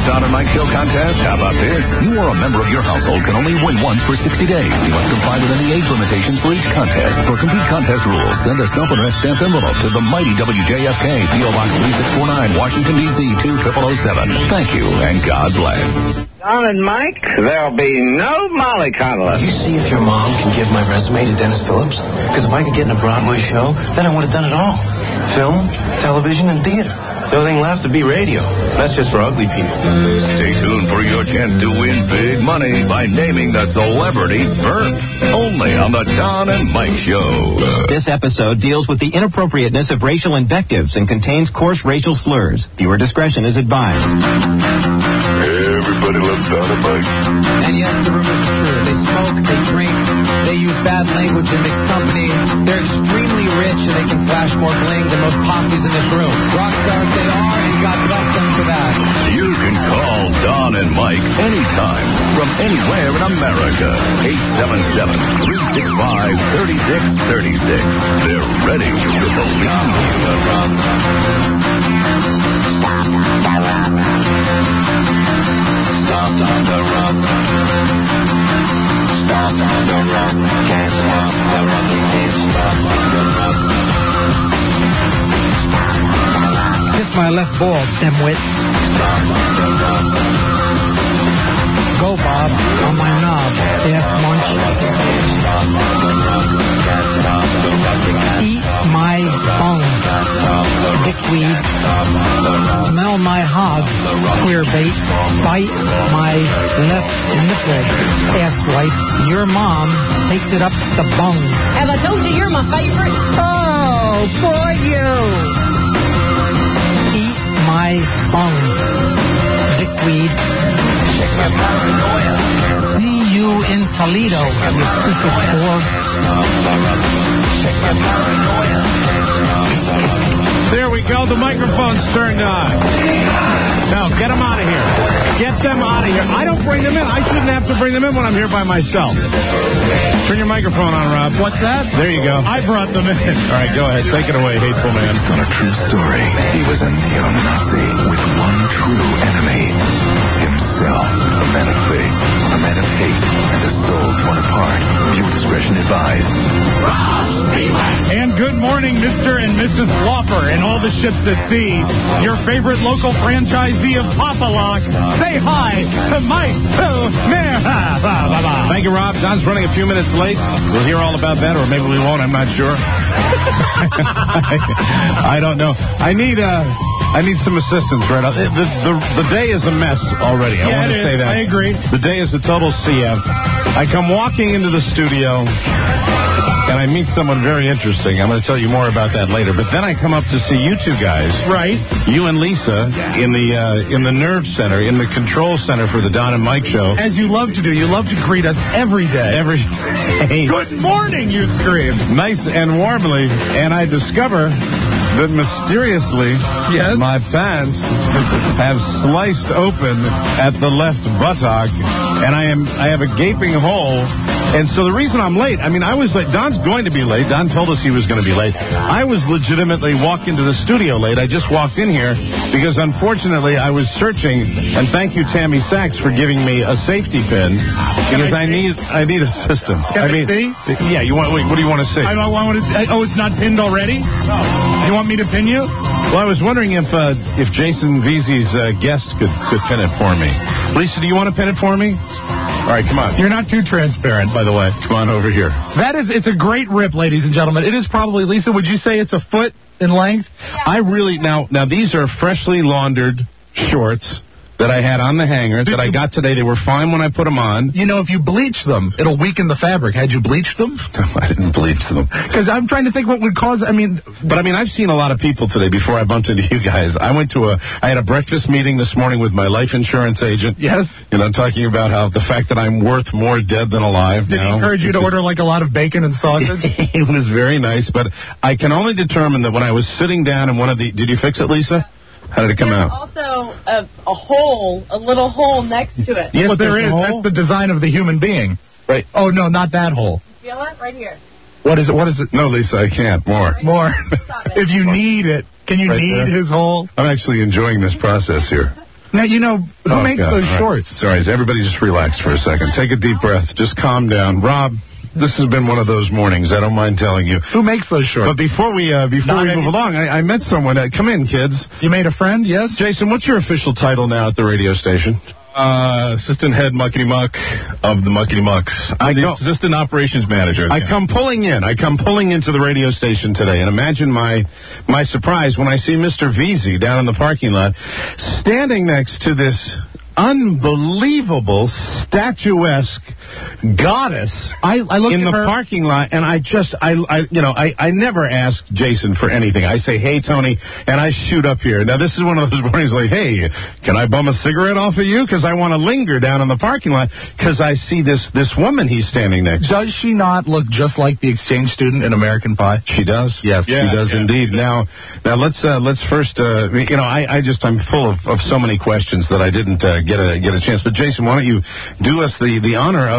Don and Mike Show contest? How about this? You or a member of your household can only win once per 60 days. You must comply with any age limitations for each contest. For complete contest rules, send a self-addressed stamped envelope to the mighty WJFK, P.O. Box 3649, Washington, D.C. 20007. Thank you, and God bless. Don and Mike, there'll be no mollycoddling. You see if your mom can give my resume to Dennis Phillips? Because if I could get in a Broadway show, then I would have done it all. Film, television, and theater. The only thing left to be radio. That's just for ugly people. Stay tuned for your chance to win big money by naming the celebrity burp. Only on the Don and Mike Show. This episode deals with the inappropriateness of racial invectives and contains coarse racial slurs. Viewer discretion is advised. Everybody loves Don and Mike. And yes, the rumors are true. They smoke, they drink, they use bad language and mixed company. They're extremely rich and they can flash more bling than most posses in this room. Rock stars they are, and God bless them for that. You can call Don and Mike anytime from anywhere in America. 877-365-3636. They're ready to believe you. Stop on the run. Stop on the run. Can't stop the run. You can't stop on the run. Kiss my left ball, dimwit. Stop on the run. Go, Bob, on my knob, ass munch. Stop on the run. Can't stop the run. Eat my bone, dickweed. Smell my hog, queer bait. Bite my left nipple, asswipe. Your mom takes it up the bung. Have I told you you're my favorite? Oh, for you. Eat my bung, dickweed. Check my paranoia. See you in Toledo, you stupid whore. Check my paranoia. There we go. The microphone's turned on. No, get them out of here. Get them out of here. I don't bring them in. I shouldn't have to bring them in when I'm here by myself. Turn your microphone on, Rob. What's that? There you go. I brought them in. All right, go ahead. Take it away, hateful man. Based on a true story, he was a neo-Nazi with one true enemy. Himself. A man of faith, a man of hate, and a soul torn apart. Viewer discretion advised. And good morning, Mr. and Mrs. Lauper and all the ships at sea. Your favorite local franchisee of Papa-Lock. Say hi to Mike. Thank you, Rob. Don's running a few minutes late. We'll hear all about that, or maybe we won't. I'm not sure. I don't know. I need some assistance right now. The day is a mess already. I want to say that. I agree. The day is a total CF. I come walking into the studio, and I meet someone very interesting. I'm going to tell you more about that later. But then I come up to see you two guys. Right. You and Lisa in the nerve center, in the control center for the Don and Mike Show. As you love to do. You love to greet us every day. Every day. Good morning, you scream. Nice and warmly. And I discover that mysteriously, my pants have sliced open at the left buttock, and I have a gaping hole. And so the reason I'm late, I mean, I was late. Don's going to be late. Don told us he was going to be late. I was legitimately walking to the studio late. I just walked in here because, unfortunately, I was searching. And thank you, Tammy Sachs, for giving me a safety pin because I need assistance. What do you want to see? It's not pinned already? No. You want me to pin you? Well, I was wondering if Jason Veazey's guest could pin it for me. Lisa, do you want to pin it for me? All right, come on. You're not too transparent, by the way. Come on over here. It's a great rip, ladies and gentlemen. It is probably, Lisa, would you say it's a foot in length? Yeah. I really, now these are freshly laundered shorts that I had on the hanger that I got today. They were fine when I put them on. You know, if you bleach them, it'll weaken the fabric. Had you bleached them? No, I didn't bleach them. Because I'm trying to think what would cause, I've seen a lot of people today before I bumped into you guys. I had a breakfast meeting this morning with my life insurance agent. Yes. Talking about how the fact that I'm worth more dead than alive. Did he encourage you to order like a lot of bacon and sausage? It was very nice, but I can only determine that when I was sitting down in one of the, did you fix it, Lisa? How did it come out? Also, a little hole next to it. Yes, well, there is. That's the design of the human being. Right. Oh, no, not that hole. You feel it? Right here. What is it? No, Lisa, I can't. More. If you need it. Can you knead his hole? I'm actually enjoying this process here. Now, who makes those shorts? Sorry, everybody just relax for a second. Take a deep breath. Just calm down. Rob, this has been one of those mornings. I don't mind telling you. Who makes those shorts? But before we move along, I met someone. Come in, kids. You made a friend, yes? Jason, what's your official title now at the radio station? Assistant head Muckety Muck of the Muckety Mucks. I'm the assistant operations manager. I come pulling into the radio station today, and imagine my surprise when I see Mr. Veazey down in the parking lot, standing next to this unbelievable statuesque goddess I looked in at the her parking lot, and I never ask Jason for anything. I say, hey, Tony, and I shoot up here. Now, this is one of those mornings like, hey, can I bum a cigarette off of you? Because I want to linger down in the parking lot because I see this woman he's standing next to. Does she not look just like the exchange student in American Pie? She does. Yes. She does indeed. Now let's first, I'm full of so many questions that I didn't get a chance. But Jason, why don't you do us the honor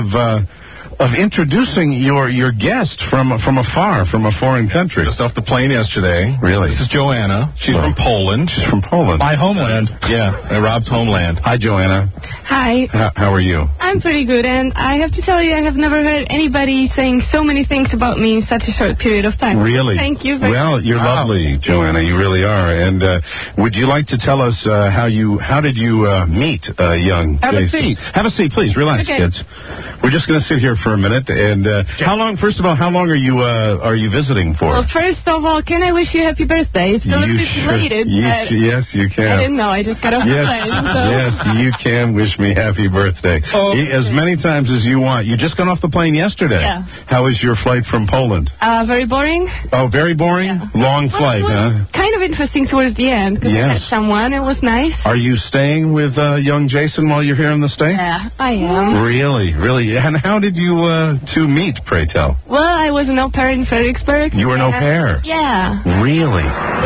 of introducing your guest from afar, from a foreign country. Just off the plane yesterday. Really? This is Joanna. She's from Poland. She's from Poland. My homeland. Yeah, Rob's homeland. Hi, Joanna. Hi. How are you? I'm pretty good, and I have to tell you, I have never heard anybody saying so many things about me in such a short period of time. Really? Thank you very much. Well, you're lovely, Joanna. You really are. And would you like to tell us how did you meet young Have Jason? a seat. Have a seat, please. Relax, Okay. kids. We're just going to sit here for a minute. And how long? First of all, how long are you visiting for? Well, first of all, can I wish you happy birthday? It's still a bit belated. but Yes, you can. I didn't know. I just got off the plane. So. Yes, you can wish me happy birthday. As many times as you want. You just got off the plane yesterday. Yeah. How was your flight from Poland? Very boring. Oh, very boring? Yeah. Long flight, Well, huh? kind of interesting towards the end because I met someone. It was nice. Are you staying with young Jason while you're here in the States? Yeah, I am. Really? And how did you two meet, pray tell? Well, I was an au pair in Fredericksburg. You were an au pair? Yeah. Really?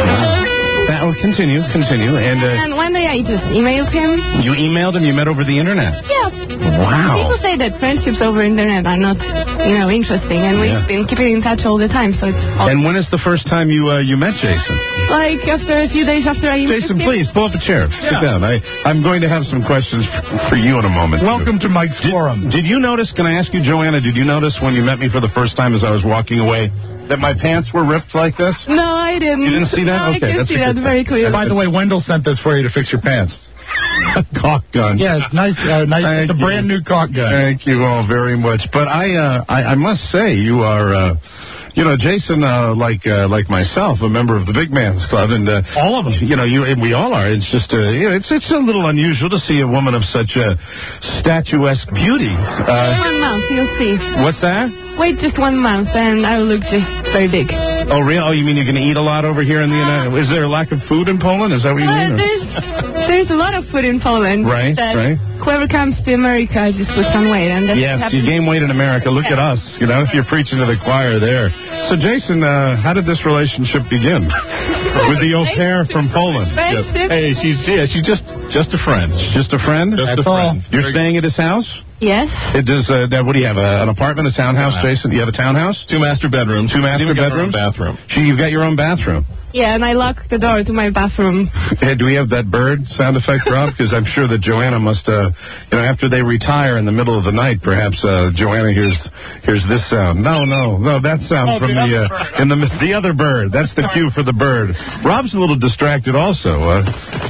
That will continue. And one day I just emailed him. You emailed him? You met over the internet? Yeah. Wow. People say that friendships over internet are not, interesting, and we've been keeping in touch all the time, so it's... And when is the first time you met Jason? Like after a few days after I emailed Jason, him. please, pull up a chair. Sit down. I'm going to have some questions for you in a moment. Welcome to Mike's Forum. Did you notice, can I ask you, Joanna, did you notice when you met me for the first time as I was walking away that my pants were ripped like this? No, I didn't. You didn't see that? No, Okay, I can that's see a that good- very clearly. By the way, Wendell sent this for you to fix your pants. A caulk gun. Yeah, it's nice. It's a brand new caulk gun. Thank you all very much. But I must say, you are, Jason, like myself, a member of the Big Man's Club, and all of us. We all are. It's just, it's a little unusual to see a woman of such a statuesque beauty. 1 month, you'll see. What's that? Wait just 1 month, and I will look just very big. Oh, really? Oh, you mean you're going to eat a lot over here in the United? Is there a lack of food in Poland? Is that what you mean? There's a lot of food in Poland. Right. Whoever comes to America just puts on weight, and that's what Yes, happens. you gain weight in America. Look at us. You're preaching to the choir there. So, Jason, how did this relationship begin? With the au pair from Poland. Friendship. Hey, she's just a friend. Just a friend? Just a friend. You're staying at his house? Yes. It does. What do you have? An apartment, a townhouse, Jason? You have a townhouse? 2 master bedrooms. 2 master Even got our own bedrooms? bathroom. You've got your own bathroom. Yeah, and I lock the door to my bathroom. Hey, do we have that bird sound effect, Rob? Because I'm sure that Joanna must, after they retire in the middle of the night, perhaps Joanna hears this sound. No, that sound from the other bird. That's the cue for the bird. Rob's a little distracted also.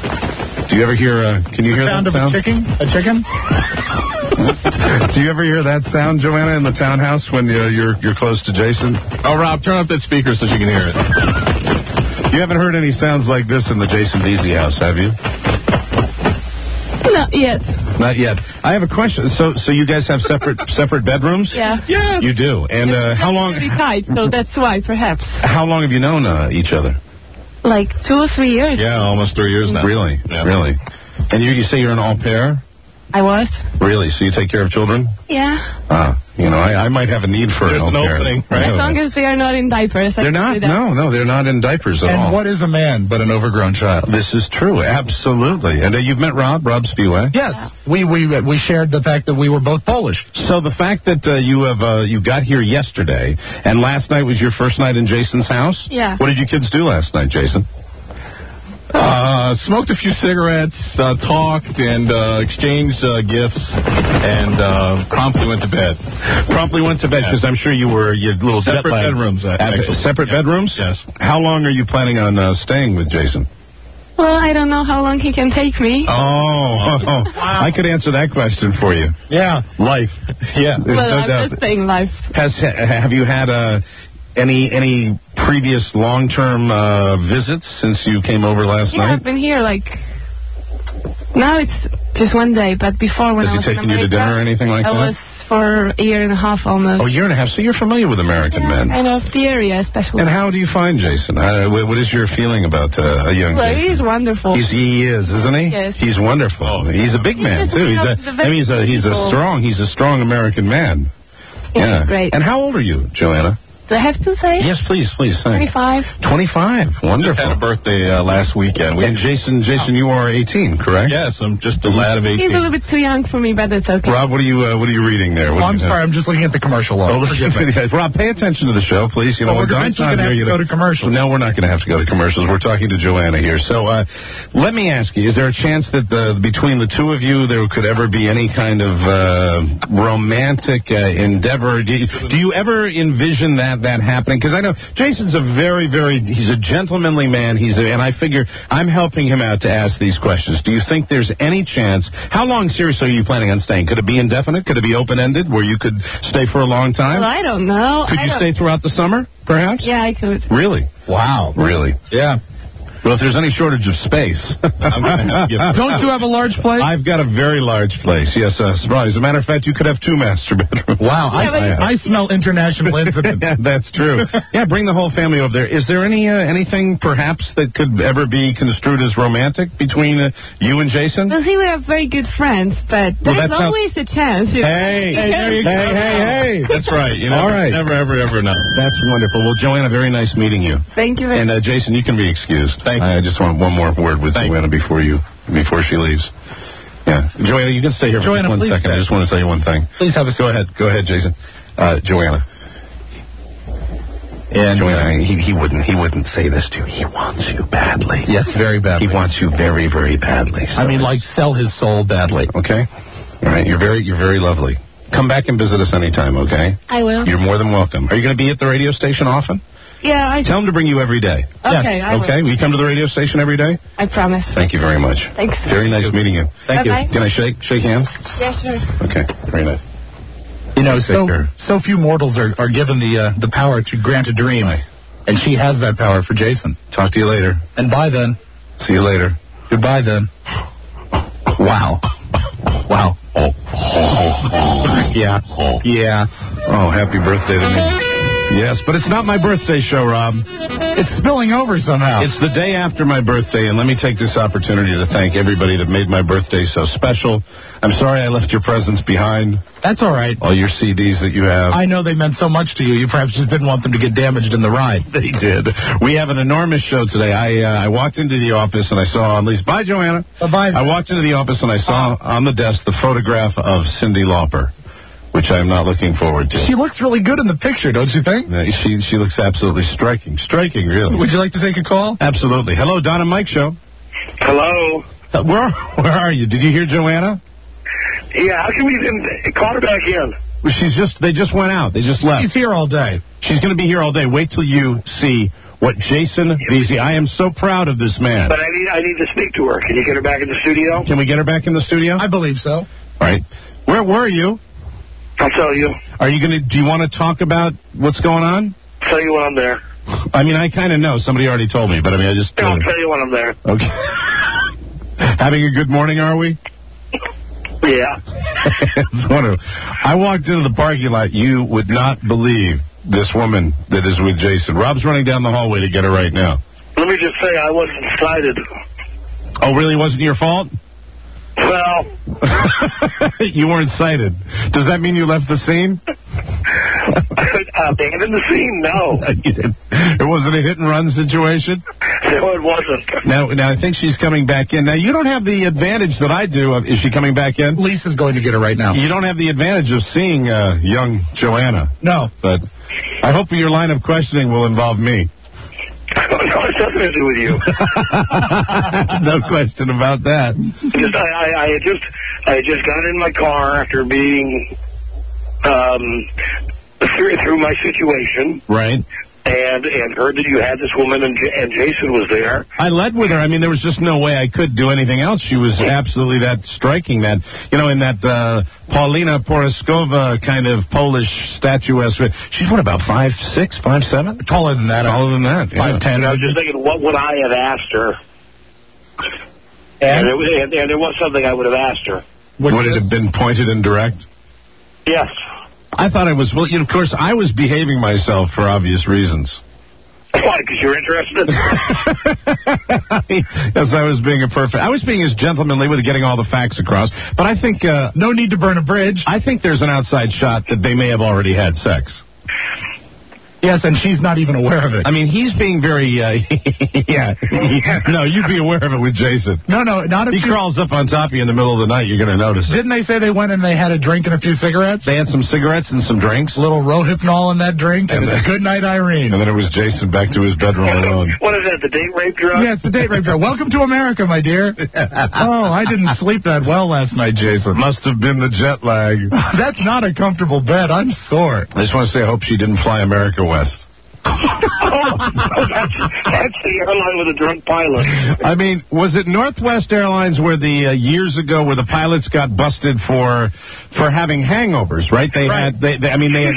Do you ever hear? Can you hear sound that of sound? a chicken? Do you ever hear that sound, Joanna, in the townhouse when you're close to Jason? Oh, Rob, turn up that speaker so she can hear it. You haven't heard any sounds like this in the Jason Veazey house, have you? Not yet. Not yet. I have a question. So you guys have separate bedrooms? Yeah. Yes. You do. And how long? Pretty tight, so that's why, perhaps. How long have you known each other? Like 2 or 3 years. Yeah, almost 3 years now. Really? Yeah. Really? And you say you're an au pair? I was. Really? So you take care of children? Yeah. I might have a need for There's an an au pair. opening, right? As long as they are not in diapers. I They're can not? do that. No, they're not in diapers at all. And what is a man but an overgrown child? This is true, absolutely. And you've met Rob Spiewak? Yes. We shared the fact that we were both Polish. So the fact that you got here yesterday, and last night was your first night in Jason's house? Yeah. What did you kids do last night, Jason? Smoked a few cigarettes, talked, and exchanged gifts, and promptly went to bed. Promptly went to bed because I'm sure you had little separate bedrooms. Separate bedrooms? Yes. How long are you planning on staying with Jason? Well, I don't know how long he can take me. Oh. I could answer that question for you. Yeah. Life. Yeah. There's Well, no I'm doubt. just saying life. Have you had any previous long-term visits since you came over last Yeah, night? I've been here now it's just one day, but before when Has I he was in taken you to America, dinner or anything like that? I was for a year and a half almost. Oh, a year and a half. So you're familiar with American men. I know the area especially. And how do you find Jason? What is your feeling about a young Well, Jason? he's wonderful. He is, isn't he? Yes. He's wonderful. He's a big man too. He's a strong American man. Yeah, great. And how old are you, Joanna? Do I have to say? Yes, please say. 25. 25. Wonderful. Just had a birthday last weekend. And Jason, you are 18, correct? Yes, I'm just a lad of 18. He's a little bit too young for me, but it's okay. Rob, what are you reading there? I'm sorry, I'm just looking at the commercial log. Rob, pay attention to the show, please. You know, we're eventually going to have to go to commercials. No, we're not going to have to go to commercials. We're talking to Joanna here. So, let me ask you: is there a chance that between the two of you there could ever be any kind of romantic endeavor? Do you ever envision that happening? Because I know Jason's he's a gentlemanly man. And I figure I'm helping him out to ask these questions. Do you think there's any chance? How long, seriously, are you planning on staying? Could it be indefinite? Could it be open-ended, where you could stay for a long time? Well, I don't know. Could you stay throughout the summer, perhaps? Yeah, I could. Really? Wow. Really? Yeah. Well, if there's any shortage of space. Don't you have a large place? I've got a very large place, yes. As a matter of fact, you could have 2 master bedrooms. Wow, I smell international incident. Yeah, that's true. Yeah, bring the whole family over there. Is there anything perhaps that could ever be construed as romantic between you and Jason? Well, see, we are very good friends, but there's always a chance. Hey. That's right. You know, all right. Never, ever know. That's wonderful. Well, Joanna, very nice meeting you. Thank you very much. And Jason, you can be excused. Thank you. I just want one more word with Joanna before she leaves. Yeah. Joanna, you can stay here for 1 second. I just want to tell you one thing. Please have a Go ahead, Jason. Joanna. And Joanna, he wouldn't say this to you. He wants you badly. Yes, very badly. He wants you very, very badly. So. I mean, sell his soul badly. Okay. All right. You're very lovely. Come back and visit us anytime, okay? I will. You're more than welcome. Are you going to be at the radio station often? Yeah, Tell him to bring you every day. Okay, I will. Okay, will you come to the radio station every day? I promise. Thank you very much. Thanks. Very nice meeting you. Thank you. Can I shake hands? Yeah, sure. Okay, very nice. You know, so few mortals are given the power to grant a dream, and she has that power for Jason. Talk to you later. And bye then. See you later. Goodbye then. Wow. Wow. Yeah. Oh, happy birthday to me. Yes, but it's not my birthday show, Rob. It's spilling over somehow. It's the day after my birthday, and let me take this opportunity to thank everybody that made my birthday so special. I'm sorry I left your presents behind. That's all right. All your CDs that you have. I know they meant so much to you. You perhaps just didn't want them to get damaged in the ride. They did. We have an enormous show today. I walked into the office and I saw on least. Bye, Joanna. Bye. I walked into the office and I saw on the desk the photograph of Cyndi Lauper, which I'm not looking forward to. She looks really good in the picture, don't you think? She looks absolutely striking. Striking, really. Would you like to take a call? Absolutely. Hello, Don and Mike Show. Hello. Where are you? Did you hear Joanna? Yeah, how come you didn't call her back in? They just went out. They just left. She's here all day. She's going to be here all day. Wait till you see what Jason Veazey. I am so proud of this man. But I need to speak to her. Can you get her back in the studio? Can we get her back in the studio? I believe so. All right. Where are you? I'll tell you. Do you want to talk about what's going on? I'll tell you when I'm there. I mean, I kind of know. Somebody already told me, but I mean, I just... I'll tell you when I'm there. Okay. Having a good morning, are we? Yeah. It's wonderful. I walked into the parking lot. You would not believe this woman that is with Jason. Rob's running down the hallway to get her right now. Let me just say, I wasn't excited. Oh, really? It wasn't your fault? Well... You weren't cited. Does that mean you left the scene? Abandoned the scene? No. You didn't. It wasn't a hit-and-run situation? No, it wasn't. Now, I think she's coming back in. Now, you don't have the advantage that I do. Is she coming back in? Lisa's going to get her right now. You don't have the advantage of seeing young Joanna. No. But I hope your line of questioning will involve me. No, it's nothing to do with you. No question about that. Because I had just got in my car after being through my situation. Right. And heard that you had this woman and Jason was there. I led with her. I mean, there was just no way I could do anything else. She was absolutely that striking, that, you know, in that Paulina Poroskova kind of Polish statuesque. She's what, about 5'6", 5'7"? Taller than that. Taller than that. 5'10". I was just thinking, what would I have asked her? And there was something I would have asked her. Would it have been pointed and direct? Yes. I thought it was, well, you know, of course, I was behaving myself for obvious reasons. Why, because you're interested? Yes, I was being I was being as gentlemanly with getting all the facts across, but I think... no need to burn a bridge. I think there's an outside shot that they may have already had sex. Yes, and she's not even aware of it. I mean, he's being very, yeah. No, you'd be aware of it with Jason. No, not if he crawls up on top of you in the middle of the night, you're going to notice it. Didn't they say they went and they had a drink and a few cigarettes? They had some cigarettes and some drinks. A little Rohypnol in that drink, and a good night, Irene. And then it was Jason back to his bedroom alone. What is that, the date rape drug? Yeah, it's the date rape drug. Welcome to America, my dear. Oh, I didn't sleep that well last night, Jason. Must have been the jet lag. That's not a comfortable bed. I'm sore. I just want to say I hope she didn't fly America West. That's the airline with a drunk pilot. I mean, was it Northwest Airlines where the years ago where the pilots got busted for having hangovers, right? They had these two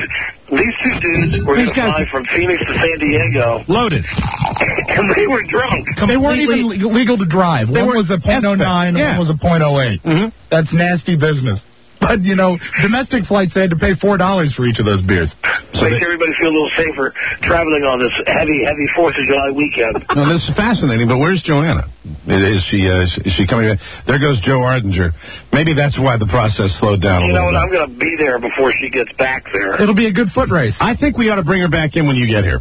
dudes were going to fly from Phoenix to San Diego. Loaded. And they were drunk. They weren't even legal to drive. One was a .09 and one was a .08. Mm-hmm. That's nasty business. But, you know, domestic flights, they had to pay $4 for each of those beers. So makes everybody feel a little safer traveling on this heavy 4th of July weekend. No, this is fascinating, but where's Joanna? Is she coming back? There goes Joe Ardinger. Maybe that's why the process slowed down a little bit. You know what? I'm going to be there before she gets back there. It'll be a good foot race. I think we ought to bring her back in when you get here.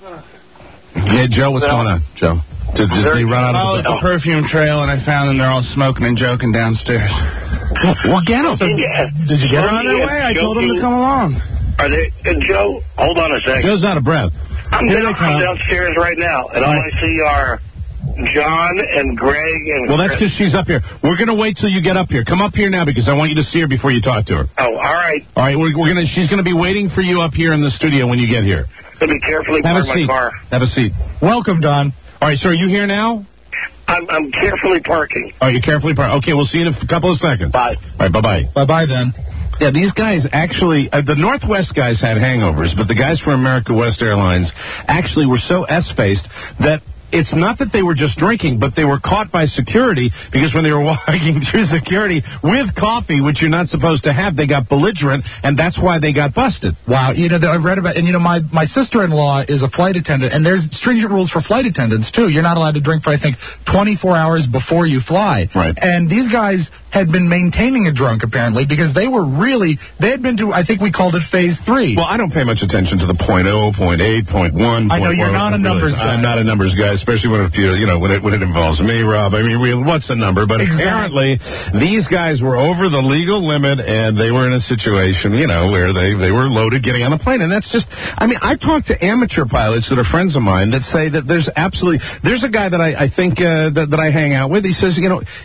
Yeah, Joe, what's going on, Joe? Did they run out of the perfume trail, and I found them. They're all smoking and joking downstairs. Well, get them. Did you get them on their way? I told them to come along. Are they? Joe, hold on a second. Joe's out of breath. I'm downstairs right now, and all I see are John and Greg and... Well, that's because she's up here. We're going to wait till you get up here. Come up here now because I want you to see her before you talk to her. Oh, all right. All right, she's going to be waiting for you up here in the studio when you get here. Let me carefully park my car. Have a seat. Welcome, Don. All right, so are you here now? I'm carefully parking. Oh, you're carefully parking. Okay, we'll see you in a couple of seconds. Bye. All right, bye-bye. Bye-bye, then. Yeah, these guys actually, the Northwest guys had hangovers, but the guys from America West Airlines actually were so S-faced that it's not that they were just drinking, but they were caught by security because when they were walking through security with coffee, which you're not supposed to have, they got belligerent, and that's why they got busted. Wow. You know, I read about, and you know, my sister-in-law is a flight attendant, and there's stringent rules for flight attendants, too. You're not allowed to drink for, I think, 24 hours before you fly. Right. And these guys had been maintaining a drunk, apparently, because they had been to, I think we called it phase 3. Well, I don't pay much attention to the 0.0, 0.8, 0.1. I know you're not a numbers guy. I'm not a numbers guy, especially when it involves me, Rob. I mean, what's the number? But apparently, these guys were over the legal limit, and they were in a situation, you know, where they were loaded getting on the plane. And that's just, I mean, I talked to amateur pilots that are friends of mine that say that there's a guy that I think that I hang out with. He says, you know,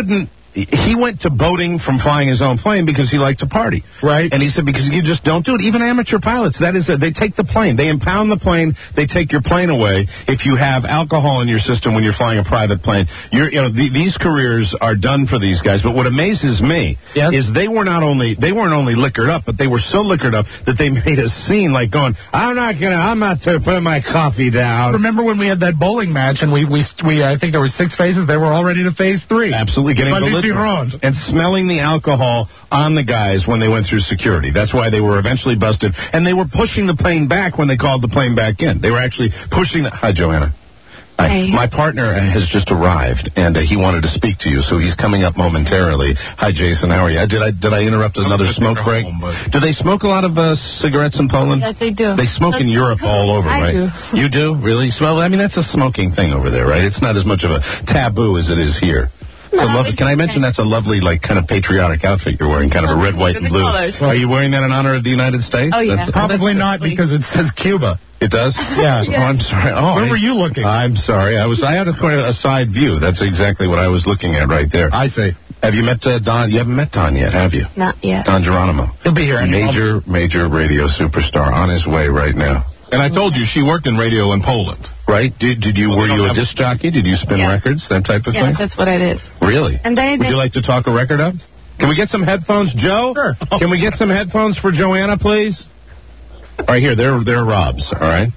he went to boating from flying his own plane because he liked to party. Right. And he said, because you just don't do it. Even amateur pilots, they take the plane. They impound the plane. They take your plane away if you have alcohol in your system when you're flying a private plane. These careers are done for these guys. But what amazes me is they weren't only liquored up, but they were so liquored up that they made a scene like going, I'm not to put my coffee down. Remember when we had that bowling match and we I think there were 6 phases. They were already to phase 3. Absolutely getting belligerent. And smelling the alcohol on the guys when they went through security. That's why they were eventually busted. And they were pushing the plane back when they called the plane back in. They were actually pushing the... Hi, Joanna. Hi. My partner has just arrived, and he wanted to speak to you, so he's coming up momentarily. Hi, Jason. How are you? Did I interrupt another smoke break? Do they smoke a lot of cigarettes in Poland? Yes, they do. They smoke in Europe all over, right? I do. You do? Really? Well, I mean, that's a smoking thing over there, right? It's not as much of a taboo as it is here. It's a lovely, can I mention that's a lovely, like, kind of patriotic outfit you're wearing, kind of a red, white, and blue. Are you wearing that in honor of the United States? Oh, yeah. That's, Probably not because it says Cuba. It does? Yeah. Oh, I'm sorry. Oh, Where were you looking? I'm sorry. I had a side view. That's exactly what I was looking at right there. I see. Have you met Don? You haven't met Don yet, have you? Not yet. Don Geronimo. He'll be here. Major radio superstar on his way right now. And I told you, she worked in radio in Poland. Right? Were you a disc jockey? Did you spin records? That type of thing? Yeah, that's what I did. Really? And then Would you like to talk a record up? Can we get some headphones, Joe? Sure. Can we get some headphones for Joanna, please? All right, here. They're Rob's, all right?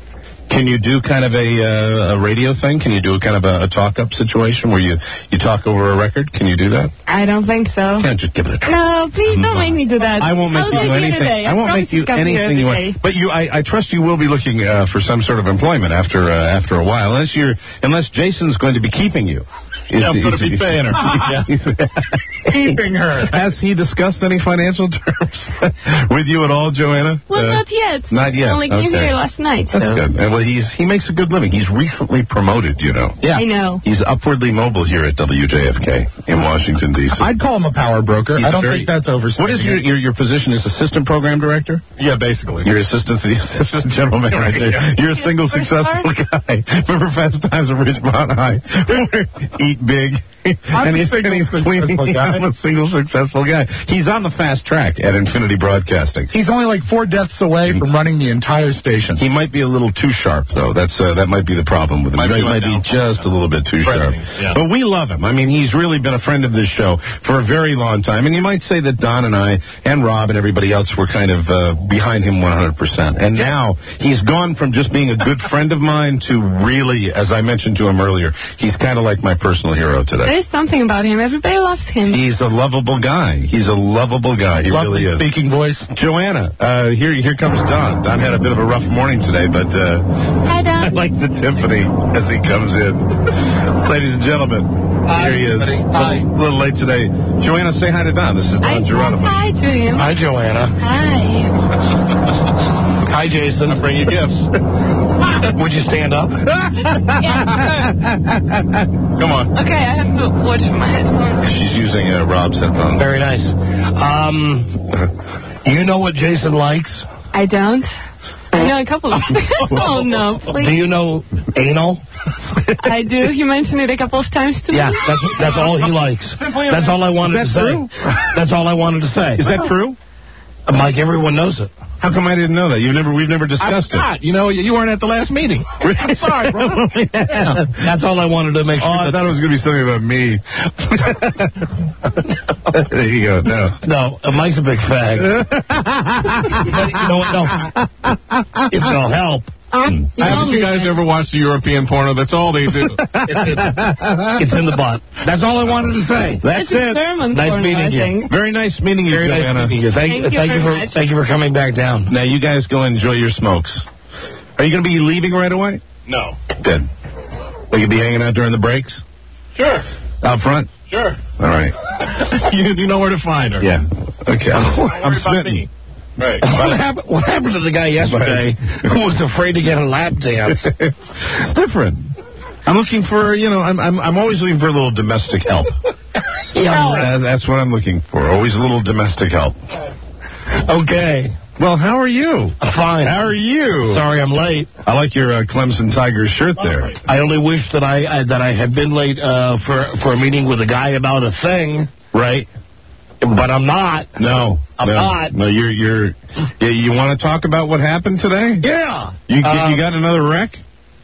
Can you do kind of a radio thing? Can you do a kind of a talk-up situation where you talk over a record? Can you do that? I don't think so. Can't just give it a try. No, please don't make me do that. I won't make you do anything. I won't make you anything you want. But I trust you will be looking for some sort of employment after a while, unless Jason's going to be keeping you. Yeah, I'm going to be paying her. Keeping her. Has he discussed any financial terms with you at all, Joanna? Well, not yet. Not yet. I only came here last night. That's good. And well, he makes a good living. He's recently promoted, you know. Yeah. I know. He's upwardly mobile here at WJFK in Washington, D.C. I'd call him a power broker. I don't think that's overstating. What is your position as assistant program director? Yeah, basically. You're assistant to the assistant general manager right there. You're a single successful guy. Remember Fast Times at Ridgemont High? Eat big. And he's cleaning. I'm a single successful guy. He's on the fast track at Infinity Broadcasting. He's only like 4 deaths away from running the entire station. He might be a little too sharp, though. That might be the problem with him. He might be just a little bit too sharp. Yeah. But we love him. I mean, he's really been a friend of this show for a very long time. And you might say that Don and I and Rob and everybody else were kind of behind him 100%. And now he's gone from just being a good friend of mine to really, as I mentioned to him earlier, he's kind of like my personal hero today. There's something about him. Everybody loves him. He's a lovable guy. He really is. Speaking voice. Joanna, here comes Don. Don had a bit of a rough morning today, but Hi, Don. I like the timpani as he comes in. Ladies and gentlemen, here he is. Hi. A little late today. Joanna, say hi to Don. This is Don Geronimo. Hi to him. Hi, Joanna. Hi. Hi, Jason. I bring you gifts. Would you stand up? Yeah, Come on. okay, I have to watch for my headphones. She's using Rob's headphones. Very nice. You know what Jason likes? I don't. I know a couple of Oh, no, please. Do you know anal? I do. You mentioned it a couple of times to me. Yeah, that's all he likes. That's all I wanted to say. That's all I wanted to say. Is that true? Mike, everyone knows it. How come I didn't know that? We've never discussed it. You know, you weren't at the last meeting. I'm sorry, bro. Yeah, that's all I wanted to make sure. I thought it was going to be something about me. There you go. No, Mike's a big fag. But you know what? No. It'll help. Haven't you guys ever watched the European porno? That's all they do. It's in the butt. That's all I wanted to say. That's it. Nice meeting you. Very nice meeting you, Joanna. Thank you for coming back down. Now, you guys go enjoy your smokes. Are you going to be leaving right away? No. Good. Will you be hanging out during the breaks? Sure. Out front? Sure. All right. You know where to find her. Yeah. Okay. I'm smitten. Right. What happened to the guy yesterday who was afraid to get a lap dance? It's different. I'm looking for, I'm always looking for a little domestic help. Yeah. That's what I'm looking for. Always a little domestic help. Okay. Well, how are you? I'm fine. How are you? Sorry I'm late. I like your Clemson Tigers shirt there. I only wish that I had been late for a meeting with a guy about a thing. Right. But I'm not. No. I'm not. No, you want to talk about what happened today? Yeah. You got another wreck?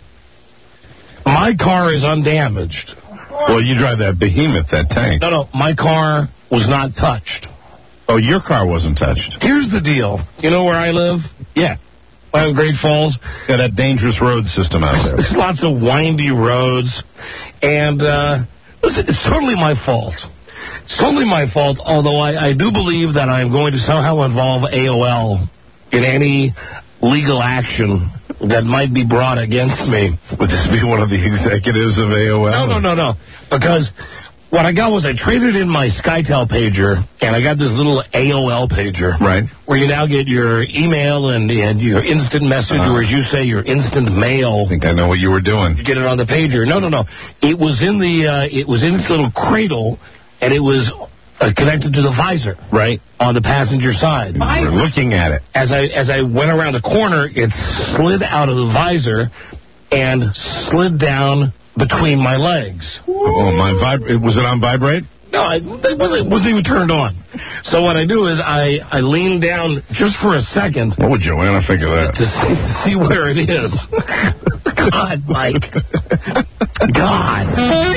My car is undamaged. Well, you drive that behemoth, that tank. No, my car was not touched. Oh, your car wasn't touched. Here's the deal. You know where I live? Yeah. I'm in Great Falls. Got that dangerous road system out there. There's lots of windy roads. And, listen, it's totally my fault. It's totally my fault, although I do believe that I'm going to somehow involve AOL in any legal action that might be brought against me. Would this be one of the executives of AOL? No. Because what I got was I traded in my SkyTel pager, and I got this little AOL pager. Right. Where you now get your email and your instant message, or as you say, your instant mail. I think I know what you were doing. You get it on the pager. No. It was in its little cradle, and it was connected to the visor. Right. On the passenger side. We're looking at it. As I went around the corner, it slid out of the visor and slid down between my legs. Oh, was it on vibrate? No, it wasn't even turned on. So what I do is I lean down just for a second. What would Joanna think of that? To see where it is. God, Mike. God.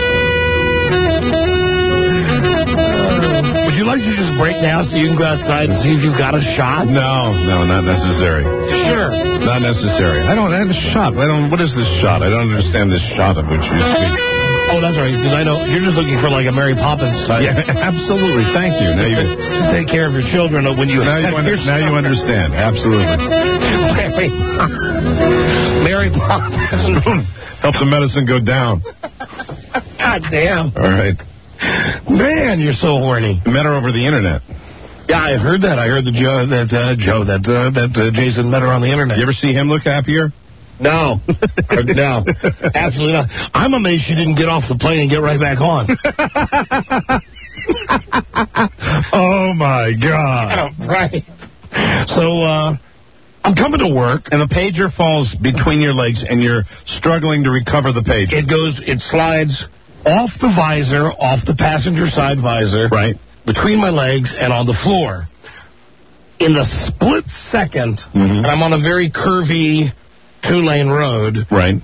Would you like to just break now so you can go outside and see if you've got a shot? No, not necessary. Sure. Not necessary. I don't have a shot. what is this shot? I don't understand this shot of which you speak. Oh, that's right, because I know you're just looking for like a Mary Poppins type. Yeah, absolutely. Thank you. To take care of your children when you now you understand. Absolutely. Mary Poppins. Help the medicine go down. God damn. All right. Man, you're so horny. Met her over the internet. Yeah, I heard that. I heard that Jason met her on the internet. You ever see him look happier? No. No. Absolutely not. I'm amazed she didn't get off the plane and get right back on. Oh, my God. Right. So, I'm coming to work. And the pager falls between your legs, and you're struggling to recover the pager. It slides off the visor, off the passenger side visor. Right. Between my legs and on the floor. In the split second, and I'm on a very curvy 2-lane road. Right.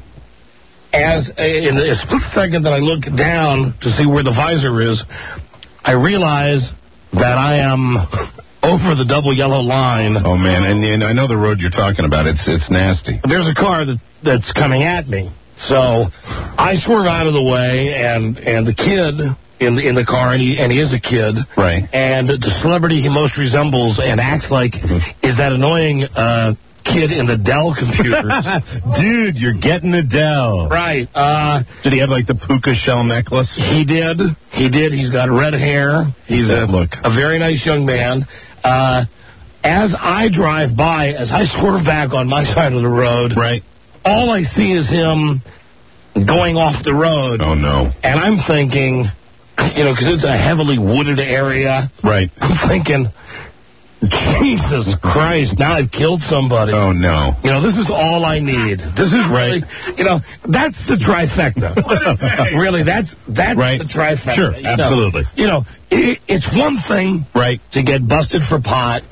In the split second that I look down to see where the visor is, I realize that I am over the double yellow line. Oh, man, and I know the road you're talking about. It's nasty. There's a car that's coming at me. So I swerve out of the way, and the kid in the car, and he is a kid. Right. And the celebrity he most resembles and acts like is that annoying kid in the Dell computers. Dude, you're getting the Dell. Right. Did he have like the puka shell necklace? He did. He's got red hair. He's a very nice young man. As I drive by, as I swerve back on my side of the road, right, all I see is him going off the road. Oh, no. And I'm thinking, because it's a heavily wooded area. Right. I'm thinking, Jesus Christ, now I've killed somebody. Oh, no. This is all I need. This is really, that's the trifecta. Really, that's right. The trifecta. Sure, absolutely. It's one thing to get busted for pot.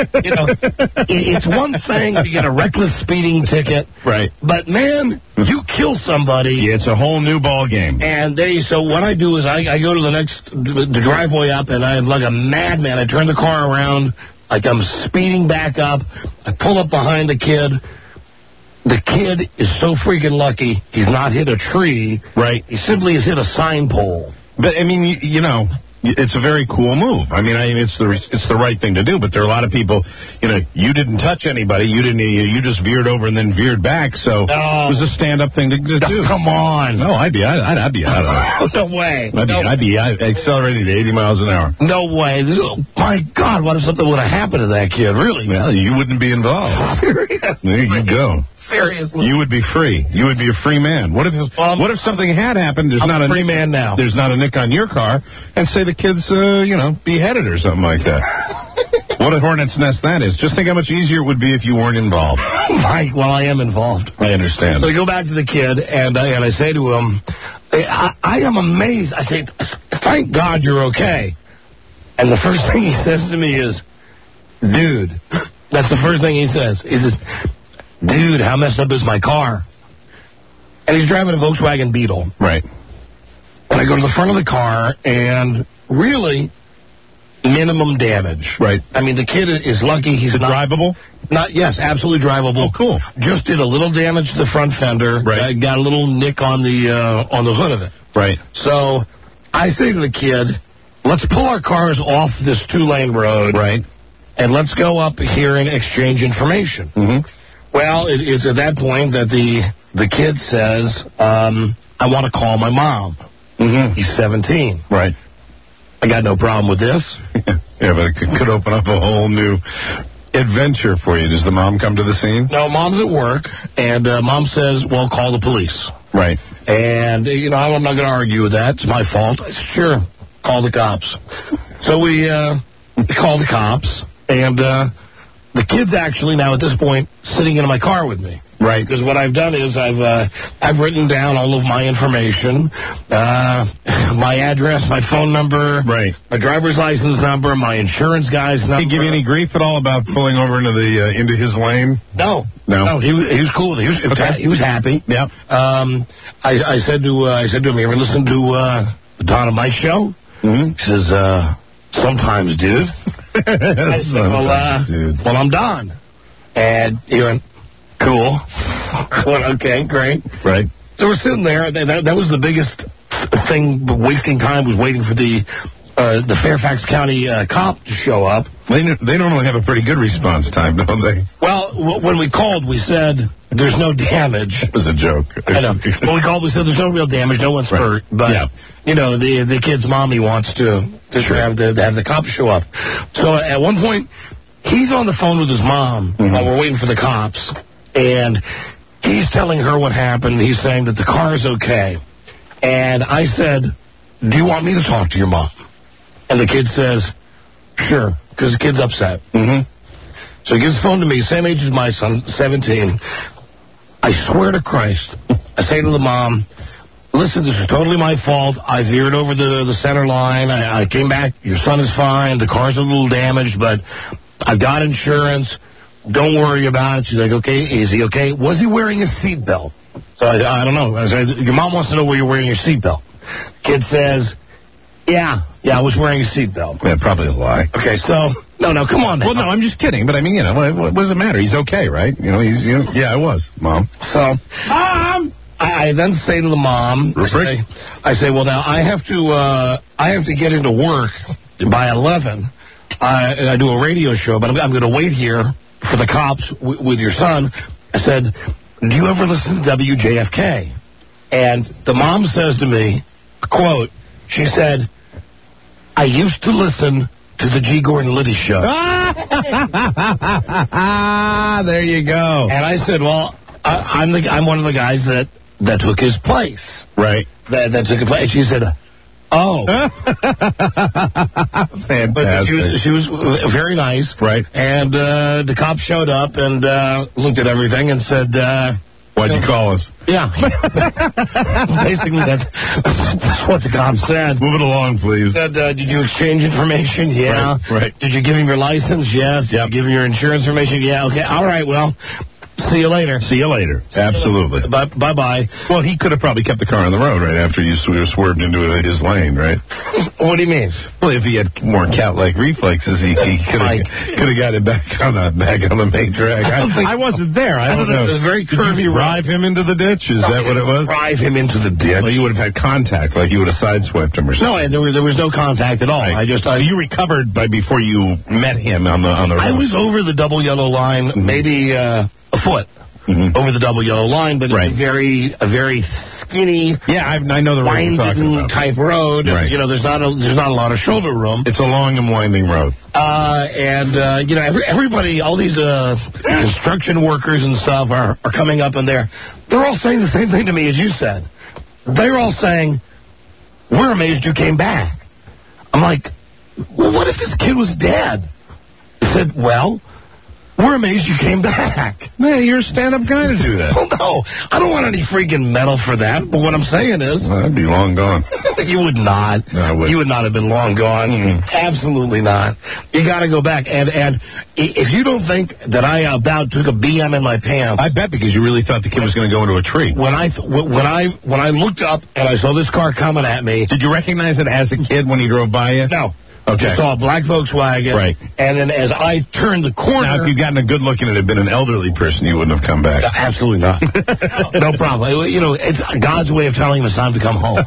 It's one thing to get a reckless speeding ticket. Right. But, man, you kill somebody. Yeah, it's a whole new ball game. And so what I do is I go to the driveway up, and I'm like a madman. I turn the car around like I'm speeding back up. I pull up behind the kid. The kid is so freaking lucky he's not hit a tree. Right. He simply has hit a sign pole. But, I mean, it's a very cool move. I mean, it's the right thing to do. But there are a lot of people, you didn't touch anybody. You just veered over and then veered back. So it was a stand-up thing to do. Come on. No, I'd be out of it. No way. I'd be accelerating at 80 miles an hour. No way. My God, what if something would have happened to that kid? Really? Well, you wouldn't be involved. Seriously. There you go. Seriously. You would be free. You would be a free man. What if something had happened? I'm a free man now. There's not a nick on your car, and say the kid's, beheaded or something like that. What a hornet's nest that is. Just think how much easier it would be if you weren't involved. Right. Well, I am involved. I understand. So I go back to the kid, and I say to him, I am amazed. I say, thank God you're okay. And the first thing he says to me is, dude. That's the first thing he says. He says, dude, how messed up is my car? And he's driving a Volkswagen Beetle. Right. And I go to the front of the car, and really, minimum damage. Right. I mean, the kid is lucky he's not drivable. Yes, absolutely drivable. Oh, cool. Just did a little damage to the front fender. Right. Got a little nick on the hood of it. Right. So I say to the kid, let's pull our cars off this 2-lane road. Right. And let's go up here and exchange information. Mm-hmm. Well, it's at that point that the kid says, I want to call my mom. He's 17. Right. I got no problem with this. Yeah, but it could open up a whole new adventure for you. Does the mom come to the scene? No, mom's at work, and Mom says, well, call the police. Right. And, I'm not going to argue with that. It's my fault. I said, sure, call the cops. So we call the cops, and the kid's actually now at this point sitting in my car with me. Right. Because what I've done is I've written down all of my information, my address, my phone number, right, my driver's license number, my insurance guy's number. Did he give you any grief at all about pulling over into his lane? No. He was cool with it. He was happy. Yeah. I said to him, you ever listen to the Don and Mike show? Mm-hmm. He says, sometimes, dude. I said, well, I'm Don. And he went, cool. I went, okay, great. Right. So we're sitting there. That was the biggest thing, wasting time, was waiting for the Fairfax County cop to show up. They normally have a pretty good response time, don't they? Well, when we called, we said there's no damage. It was a joke. I know. When we called, we said there's no real damage. No one's hurt. But, the kid's mommy wants to have the cops show up. So at one point, he's on the phone with his mom while we're waiting for the cops. And he's telling her what happened. He's saying that the car's okay. And I said, do you want me to talk to your mom? And the kid says, sure, because the kid's upset. Mm-hmm. So he gives the phone to me, same age as my son, 17. I swear to Christ, I say to the mom, listen, this is totally my fault. I veered over the center line. I came back. Your son is fine. The car's a little damaged, but I've got insurance. Don't worry about it. She's like, okay, is he okay? Was he wearing a seatbelt? So I don't know. I said, your mom wants to know where you're wearing your seatbelt. Kid says, yeah, I was wearing a seatbelt. Yeah, probably a lie. Okay, so, no, come on now. Well, no, I'm just kidding, but I mean, what does it matter? He's okay, right? Yeah, I was, Mom. So, I then say to the mom, I say, well, now I have to get into work by 11. I do a radio show, but I'm going to wait here for the cops with your son. I said, do you ever listen to WJFK? And the mom says to me, quote, she said, I used to listen to the G. Gordon Liddy show. There you go. And I said, well, I'm one of the guys that took his place. Right. That took his place. She said, oh. Fantastic. But she was very nice. Right. And the cop showed up and looked at everything and said, why'd you call us? Yeah. Basically, that's what the cop said. Move it along, please. Said, did you exchange information? Yeah. Right. Did you give him your license? Yes. Did you give him your insurance information? Yeah. Okay. All right. Well, see you later. See you later. Absolutely. Bye-bye. Well, he could have probably kept the car on the road right after you swerved into his lane, right? What do you mean? Well, if he had more cat-like reflexes, he could have got it back on the main drag. I wasn't there. I don't know. It was very curvy. Did you drive him into the ditch? Is that what it was? Drive him into the ditch. Well, you would have had contact, like you would have sideswept him or something. No, there was no contact at all. Right. So you recovered before you met him on the road. I was over the double yellow line, maybe a foot. Mm-hmm. Over the double yellow line, but it's a very skinny, I know the road you're talking about. Type road. Right. There's not a lot of shoulder room. It's a long and winding road. Everybody, all these construction workers and stuff are coming up in there. They're all saying the same thing to me as you said. They're all saying, "We're amazed you came back." I'm like, well, what if this kid was dead? They said, well, we're amazed you came back. Man, you're a stand-up guy to do that. Well, no, I don't want any freaking medal for that. But what I'm saying is, I'd be long gone. You would not. No, I would. You would not have been long gone. Mm-hmm. Absolutely not. You got to go back. And if you don't think that I about took a BM in my pants, I bet because you really thought the kid was going to go into a tree. When I looked up and I saw this car coming at me, did you recognize it as a kid when he drove by you? No. Okay. I saw a black Volkswagen. Right. And then as I turned the corner... Now, if you'd gotten a good look and it had been an elderly person, you wouldn't have come back. No, absolutely not. No problem. It's God's way of telling him it's time to come home.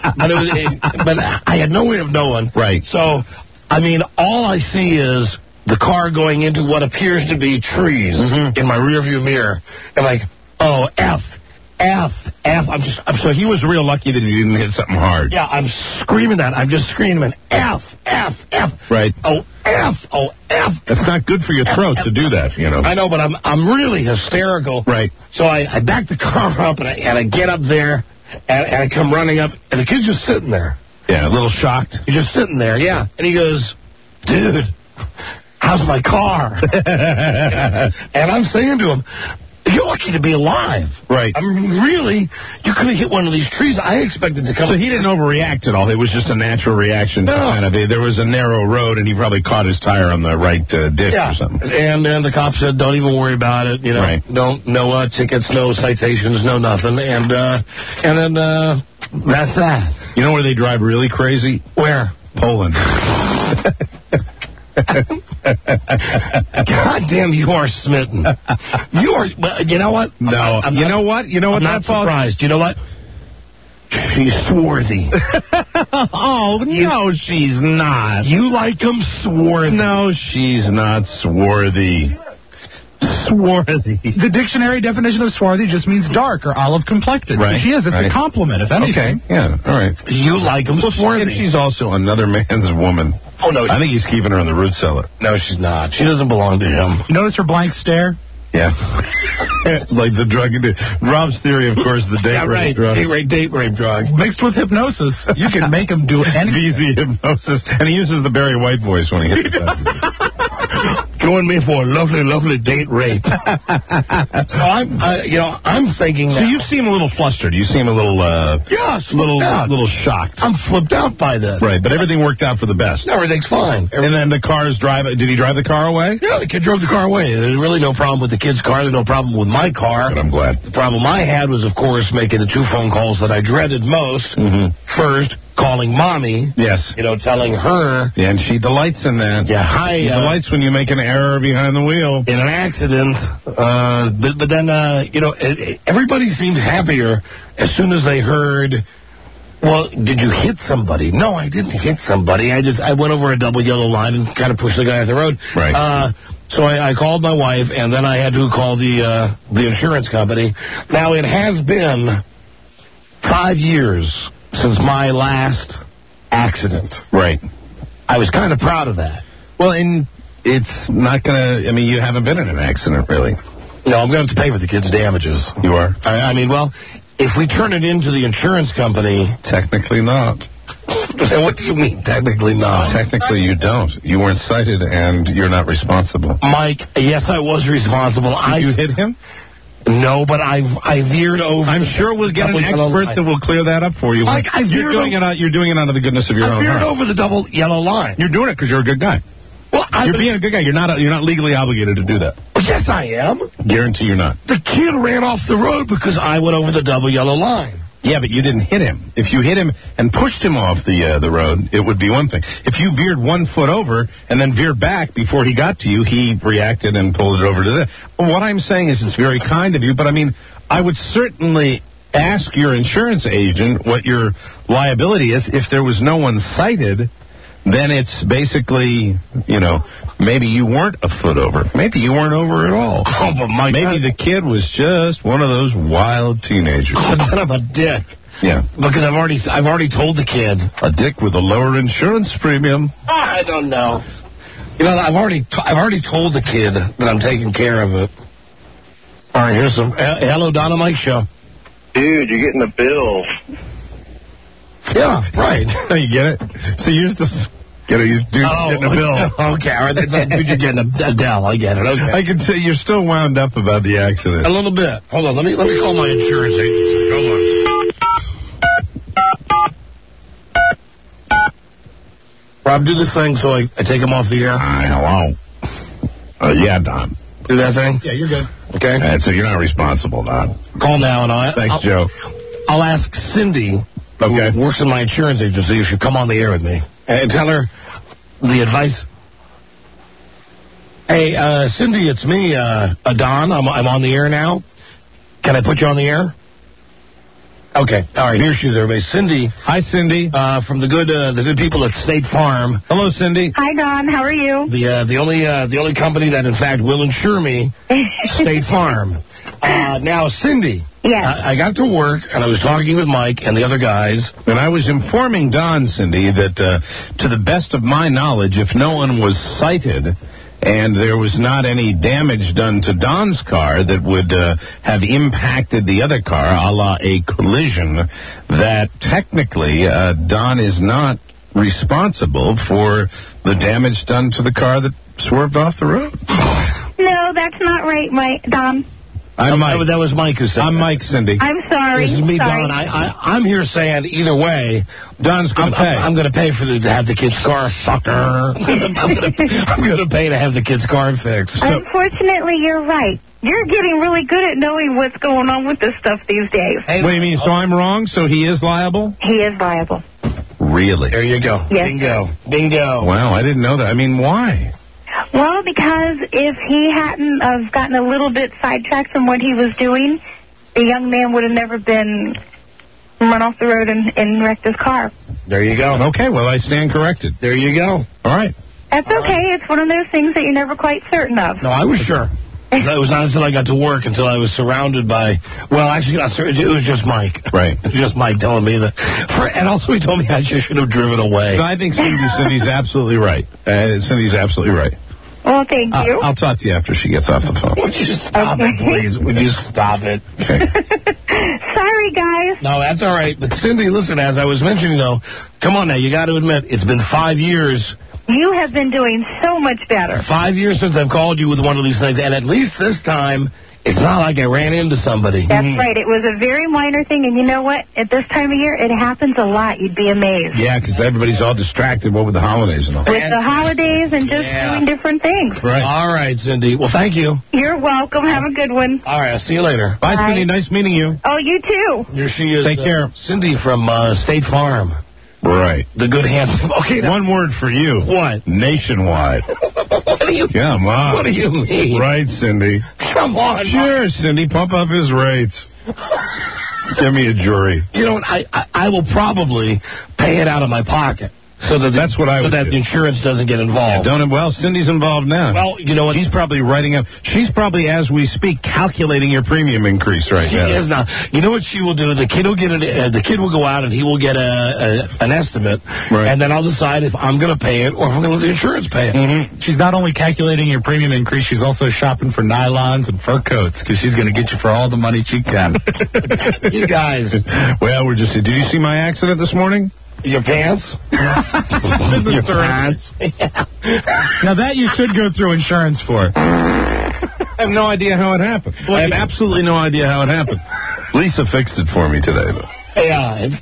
But I had no way of knowing. Right. So, all I see is the car going into what appears to be trees in my rearview mirror. I'm like, oh, F. So he was real lucky that he didn't hit something hard. Yeah, I'm screaming that. I'm just screaming F. Right. Oh, F. That's not good for your throat to do that, you know. I know, but I'm really hysterical. Right. So I back the car up, and I get up there, and I come running up, and the kid's just sitting there. Yeah, a little shocked. He's just sitting there, yeah. And he goes, dude, how's my car? And I'm saying to him, you're lucky to be alive. Right. I mean, really, you could have hit one of these trees. I expected to come. So he didn't overreact at all. It was just a natural reaction. No. Kind of. There was a narrow road, and he probably caught his tire on the right ditch or something. And then the cop said, don't even worry about it. You know, right. No tickets, no citations, no nothing. And then that's that. You know where they drive really crazy? Where? Poland. God damn, you are smitten. You are. You know what? No. I'm you know what? I'm not surprised. You know what? She's swarthy. Oh, no, she's not. You like them swarthy. No, she's not swarthy. Swarthy. The dictionary definition of swarthy just means dark or olive complected. Right. She is. It's a compliment, if anything. Okay. Yeah. All right. You like them swarthy. And she's also another man's woman. Oh, no. I think he's keeping her in the root cellar. No, she's not. She doesn't belong to him. You notice her blank stare? Yeah. Like the drug. Rob's theory, of course, the date rape drug. Date rape drug. Mixed with hypnosis. You can make him do anything. VZ hypnosis. And he uses the Barry White voice when he hits it. Join me for a lovely, lovely date rape. So I'm thinking. So you seem a little flustered. You seem a little, little shocked. I'm flipped out by this. Right, but everything worked out for the best. Everything's fine. And then the car's did he drive the car away? Yeah, the kid drove the car away. There's really no problem with the kid's car. There's no problem with my car. But I'm glad. The problem I had was, of course, making the 2 phone calls that I dreaded most. Mm-hmm. First, calling Mommy. Yes. Telling her. Yeah, and she delights in that. Yeah, hi. She delights when you make an error behind the wheel. In an accident. But then, everybody seemed happier as soon as they heard, well, did you hit somebody? No, I didn't hit somebody. I went over a double yellow line and kind of pushed the guy off the road. Right. So I called my wife, and then I had to call the insurance company. Now, it has been 5 years since my last accident. Right. I was kind of proud of that. Well, and it's not going to, you haven't been in an accident, really. No, I'm going to have to pay for the kid's damages. You are? Well, if we turn it into the insurance company... Technically not. What do you mean, technically not? Technically, you don't. You weren't cited, and you're not responsible. Mike, yes, I was responsible. Did you hit him? No, but I veered over. I'm sure we'll get an expert that will clear that up for you. Mike, you're doing it out of the goodness of your own heart. I veered over the double yellow line. You're doing it because you're a good guy. Well, you're being a good guy. You're not legally obligated to do that. Well, yes, I am. Guarantee you're not. The kid ran off the road because I went over the double yellow line. Yeah, but you didn't hit him. If you hit him and pushed him off the road, it would be one thing. If you veered 1 foot over and then veered back before he got to you, he reacted and pulled it over to the... What I'm saying is it's very kind of you, but I would certainly ask your insurance agent what your liability is. If there was no one cited, then it's basically, maybe you weren't a foot over. Maybe you weren't over at all. Oh, but maybe the kid was just one of those wild teenagers. I'm a dick. Yeah. Because I've already told the kid. A dick with a lower insurance premium. I don't know. I've already told the kid that I'm taking care of it. All right, here's some. Hello, Don and Mike show. Dude, you're getting the bills. Yeah, right. You get it? So you're just... He's getting a bill. Okay, all right. That's you're getting a Dell. I get it. Okay. I can say you're still wound up about the accident. A little bit. Hold on. Let me call my insurance agency. Hold on. Rob, do this thing so I take him off the air. Hello. Yeah, Don. Do that thing? Yeah, you're good. Okay. So you're not responsible, Don. Call now, and Thanks, Joe. I'll ask Cindy, who works in my insurance agency, if she'll come on the air with me. And tell her the advice. Hey, Cindy, it's me, Don. I'm on the air now. Can I put you on the air? Okay. All right. Here she is, everybody. Cindy. Hi, Cindy. From the good people at State Farm. Hello, Cindy. Hi, Don. How are you? The only company that in fact will insure me, State Farm. Now, Cindy. Yes. I got to work, and I was talking with Mike and the other guys. And I was informing Don, Cindy, that to the best of my knowledge, if no one was cited and there was not any damage done to Don's car that would have impacted the other car, a la a collision, that technically Don is not responsible for the damage done to the car that swerved off the road. No, that's not right, Don. I'm Mike. That was Mike who said I'm that. Mike, Cindy. I'm sorry. This is me, sorry. Don. I'm here saying either way, Don's going to pay. I'm going to pay to have the kid's car, sucker. I'm going to pay to have the kid's car fixed. Unfortunately, you're right. You're getting really good at knowing what's going on with this stuff these days. What do you mean? So I'm wrong? So he is liable? He is liable. Really? There you go. Yes. Bingo. Wow, I didn't know that. I mean, why? Well, because if he hadn't have gotten a little bit sidetracked from what he was doing, the young man would have never been run off the road and wrecked his car. There you go. Okay, well, I stand corrected. There you go. All right. That's okay. It's one of those things that you're never quite certain of. No, I was sure. It was not until I got to work until I was surrounded by, well, actually, it was just Mike. Right. Just Mike telling me that. And also he told me I just should have driven away. No, I think Cindy's absolutely right. Cindy's absolutely right. Well, thank you. I'll talk to you after she gets off the phone. Would you stop it, please? Would you stop it? Okay. Sorry, guys. No, that's all right. But Cindy, listen, as I was mentioning, though, come on now, you got to admit, it's been 5 years. You have been doing so much better. 5 years since I've called you with one of these things, and at least this time, it's not like I ran into somebody. That's right. It was a very minor thing, and you know what? At this time of year, it happens a lot. You'd be amazed. Yeah, because everybody's all distracted. What with the holidays and all. With the holidays and just doing different things. Right. All right, Cindy. Well, thank you. You're welcome. Have a good one. All right, I'll see you later. Bye, Cindy. Nice meeting you. Oh, you too. Here she is. Take care. Cindy from State Farm. Right. The good handsome. Okay. One word for you. What? Nationwide. What do you? Come on. What do you mean? Right, Cindy. Come on. Sure, Cindy. Pump up his rates. Give me a jury. You know, I will probably pay it out of my pocket. So that that's what I would that do. Insurance doesn't get involved. Yeah, well, Cindy's involved now. Well, you know what? She's probably writing up. She's probably, as we speak, calculating your premium increase right now. She is now. You know what she will do? The kid will get the kid will go out and he will get an estimate, right. And then I'll decide if I'm going to pay it or if I'm going to let the insurance pay it. Mm-hmm. She's not only calculating your premium increase, she's also shopping for nylons and fur coats because she's going to get you for all the money she can. You guys. Well, we're just. Did you see my accident this morning? Your pants? Your pants. Yeah. Now that you should go through insurance for. I have no idea how it happened. I have absolutely no idea how it happened. Lisa fixed it for me today, though. Yeah, it's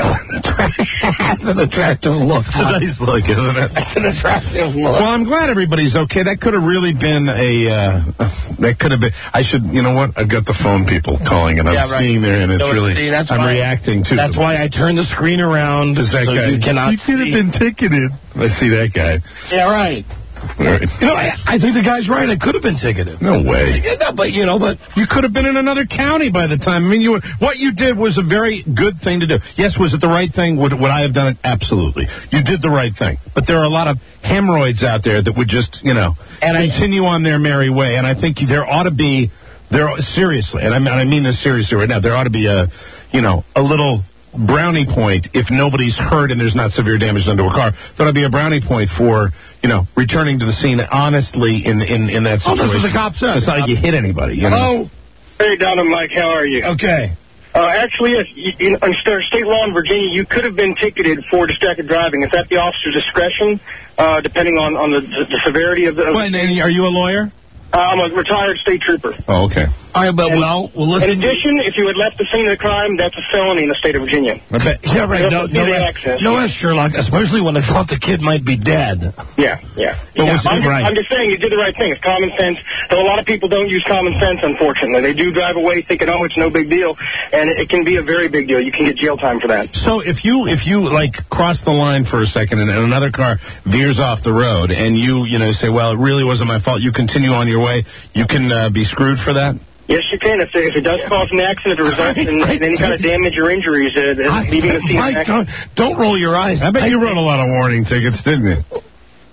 an attractive look. It's a nice look, isn't it? It's an attractive look. Well, I'm glad everybody's okay. That could have really been that could have been. I should, you know what? I've got the phone people calling, and I'm seeing there, and it's really. I'm reacting to. That's why I turned the screen around so guy, you cannot. You could have been ticketed. I see that guy. Yeah, right. Right. You know, I think the guy's right. I could have been ticketed. No way. Yeah, but you could have been in another county by the time. I mean, what you did was a very good thing to do. Yes, was it the right thing? Would I have done it? Absolutely. You did the right thing. But there are a lot of hemorrhoids out there that would just, continue on their merry way. And I think there ought to be, seriously, and I mean this seriously right now, there ought to be a little brownie point if nobody's hurt and there's not severe damage done to a car. There ought to be a brownie point for, returning to the scene honestly in that situation. Oh, that's what the cop said. It's not like you hit anybody. Hello? Hey, Don and Mike, how are you? Okay. Actually, yes. Under state law in Virginia, you could have been ticketed for distracted driving. It's at the officer's discretion, depending on the severity of the... Are you a lawyer? I'm a retired state trooper. Oh, okay. All right, but listen. In addition, if you had left the scene of the crime, that's a felony in the state of Virginia. I bet. Yeah, right. No, Sherlock, especially when I thought the kid might be dead. Yeah. I'm just saying you did the right thing. It's common sense. Though a lot of people don't use common sense, unfortunately. They do drive away thinking, oh, it's no big deal. And it can be a very big deal. You can get jail time for that. So if you cross the line for a second and another car veers off the road and you say, well, it really wasn't my fault, you continue on your way, you can be screwed for that? Yes, you can. If it does cause an accident, if it results in any kind of damage or injuries, leaving the scene. Mike, don't roll your eyes. I bet you wrote a lot of warning tickets, didn't you?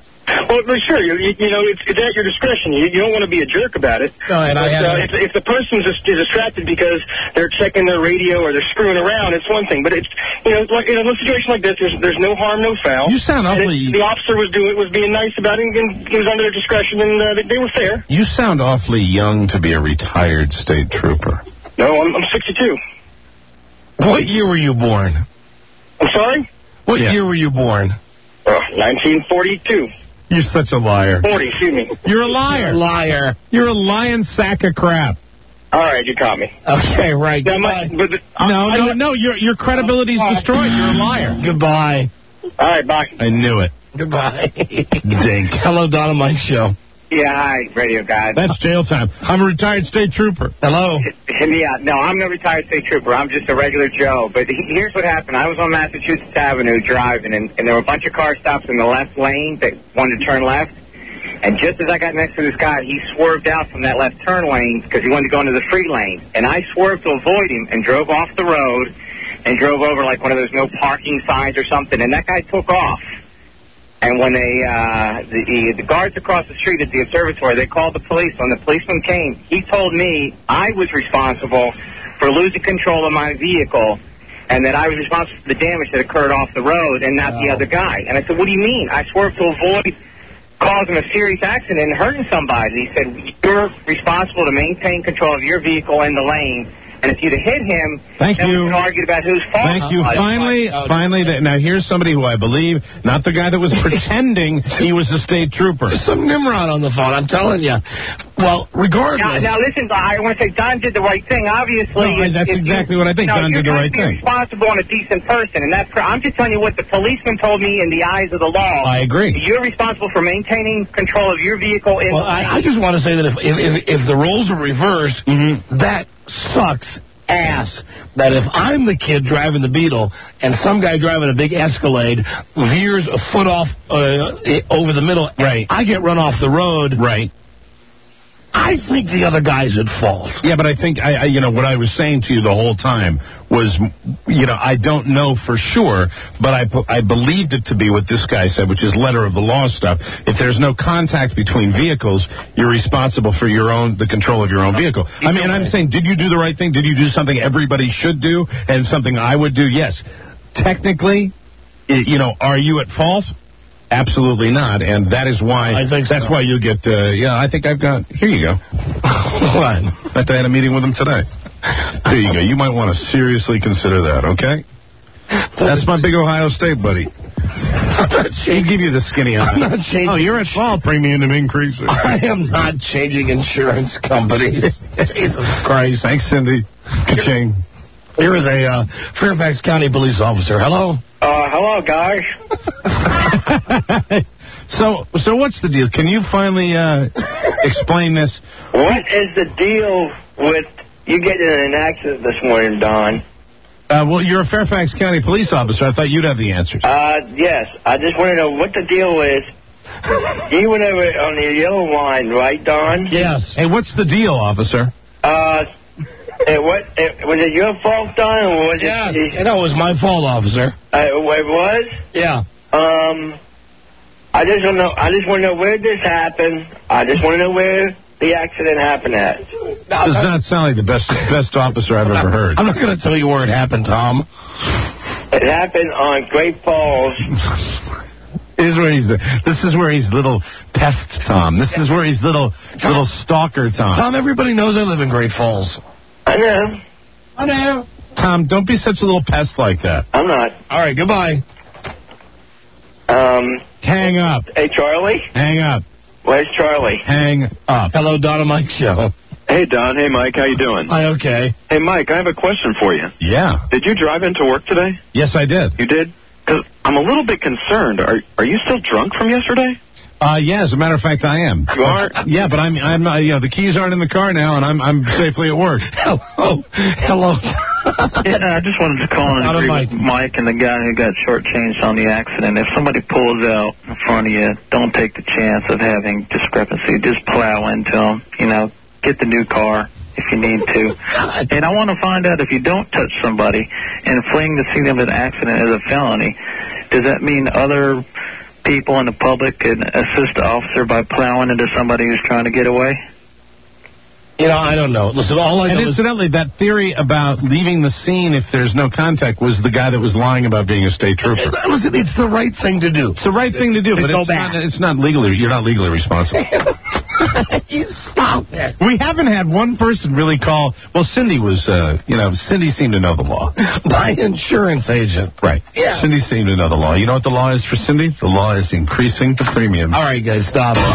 Well, for sure. You know, it's at your discretion. You don't want to be a jerk about it. No, and if the person is distracted because they're checking their radio or they're screwing around, it's one thing. But it's, like in a situation like this, there's no harm, no foul. You sound awfully... The officer was being nice about it, and he was under their discretion, and they were fair. You sound awfully young to be a retired state trooper. No, I'm 62. What year were you born? I'm sorry? What year were you born? 1942. You're such a liar. 40, excuse me. You're a liar. Liar. You're a lying sack of crap. All right, you caught me. Okay, right. No, your credibility's destroyed. You're a liar. Goodbye. All right, bye. I knew it. Goodbye. Dink. Hello, Dynamite Show. Yeah, hi, radio guy. That's jail time. I'm a retired state trooper. Hello. Yeah, no, I'm no retired state trooper. I'm just a regular Joe. But here's what happened. I was on Massachusetts Avenue driving, and there were a bunch of car stops in the left lane that wanted to turn left. And just as I got next to this guy, he swerved out from that left turn lane because he wanted to go into the free lane. And I swerved to avoid him and drove off the road and drove over like one of those no parking signs or something. And that guy took off. And when the guards across the street at the observatory, they called the police. When the policeman came, he told me I was responsible for losing control of my vehicle and that I was responsible for the damage that occurred off the road and not the other guy. And I said, what do you mean? I swerved to avoid causing a serious accident and hurting somebody. He said, you're responsible to maintain control of your vehicle in the lane. And if you'd have hit him, Thank you. We could argue about whose fault. Thank you. Finally, now here's somebody who I believe, not the guy that was pretending he was a state trooper. There's some Nimrod on the phone, I'm telling you. Well, regardless. Now listen, I want to say Don did the right thing. Obviously, no, that's exactly what I think. Don did the right thing. You're responsible and a decent person, and I'm just telling you what the policeman told me in the eyes of the law. I agree. You're responsible for maintaining control of your vehicle in the lane. I just want to say that if the roles are reversed, that sucks ass. That if I'm the kid driving the Beetle and some guy driving a big Escalade veers a foot off over the middle, right? I get run off the road, right? I think the other guy's at fault. Yeah, but I think, what I was saying to you the whole time was, I don't know for sure, but I believed it to be what this guy said, which is letter of the law stuff. If there's no contact between vehicles, you're responsible for the control of your own vehicle. I mean, I'm saying, did you do the right thing? Did you do something everybody should do and something I would do? Yes. Technically, are you at fault? Absolutely not, and that is why. I think that's why you get. I think I've got. Here you go. What? In fact, I had a meeting with him today. There you go. You might want to seriously consider that. Okay. That's my big Ohio State buddy. He give you the skinny on I'm not changing. Oh, you're at fault. Premium increase. I am not changing insurance companies. Jesus Christ. Thanks, Cindy. Ka-ching. Here is a Fairfax County police officer. Hello. Hello, guys. So what's the deal? Can you finally explain this? What is the deal with you getting in an accident this morning, Don? Well, you're a Fairfax County police officer. I thought you'd have the answers. Yes. I just want to know what the deal is. You went over on the yellow line, right, Don? Yes. Hey, what's the deal, officer? Was it your fault, Don, or was yes. it? No, it was my fault, officer. It was? Yeah. I just want to know where this happened. I just want to know where the accident happened at. This does not sound like the best officer I've ever heard. I'm not going to tell you where it happened, Tom. It happened on Great Falls. This is where he's little pest Tom. This is where he's little stalker Tom. Tom, everybody knows I live in Great Falls. I know. Tom, don't be such a little pest like that. I'm not. All right, goodbye. Hang up. Hey, Charlie? Hang up. Where's Charlie? Hang up. Hello, Don and Mike Show. Hey, Don. Hey, Mike. How you doing? Hi, okay. Hey, Mike, I have a question for you. Yeah. Did you drive into work today? Yes, I did. You did? Because I'm a little bit concerned. Are you still drunk from yesterday? Yeah, as a matter of fact, I am. You are? Yeah, but I'm the keys aren't in the car now, and I'm safely at work. Hello. Yeah, I just wanted to call and agree with Mike and the guy who got shortchanged on the accident. If somebody pulls out in front of you, don't take the chance of having discrepancy. Just plow into them. Get the new car if you need to. And I want to find out, if you don't touch somebody and fleeing the scene of an accident is a felony, does that mean other people in the public can assist the officer by plowing into somebody who's trying to get away? You know, I don't know. Listen, all I know and is... incidentally, that theory about leaving the scene if there's no contact was the guy that was lying about being a state trooper. Listen, it's the right thing to do. It's the right thing to do, but it's not legally, you're not legally responsible. You stop it. We haven't had one person really call. Well, Cindy was, Cindy seemed to know the law. My insurance agent. Right. Yeah. Cindy seemed to know the law. You know what the law is for Cindy? The law is increasing the premium. All right, guys, stop it.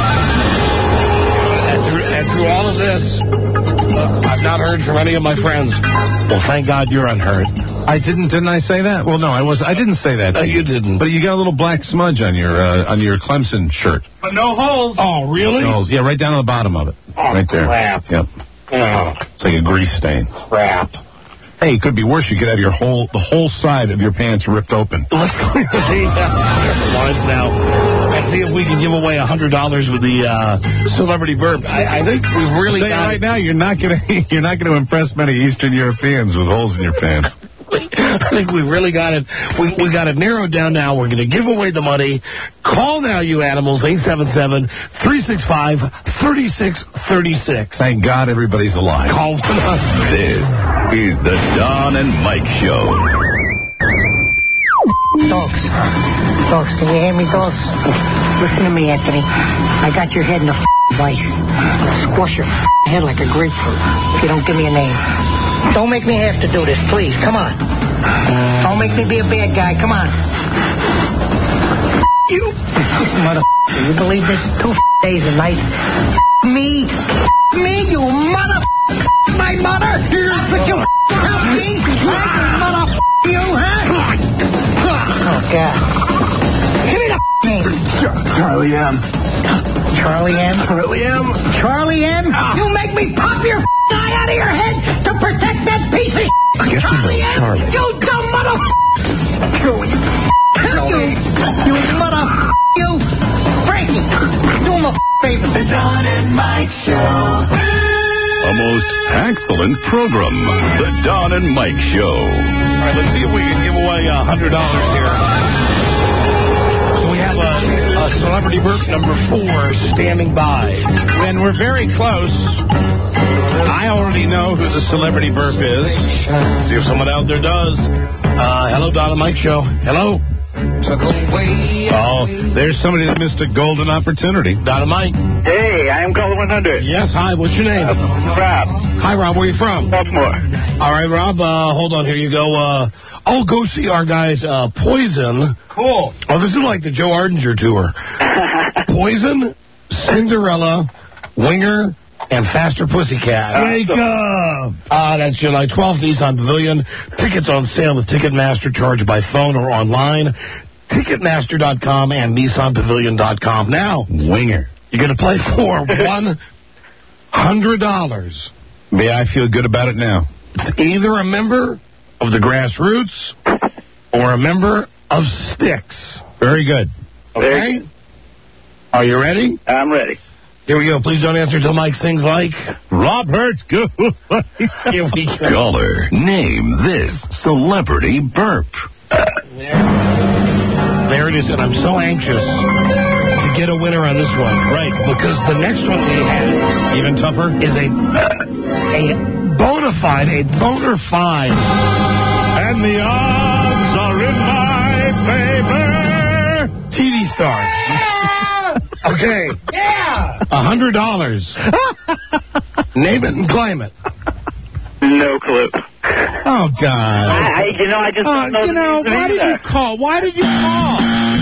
And through all of this, I've not heard from any of my friends. Well, thank God you're unhurt. I didn't I say that? Well, no, I didn't say that. No, you didn't. But you got a little black smudge on your Clemson shirt. But no holes. Oh, really? No holes. Yeah, right down on the bottom of it. Oh, right there. Crap. Yep. Oh. It's like a grease stain. Crap. Hey, it could be worse. You could have the whole side of your pants ripped open. Let's go to the lines now and see if we can give away $100 with the celebrity burp. I think we've really got right now. You're not gonna impress many Eastern Europeans with holes in your pants. I think we really got it. We got it narrowed down now. We're going to give away the money. Call now, you animals, 877-365-3636. Thank God everybody's alive. Call them. This is the Don and Mike Show. Dogs, can you hear me, dogs? Listen to me, Anthony. I got your head in a vice. I'm going to squash your head like a grapefruit if you don't give me a name. Don't make me have to do this, please. Come on. Don't make me be a bad guy. Come on. You motherfucker. You believe this? 2 days and nights. Me, you motherfucker. My mother. But you help me. Motherfucker, you, huh? Oh, God. Give me the name. Charlie M. Charlie M? Charlie M. Charlie M? You make me pop your eye out of your head to protect that piece of Charlie M? Charlie. You dumb motherfucker! You motherfucker! You! Frankie! Do him a favor. The Don and Mike Show. A most excellent program. The Don and Mike Show. All right, let's see if we can give away $100 here. So we have a celebrity burp number 4 standing by. And we're very close. I already know who the celebrity burp is. See if someone out there does. Hello, Don and Mike Show. Hello. Oh, there's somebody that missed a golden opportunity. Don and Mike. Hey, I am caller 100. Yes, hi, what's your name? Rob. Hi, Rob, where are you from? Baltimore. All right, Rob, hold on, here you go. I'll go see our guys, Poison. Cool. Oh, this is like the Joe Ardinger tour. Poison, Cinderella, Winger, and Faster Pussycat. Wake up! That's July 12th, Nissan Pavilion. Tickets on sale with Ticketmaster, charged by phone or online. Ticketmaster.com and NissanPavilion.com. Now, Winger. you're going to play for $100. Yeah, I feel good about it now. It's either a member of the Grassroots or a member of Styx. Very good. Okay? Are you ready? I'm ready. Here we go. Please don't answer until Mike sings like... Rob Hurts, good. Here we go. Caller, name this celebrity burp. There it is, and I'm so anxious to get a winner on this one. Right, because the next one we have... Even tougher? Is a bona fide. And the odds are in my favor. TV star. Okay. Yeah! $100. Name it and claim it. No clue. Oh, God. I just don't know. Why did you call? Why did you call?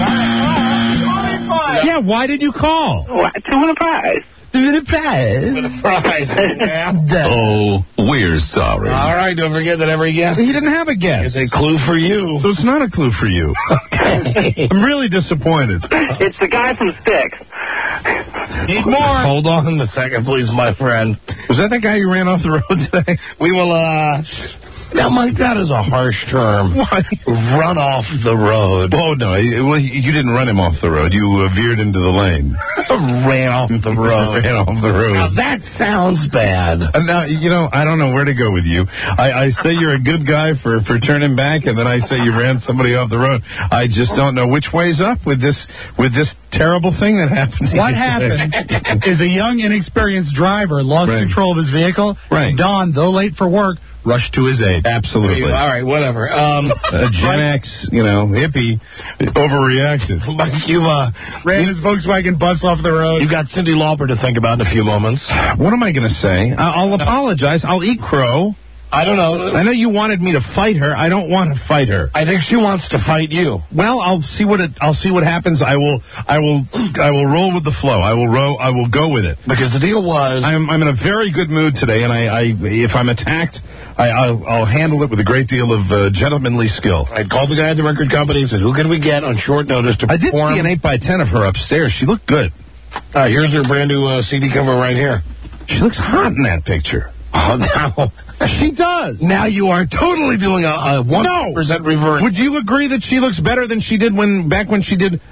Yeah, why did you call? To win a prize. To win a prize. With a prize. Oh, we're sorry. All right, don't forget that every guess. He didn't have a guess. It's a clue for you. So it's not a clue for you. Okay. I'm really disappointed. It's the guy from Styx. Need more. Hold on a second, please, my friend. Was that the guy you ran off the road today? We will, Now, Mike, that is a harsh term. Why? Run off the road. Oh, no. Well, you didn't run him off the road. You veered into the lane. Ran off the road. Ran off the road. Now, that sounds bad. Now, I don't know where to go with you. I say you're a good guy for turning back, and then I say you ran somebody off the road. I just don't know which way's up with this terrible thing that happened. What happened is a young, inexperienced driver lost control of his vehicle. Right. Don, though late for work, rushed to his aid. Absolutely. All right, whatever. A Gen X, hippie, overreacted. You ran his Volkswagen bus off the road. You've got Cyndi Lauper to think about in a few moments. What am I going to say? I'll apologize. I'll eat crow. I don't know. I know you wanted me to fight her. I don't want to fight her. I think she wants to fight you. Well, I'll see what happens. I will roll with the flow. I will go with it. Because the deal was, I'm in a very good mood today, and if I'm attacked, I'll handle it with a great deal of gentlemanly skill. I called the guy at the record company and said, "Who can we get on short notice to perform?" I did see an 8x10 of her upstairs. She looked good. Here's her brand new CD cover right here. She looks hot in that picture. Oh, now. She does. Now you are totally doing a 100% reverse. Would you agree that she looks better than she did back when she did?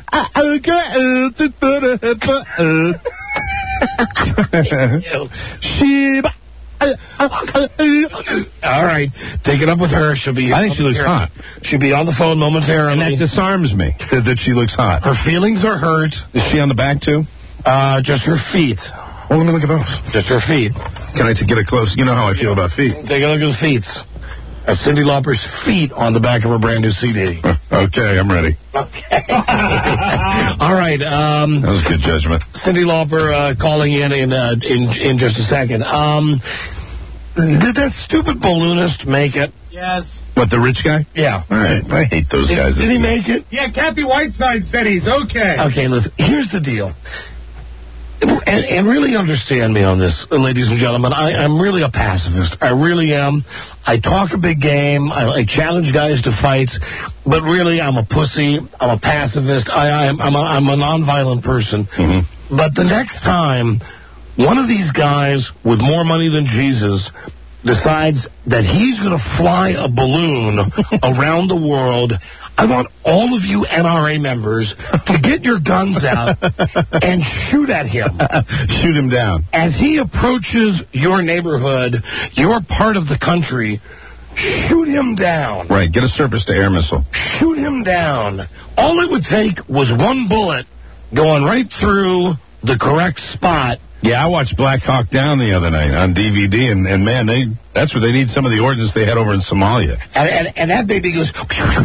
All right, take it up with her. She'll be. I think she looks hot. She'll be on the phone momentarily. And that disarms me that she looks hot. Her feelings are hurt. Is she on the back too? Just her feet. Well, let me look at those. Just her feet. Can I get a close? You know how I feel about feet. Take a look at the feet. That's Cyndi Lauper's feet on the back of her brand new CD. Okay, I'm ready. Okay. All right. That was good judgment. Cyndi Lauper calling in just a second. Did that stupid balloonist make it? Yes. What, the rich guy? Yeah. All right. I hate those guys. Did he make it? Yeah, Kathy Whiteside said he's okay. Okay, listen. Here's the deal. And really understand me on this, ladies and gentlemen. I'm really a pacifist. I really am. I talk a big game. I challenge guys to fights. But really, I'm a pussy. I'm a pacifist. I'm a nonviolent person. Mm-hmm. But the next time one of these guys with more money than Jesus decides that he's going to fly a balloon around the world, I want all of you NRA members to get your guns out and shoot at him. Shoot him down. As he approaches your neighborhood, your part of the country, shoot him down. Right, get a surface-to-air missile. Shoot him down. All it would take was one bullet going right through the correct spot. Yeah, I watched Black Hawk Down the other night on DVD, and man, that's where they need some of the ordnance they had over in Somalia. And that baby goes,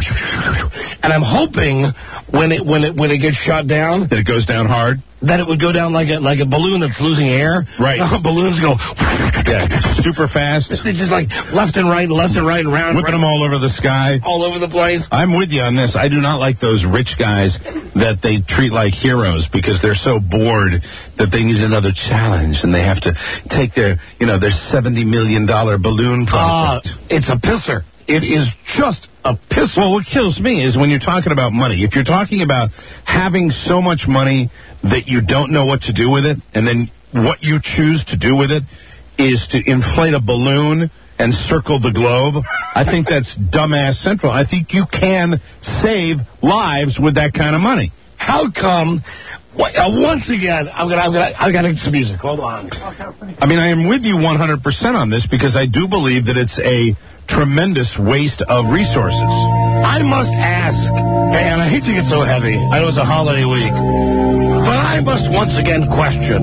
and I'm hoping when it gets shot down, that it goes down hard. That it would go down like a balloon that's losing air. Right. Balloons go super fast. They're just like left and right, and round. Whipping them all over the sky. All over the place. I'm with you on this. I do not like those rich guys that they treat like heroes because they're so bored that they need another challenge and they have to take their $70 million balloon project. It's a pisser. It is just a piss. Well, what kills me is when you're talking about money. If you're talking about having so much money that you don't know what to do with it, and then what you choose to do with it is to inflate a balloon and circle the globe, I think that's dumbass central. I think you can save lives with that kind of money. How come? Once again, I got to get some music. Hold on. I mean, I am with you 100% on this because I do believe that it's a tremendous waste of resources. I must ask, and I hate to get so heavy. I know it's a holiday week, but I must once again question: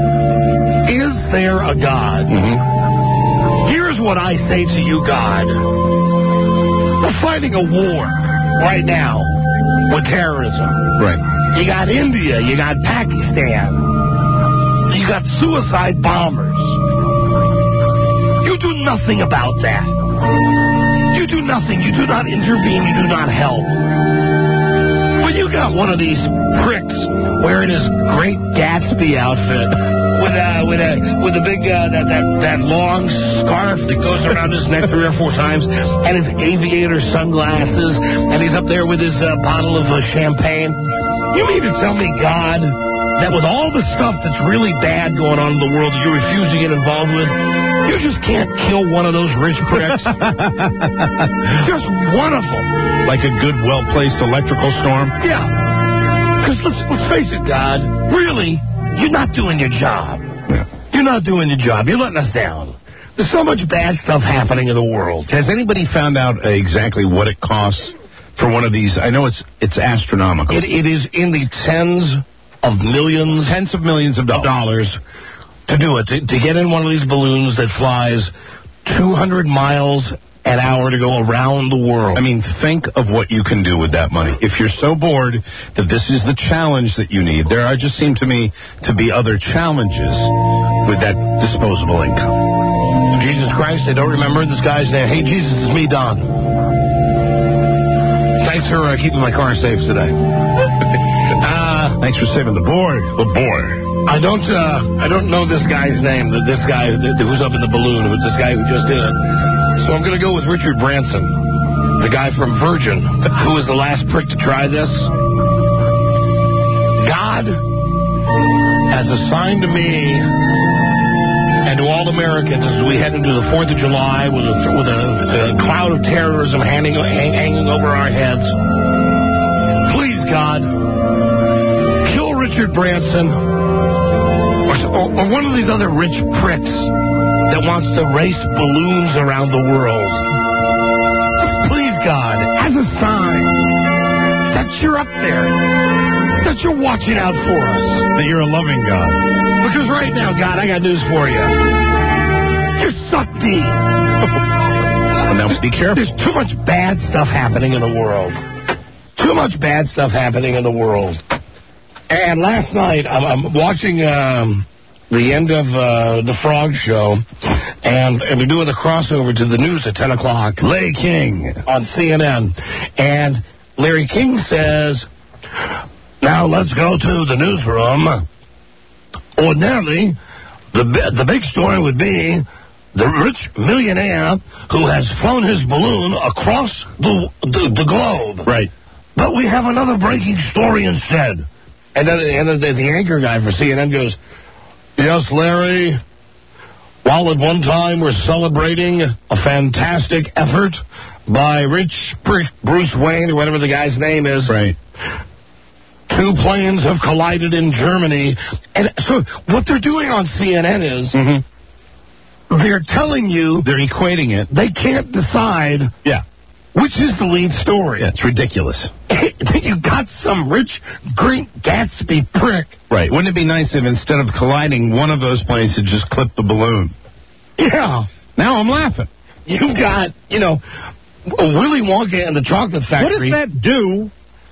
is there a God? Mm-hmm. Here's what I say to you, God. We're fighting a war right now with terrorism. Right. You got India, you got Pakistan, you got suicide bombers. You do nothing about that. You do nothing. You do not intervene. You do not help. But you got one of these pricks wearing his Great Gatsby outfit with a big that long scarf that goes around his neck 3 or 4 times, and his aviator sunglasses, and he's up there with his bottle of champagne. You mean to tell me, God, that with all the stuff that's really bad going on in the world that you refuse to get involved with, You just can't kill one of those rich pricks. Just one of them. Like a good, well-placed electrical storm? Yeah. Because let's face it, God, really, you're not doing your job. Yeah. You're not doing your job. You're letting us down. There's so much bad stuff happening in the world. Has anybody found out exactly what it costs for one of these? I know it's astronomical. It is in the tens of millions of dollars to do it, to get in one of these balloons that flies 200 miles an hour to go around the world. I mean, think of what you can do with that money. If you're so bored that this is the challenge that you need, there just seem to me to be other challenges with that disposable income. Jesus Christ, I don't remember this guy's name. Hey, Jesus, it's me, Don. Thanks for keeping my car safe today. Thanks for saving the board. The board. I don't know this guy's name. This guy who's up in the balloon. This guy who just did it. So I'm going to go with Richard Branson, the guy from Virgin, who was the last prick to try this. God has assigned to me and to all Americans as we head into the 4th of July with a cloud of terrorism hanging over our heads. Please, God, kill Richard Branson or one of these other rich pricks that wants to race balloons around the world. Please, God, as a sign that you're up there, that you're watching out for us. That you're a loving God. Because right now, God, I got news for you. You suck deep. Well, now be careful. There's too much bad stuff happening in the world. Too much bad stuff happening in the world. And last night, I'm watching the end of the Frog Show, and they're doing the crossover to the news at 10 o'clock. Larry King on CNN. And Larry King says, now let's go to the newsroom. Ordinarily, the big story would be the rich millionaire who has flown his balloon across the globe. Right. But we have another breaking story instead. And then the anchor guy for CNN goes, yes, Larry, while at one time we're celebrating a fantastic effort by rich Bruce Wayne, or whatever the guy's name is. Right. 2 planes have collided in Germany. And so what they're doing on CNN is they're telling you. They're equating it. They can't decide. Yeah. Which is the lead story? Yeah, it's ridiculous. You got some rich, great Gatsby prick. Right. Wouldn't it be nice if instead of colliding, one of those planes had just clipped the balloon? Yeah. Now I'm laughing. You've got, Willy Wonka and the Chocolate Factory. What does that do?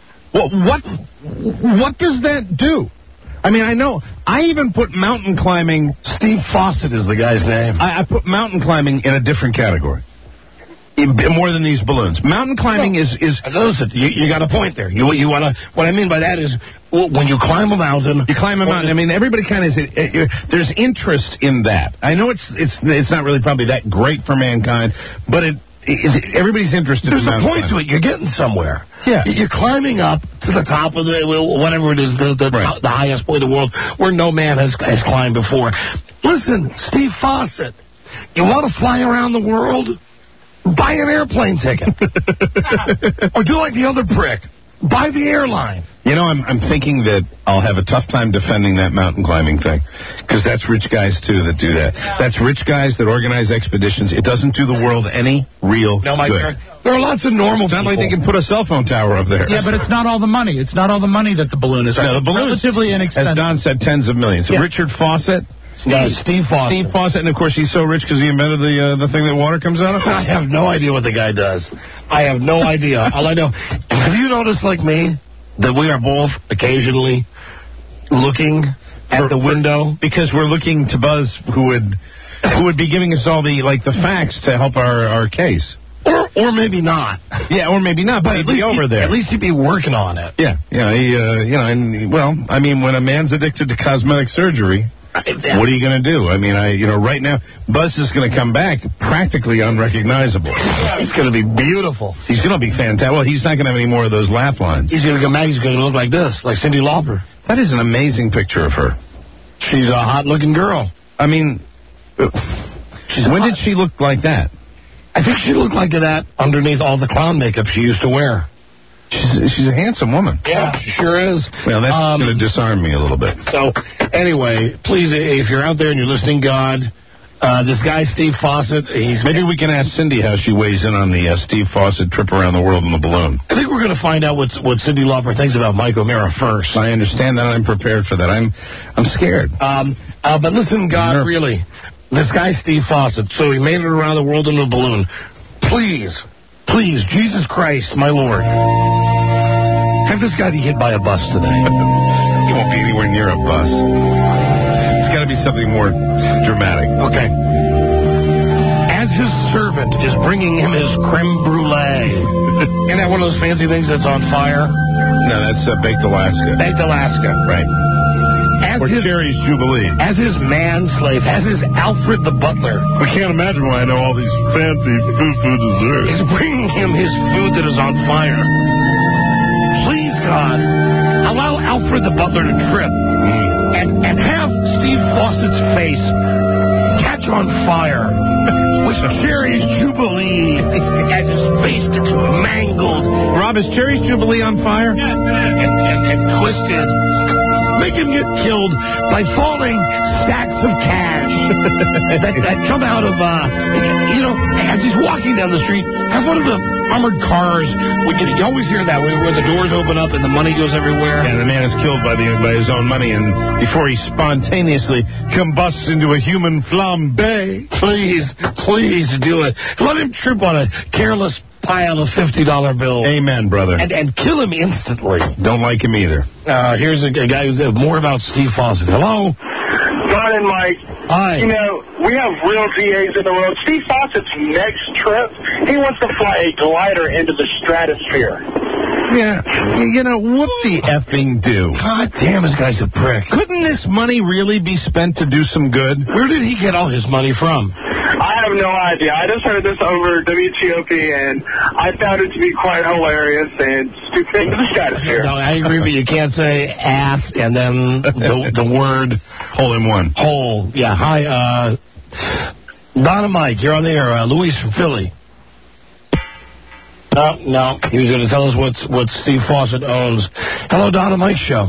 What does that do? I mean, I know. I even put mountain climbing. Steve Fawcett is the guy's name. I put mountain climbing in a different category. More than these balloons. Mountain climbing is. Listen, you got a point there. You want to. What I mean by that is when you climb a mountain. You climb a mountain. I mean, everybody kind of is. There's interest in that. I know it's not really probably that great for mankind, but everybody's interested. There's in a point climbing. to it. You're getting somewhere. Yeah. You're climbing up to the top of whatever it is, the highest point in the world where no man has climbed before. Listen, Steve Fawcett, you want to fly around the world? Buy an airplane ticket. Or do like the other prick. Buy the airline. I'm thinking that I'll have a tough time defending that mountain climbing thing. Because that's rich guys, too, that do that. That's rich guys that organize expeditions. It doesn't do the world any real good. There are lots of normal It's not people. like they can put a cell phone tower up there. Yeah, but it's not all the money. It's not all the money that the balloon is. No, the balloon is relatively inexpensive. As Don said, tens of millions. Yeah. Richard Fawcett. Steve Fawcett. Steve Fawcett, and of course he's so rich because he invented the thing that water comes out of. I have no idea what the guy does. I have no idea. All I know, have you noticed, like me, that we are both occasionally looking at the window? Because we're looking to Buzz, who would be giving us all the facts to help our case. Or maybe not. Yeah, or maybe not, but he'd be over there. At least he'd be working on it. Yeah, when a man's addicted to cosmetic surgery, what are you going to do? I mean, right now, Buzz is going to come back practically unrecognizable. He's going to be beautiful. He's going to be fantastic. Well, he's not going to have any more of those laugh lines. He's going to come back, he's going to look like this, like Cyndi Lauper. That is an amazing picture of her. She's a hot-looking girl. I mean, When did she look like that? I think she looked like that underneath all the clown makeup she used to wear. She's a handsome woman. Yeah, she sure is. Well, that's going to disarm me a little bit. So, anyway, please, if you're out there and you're listening, God, this guy, Steve Fawcett, Maybe we can ask Cindy how she weighs in on the Steve Fawcett trip around the world in the balloon. I think we're going to find out what Cyndi Lauper thinks about Mike O'Meara first. I understand that. I'm prepared for that. I'm scared. But listen, God, really, this guy, Steve Fawcett, so he made it around the world in a balloon. Please, Jesus Christ, my Lord, have this guy be hit by a bus today. He won't be anywhere near a bus. It's got to be something more dramatic. Okay. As his servant is bringing him his creme brulee. Isn't that one of those fancy things that's on fire? No, that's Baked Alaska. Baked Alaska. Right. Or Cherry's Jubilee. As his manslave, as his Alfred the Butler. I can't imagine why I know all these fancy food desserts. He's bringing him his food that is on fire. Please, God, allow Alfred the Butler to trip and have Steve Fawcett's face catch on fire with Cherry's Jubilee as his face gets mangled. Rob, is Cherry's Jubilee on fire? Yes, and twisted. Make him get killed by falling stacks of cash that come out of, as he's walking down the street, have one of the armored cars. You always hear that where the doors open up and the money goes everywhere. And the man is killed by his own money, and before he spontaneously combusts into a human flambe. Please do it. Let him trip on a careless pile of $50 bills. Amen, brother. And kill him instantly. Don't like him either. Here's a guy who's more about Steve Fawcett. Hello? Don and Mike. Hi. You know, we have real GAs in the world. Steve Fawcett's next trip, he wants to fly a glider into the stratosphere. Yeah, whoop-de-effing do. God damn, this guy's a prick. Couldn't this money really be spent to do some good? Where did he get all his money from? I have no idea. I just heard this over WTOP, and I found it to be quite hilarious and stupid into the stratosphere. No, I agree, but you can't say ass and then the word hole in one. Hole. Yeah, hi, Don and Mike, you're on the air. Luis from Philly. No. He was going to tell us what Steve Fawcett owns. Hello, Don and Mike show.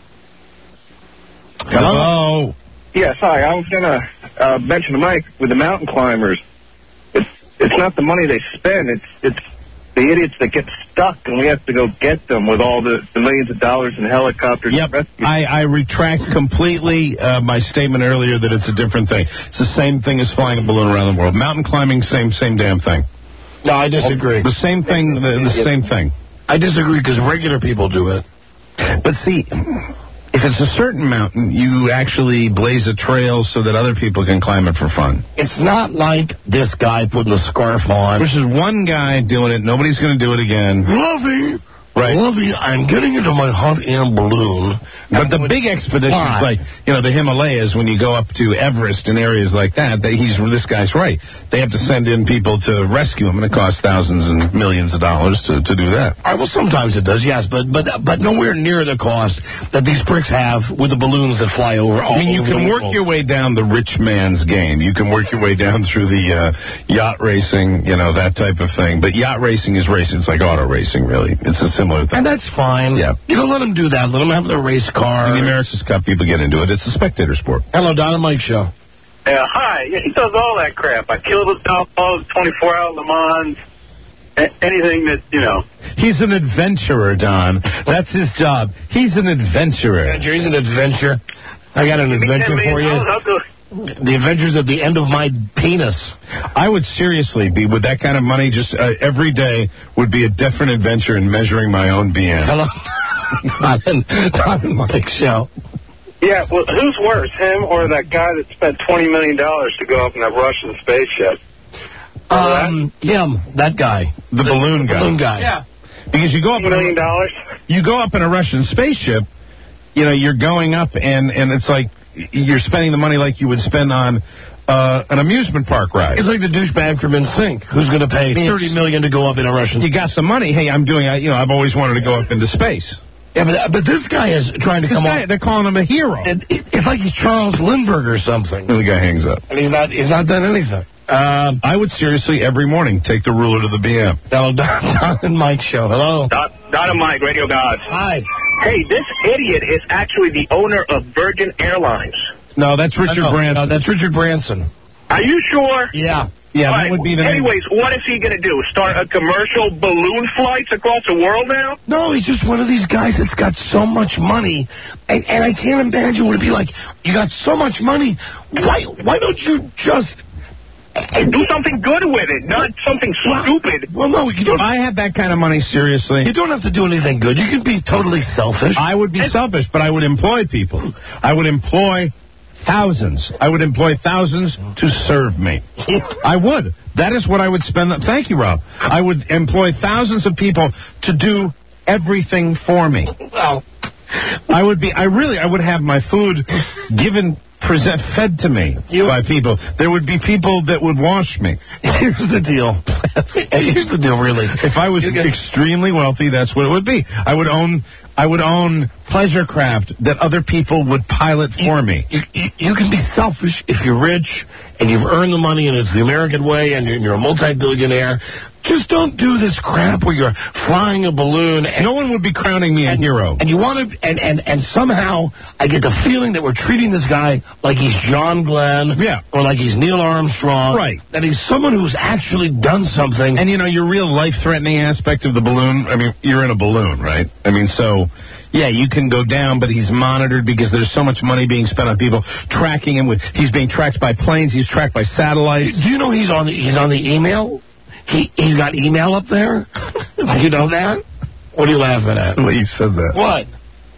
Hello. Yes, hi. I was going to mention to Mike with the mountain climbers. It's not the money they spend. It's the idiots that get stuck, and we have to go get them with all the millions of dollars in helicopters. Yep. I retract completely my statement earlier that it's a different thing. It's the same thing as flying a balloon around the world. Mountain climbing, same damn thing. No, I disagree. The same thing, the same thing. I disagree because regular people do it. But see, if it's a certain mountain, you actually blaze a trail so that other people can climb it for fun. It's not like this guy putting the scarf on. This is one guy doing it. Nobody's going to do it again. Lovey, I'm getting into my hot air balloon. But the big expeditions, like, the Himalayas, when you go up to Everest and areas like that, this guy's right. They have to send in people to rescue him, and it costs thousands and millions of dollars to do that. All right, well, sometimes it does, yes, but nowhere near the cost that these pricks have with the balloons that fly over. You can work your way down the rich man's game. You can work your way down through the yacht racing, that type of thing. But yacht racing is racing. It's like auto racing, really. It's a similar thing. And that's fine. Yeah. Let them do that. Let them have their race car. In the America's Cup, people get into it. It's a spectator sport. Hello, Don and Mike show. Hi. Yeah, he does all that crap. I killed his outlaws, 24-hour Le Mans, anything that, He's an adventurer, Don. That's his job. He's an adventurer. He's an adventure. I got an adventure for you. The adventures at the end of my penis. I would seriously be, with that kind of money, just every day would be a different adventure in measuring my own BM. Hello. Don and Mike show. Yeah, well, who's worse, him or that guy that spent $20 million to go up in that Russian spaceship? Him, that guy. The balloon guy. Yeah. Because you go up $1 million? You go up in a Russian spaceship, you're going up and it's like you're spending the money like you would spend on an amusement park ride. It's like the douchebag from NSYNC who's going to pay $30 million to go up in a Russian. You got some money. Hey, I've always wanted to go up into space. Yeah, but this guy is trying to come on. They're calling him a hero. It's like he's Charles Lindbergh or something. And the guy hangs up. And he's not done anything. I would seriously every morning take the ruler to the BM. Hello, Don and Mike show. Hello. Don and Mike, Radio Gods. Hi. Hey, this idiot is actually the owner of Virgin Airlines. No, that's Richard Branson. No, that's Richard Branson. Are you sure? Yeah. Yeah, All that right, would be the anyways, what is he going to do? Start a commercial balloon flights across the world now? No, he's just one of these guys that's got so much money. And I can't imagine what it'd be like. You got so much money. Why don't you just... do something good with it, not something stupid. Well, no, you don't. If I had that kind of money, seriously. You don't have to do anything good. You can be totally selfish. I would be selfish, but I would employ people. I would employ thousands. I would employ thousands to serve me. I would. That is what I would spend. Thank you, Rob. I would employ thousands of people to do everything for me. Well, I would have my food fed to me by people. There would be people that would wash me. Here's the deal. Here's the deal, really. If I was extremely wealthy, that's what it would be. I would own pleasure craft that other people would pilot for me. You can be selfish if you're rich and you've earned the money and it's the American way and you're a multi-billionaire. Just don't do this crap where you're flying a balloon. And no one would be crowning me a hero. And you want to, and somehow I get the feeling that we're treating this guy like he's John Glenn. Yeah. Or like he's Neil Armstrong. Right. That he's someone who's actually done something. And, your real life-threatening aspect of the balloon, I mean, you're in a balloon, right? I mean, so... Yeah, you can go down, but he's monitored because there's so much money being spent on people tracking him. He's being tracked by planes. He's tracked by satellites. Do you know he's on the email? He's got email up there. Do you know that? What are you laughing at? Well, you said that. What?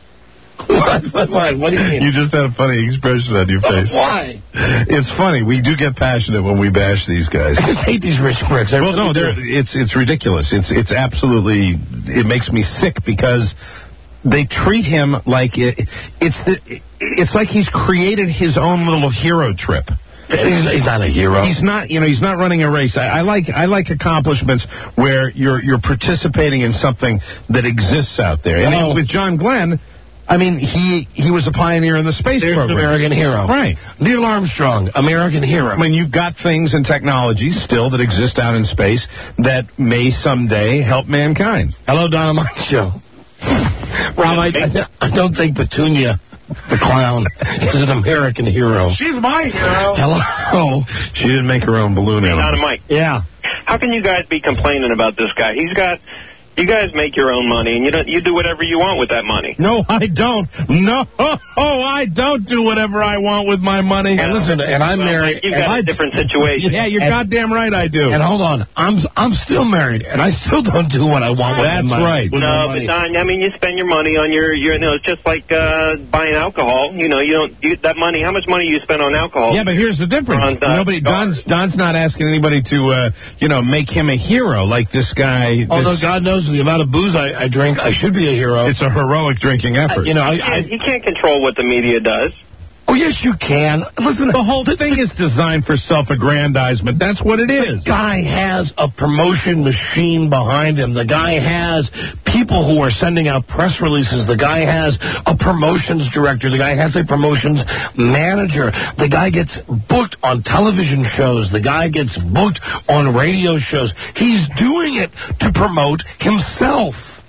What do you mean? You just had a funny expression on your face. Why? It's funny. We do get passionate when we bash these guys. I just hate these rich pricks. It's ridiculous. It's absolutely. It makes me sick because they treat him like it's like he's created his own little hero trip. He's not a hero. He's not, he's not running a race. I like accomplishments where you're participating in something that exists out there. And with John Glenn, I mean, he was a pioneer in the space program. An American hero. Right. Neil Armstrong, American hero. I mean, you've got things and technologies still that exist out in space that may someday help mankind. Hello, Donna Mike Show. Rob, I don't think Petunia, the clown, is an American hero. She's my hero. Hello. She didn't make her own balloon animal. Donna Mike. Yeah. How can you guys be complaining about this guy? You guys make your own money, and you do whatever you want with that money. No, I don't. No, I don't do whatever I want with my money. And listen, and I'm married. You've got a different situation. Yeah, you're goddamn right I do. And hold on, I'm still married, and I still don't do what I want with my money. That's right. No, but Don, I mean, you spend your money on your it's just like buying alcohol. You don't that money. How much money you spend on alcohol? Yeah, but here's the difference. Don's not asking anybody to make him a hero like this guy. Although God knows the amount of booze I drink, I should be a hero. It's a heroic drinking effort. You can't control what the media does. Oh, yes, you can. Listen, the whole thing is designed for self-aggrandizement. That's what it is. The guy has a promotion machine behind him. The guy has people who are sending out press releases. The guy has a promotions director. The guy has a promotions manager. The guy gets booked on television shows. The guy gets booked on radio shows. He's doing it to promote himself.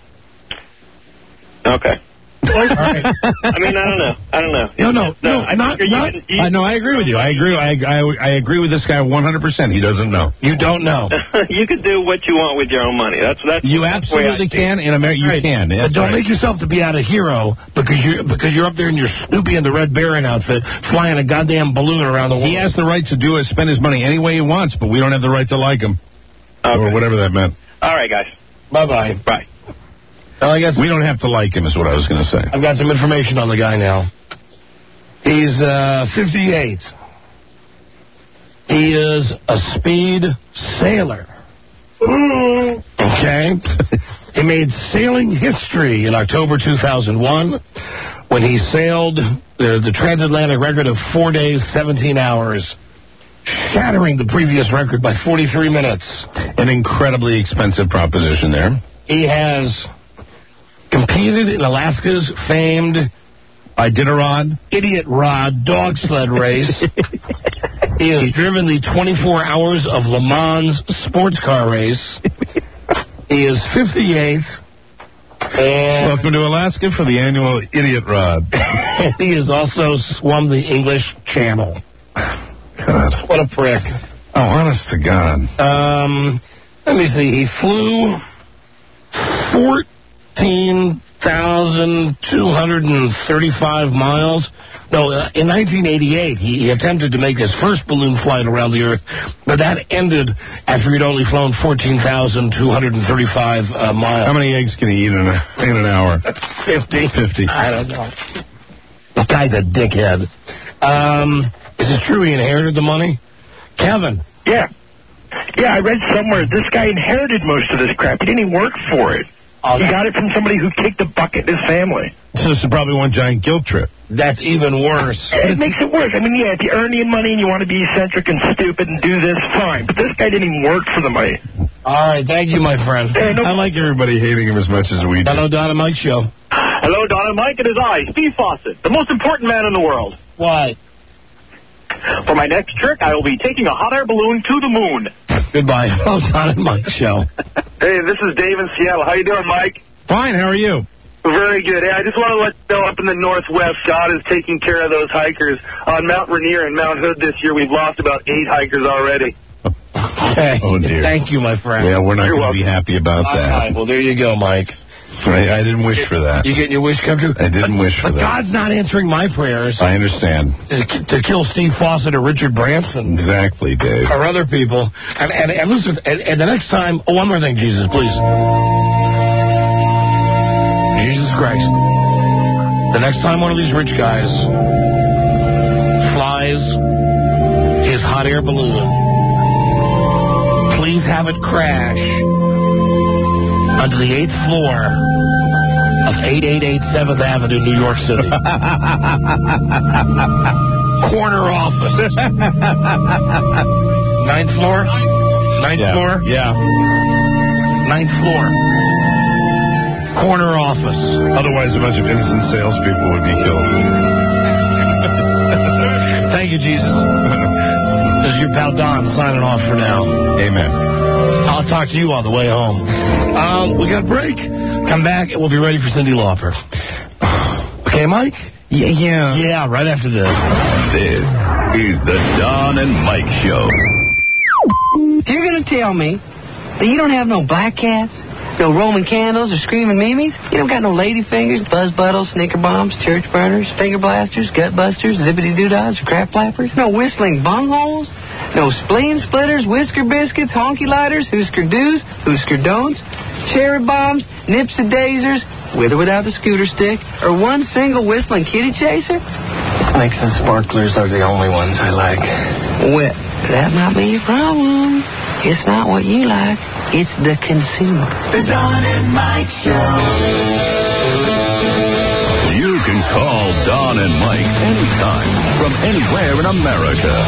Okay. All right. I mean, I don't know. No, I agree with you. I agree with this guy 100%. He doesn't know. You don't know. You can do what you want with your own money. That's you absolutely can in America. You can. But don't make yourself to be out a hero because you're up there in your Snoopy and the Red Baron outfit flying a goddamn balloon around the world. He has the right to spend his money any way he wants, but we don't have the right to like him or whatever that meant. All right, guys. Bye. Bye. Well, I guess we don't have to like him, is what I was going to say. I've got some information on the guy now. He's 58. He is a speed sailor. Okay. He made sailing history in October 2001 when he sailed the transatlantic record of 4 days, 17 hours, shattering the previous record by 43 minutes. An incredibly expensive proposition there. He has competed in Alaska's famed Iditarod Idiot Rod dog sled race. He has driven the 24 Hours of Le Mans sports car race. He is 58. And welcome to Alaska for the annual Idiot Rod. He has also swum the English Channel. God. What a prick. Oh, honest to God. Let me see. He flew 14,235 miles. No, in 1988, he attempted to make his first balloon flight around the Earth, but that ended after he'd only flown 14,235 miles. How many eggs can he eat in an hour? 50. I don't know. The guy's a dickhead. Is it true he inherited the money? Kevin. Yeah, I read somewhere this guy inherited most of this crap. He didn't even work for it. He got it from somebody who kicked a bucket in his family. So this is probably one giant guilt trip. That's even worse. It makes it worse. I mean, yeah, if you earn your money and you want to be eccentric and stupid and do this, fine. But this guy didn't even work for the money. All right, thank you, my friend. I like everybody hating him as much as we do. Hello, Don and Mike Show. Hello, Don and Mike. It is I, Steve Fawcett, the most important man in the world. Why? For my next trick, I will be taking a hot air balloon to the moon. Goodbye. Hello, Don and Mike Show. Hey, this is Dave in Seattle. How you doing, Mike? Fine, how are you? Very good. Hey, I just want to let you know up in the Northwest, God is taking care of those hikers. On Mount Rainier and Mount Hood this year, we've lost about 8 hikers already. Okay. Oh, dear. Thank you, my friend. Yeah, we're not going to be happy about that. All right, well, there you go, Mike. I didn't wish for that. You getting your wish come true? I didn't wish for that. But God's not answering my prayers. I understand. To kill Steve Fawcett or Richard Branson. Exactly, Dave. Or other people. And listen, and the next time... Oh, one more thing, Jesus, please. Jesus Christ. The next time one of these rich guys flies his hot air balloon, please have it crash onto the 8th floor of 888 7th Avenue, New York City. Corner office. 9th floor? 9th floor? Yeah. 9th floor. Corner office. Otherwise, a bunch of innocent salespeople would be killed. Thank you, Jesus. This is your pal Don signing off for now. Amen. I'll talk to you on the way home. We got a break. Come back, and we'll be ready for Cyndi Lauper. Okay, Mike? Yeah. Yeah, right after this. This is the Don and Mike Show. You're going to tell me that you don't have no black cats, no Roman candles, or screaming memes? You don't got no lady fingers, buzz buttles, snicker bombs, church burners, finger blasters, gut busters, zippity doodads, or crap flappers? No whistling bungholes? No spleen splitters, whisker biscuits, honky lighters, Husker do's, Husker don'ts, cherry bombs, nipsy-daisers, with or without the scooter stick, or one single whistling kitty chaser? Snakes and sparklers are the only ones I like. Well, that might be your problem. It's not what you like, it's the consumer. The Don and Mike Show. You can call Don and Mike anytime from anywhere in America.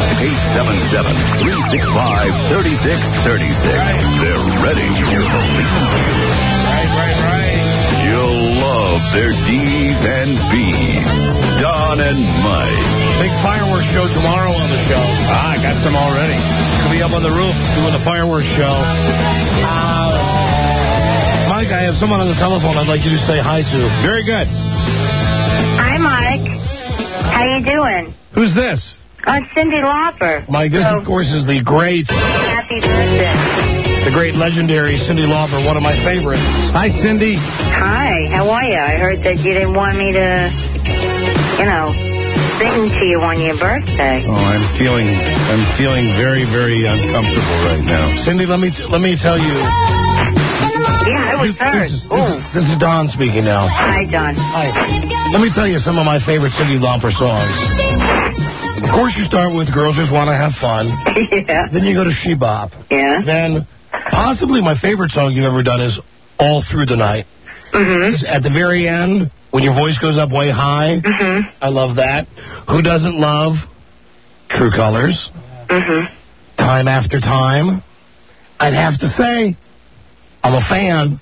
877-365-3636. They're ready to believe you. Right. You'll love their D's and B's. Don and Mike. Big fireworks show tomorrow on the show. I got some already. We'll be up on the roof doing the fireworks show. Mike, I have someone on the telephone I'd like you to say hi to. Very good. Hi, Mike. How you doing? Who's this? It's Cyndi Lauper. Mike, this, of course, is the great... Happy birthday. The great legendary Cyndi Lauper, one of my favorites. Hi, Cyndi. Hi, how are you? I heard that you didn't want me to, sing to you on your birthday. Oh, I'm feeling very, very uncomfortable right now. Cyndi, let me tell you. Yeah, I was hurt. This is Don speaking now. Hi, Don. Hi. Let me tell you some of my favorite Cyndi Lauper songs. Of course, you start with Girls Just Want to Have Fun. Yeah. Then you go to She Bop. Yeah. Then, possibly my favorite song you've ever done is All Through the Night. Mm-hmm. At the very end, when your voice goes up way high. Mm-hmm. I love that. Who doesn't love True Colors? Mm-hmm. Time After Time. I'd have to say, I'm a fan.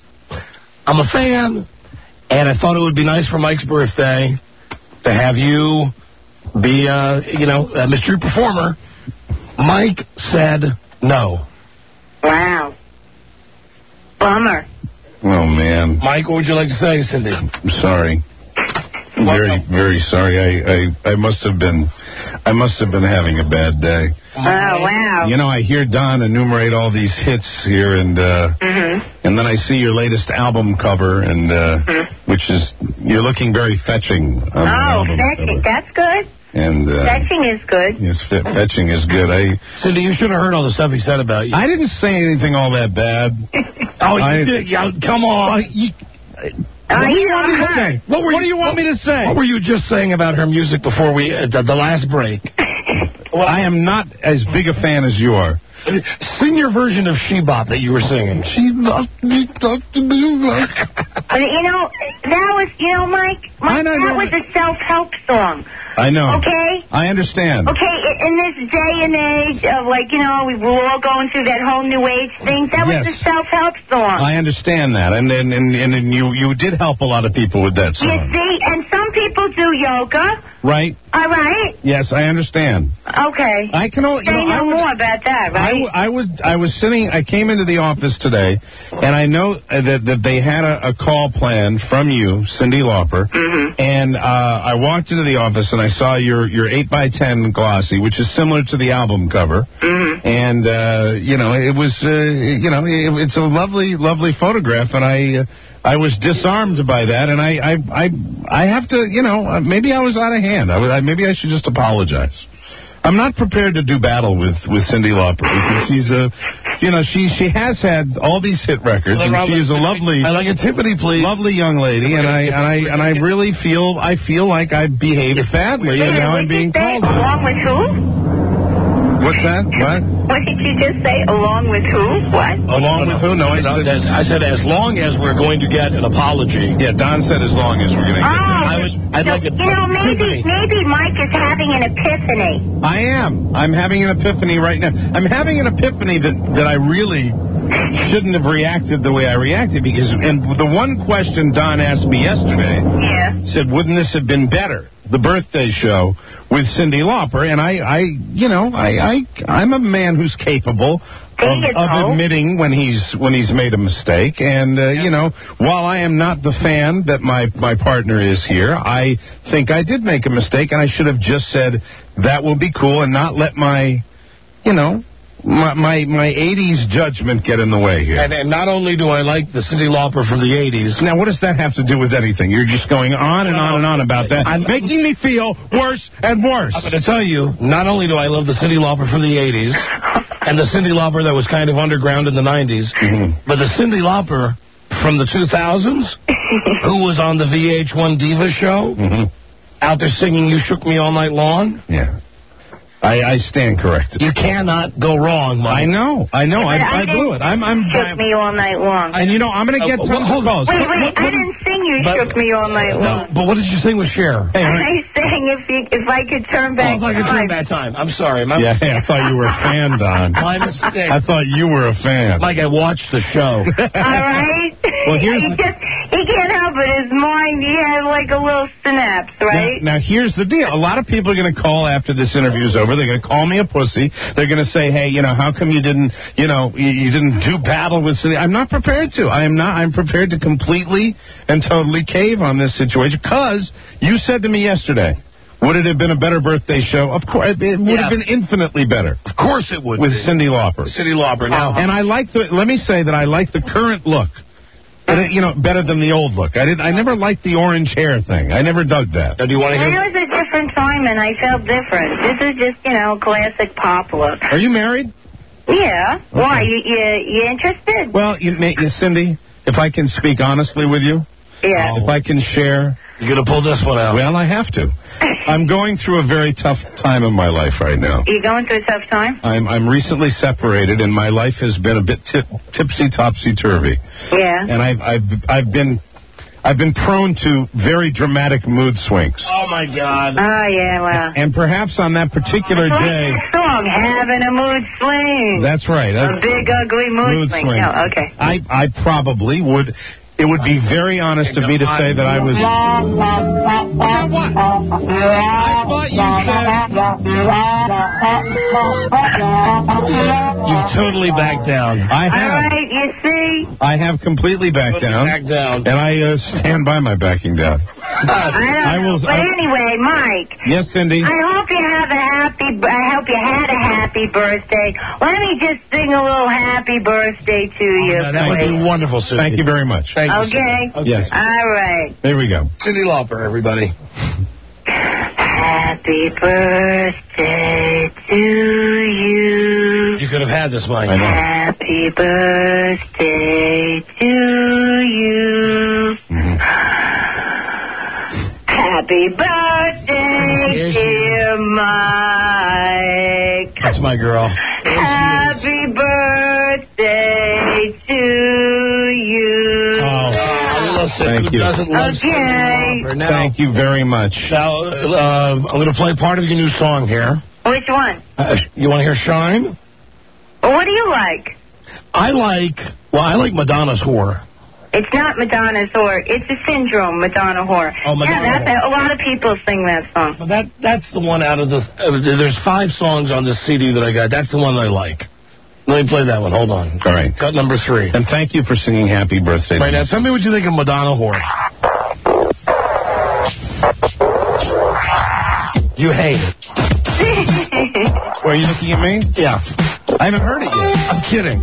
And I thought it would be nice for Mike's birthday to have you be, a mystery performer Mike said no. Wow. Bummer. Oh, man. Mike, what would you like to say, Cindy? I'm sorry. Very, very sorry. I must have been having a bad day. Oh, wow. You know, I hear Don enumerate all these hits here, and and then I see your latest album cover, and which is, you're looking very fetching on the album fetching. cover. That's good. And fetching is good. Yes, fetching is good. Cindy, you should have heard all the stuff he said about you. I didn't say anything all that bad. You did. Yeah, come on. What do you want me to say? What do you want me to say? What were you just saying about her music before we the last break? Well, I am not as big a fan as you are. Sing your version of She-Bop that you were singing. But, Mike, that was a self-help song. I know. Okay? I understand. Okay, in this day and age of, we were all going through that whole new age thing, that was a self-help song. I understand that, and you did help a lot of people with that song. You see, and some people do yoga. Right. All right. Yes, I understand. Okay. I can only say no more about that, right? I came into the office today, and I know that they had a call planned from you, Cyndi Lauper, and I walked into the office and I saw your 8x10 glossy, which is similar to the album cover, and it was it's a lovely photograph, and I was disarmed by that, and I have to, maybe I was out of hand. Maybe I should just apologize. I'm not prepared to do battle with Cyndi Lauper because she's she has had all these hit records, and she is a lovely, I like a Tiffany, please, lovely young lady, and I really feel like I behaved badly, and now I'm being called on. Along with who? What's that? What? What did you just say? Along with who? What? Along with who? No, I said as long as we're going to get an apology. Yeah, Don said as long as we're going to get. I'd like it. Maybe Mike is having an epiphany. I am. I'm having an epiphany right now. I'm having an epiphany that I really shouldn't have reacted the way I reacted, because the one question Don asked me yesterday said, wouldn't this have been better? The birthday show with Cyndi Lauper, and I'm a man who's capable of admitting when he's made a mistake, and while I am not the fan that my partner is here, I think I did make a mistake, and I should have just said that will be cool and not let my 80s judgment get in the way here. And not only do I like the Cyndi Lauper from the 80s. Now, what does that have to do with anything? You're just going on and on and on about that. I'm making me feel worse and worse. I'm going to tell you, not only do I love the Cyndi Lauper from the 80s, and the Cyndi Lauper that was kind of underground in the 90s, but the Cyndi Lauper from the 2000s, who was on the VH1 Diva show, out there singing You Shook Me All Night Long. Yeah. I stand corrected. You cannot go wrong, Mike. I know. I blew it. Shook me all night long. And I'm going to get tons of calls. Wait, I didn't sing You Shook Me All Night Long. But what did you sing with Cher? I sang if I could turn back time. If I could turn back time. I'm sorry. I thought you were a fan, Don. My mistake. I thought you were a fan. Mike, I watched the show. All right. Well, he can't help it. His mind, he has like a little synapse, right? Now, here's the deal. A lot of people are going to call after this interview's over. They're going to call me a pussy. They're going to say, hey, how come you didn't, you didn't do battle with Cyndi? I'm not prepared to. I'm prepared to completely and totally cave on this situation, because you said to me yesterday, would it have been a better birthday show? Of course, it would have been infinitely better. Of course it would. With Cyndi Lauper. Cyndi Lauper, now. And let me say that I like the current look. Better than the old look. I never liked the orange hair thing. I never dug that. Now, do you want to hear? It was a different time, and I felt different. This is just, classic pop look. Are you married? Yeah. Okay. Why? You interested? Well, Cyndi, if I can speak honestly with you. Yeah. If I can share. You're going to pull this one out. Well, I have to. I'm going through a very tough time in my life right now. You going through a tough time? I'm recently separated, and my life has been a bit tipsy, topsy-turvy. Yeah. And I've been prone to very dramatic mood swings. Oh my God. Oh yeah, well. And perhaps on that particular day. Song, having a mood swing. That's right. A big ugly mood swing. No, okay. I probably would. It would be very honest of me to say that I was... What? I thought you said... You totally backed down. I have. All right, you see? I have completely backed down. Back down. And I stand by my backing down. I don't know. But anyway, Mike. Yes, Cindy? I hope you had a happy birthday. Let me just sing a little happy birthday to you. That would be wonderful, Cindy. Thank you very much. Thank you, Okay? Yes. All right. There we go. Cyndi Lauper, everybody. Happy birthday to you. You could have had this, Mike. Happy birthday to you. Happy birthday, dear Mike. That's my girl. Happy birthday to you. Thank you. Thank you very much. Now, I'm going to play part of your new song here. Which one? You want to hear Shine? Well, what do you like? I like Madonna's Whore. It's not Madonna's Whore. It's a syndrome, Madonna Whore. Oh, Madonna a lot of people sing that song. But that's the one out of the... there's 5 songs on this CD that I got. That's the one I like. Let me play that one. Hold on. All right. Cut number 3. And thank you for singing Happy Birthday. Right now, tell me what you think of Madonna Whore. You hate it. Are you looking at me? Yeah. I haven't heard it yet. I'm kidding.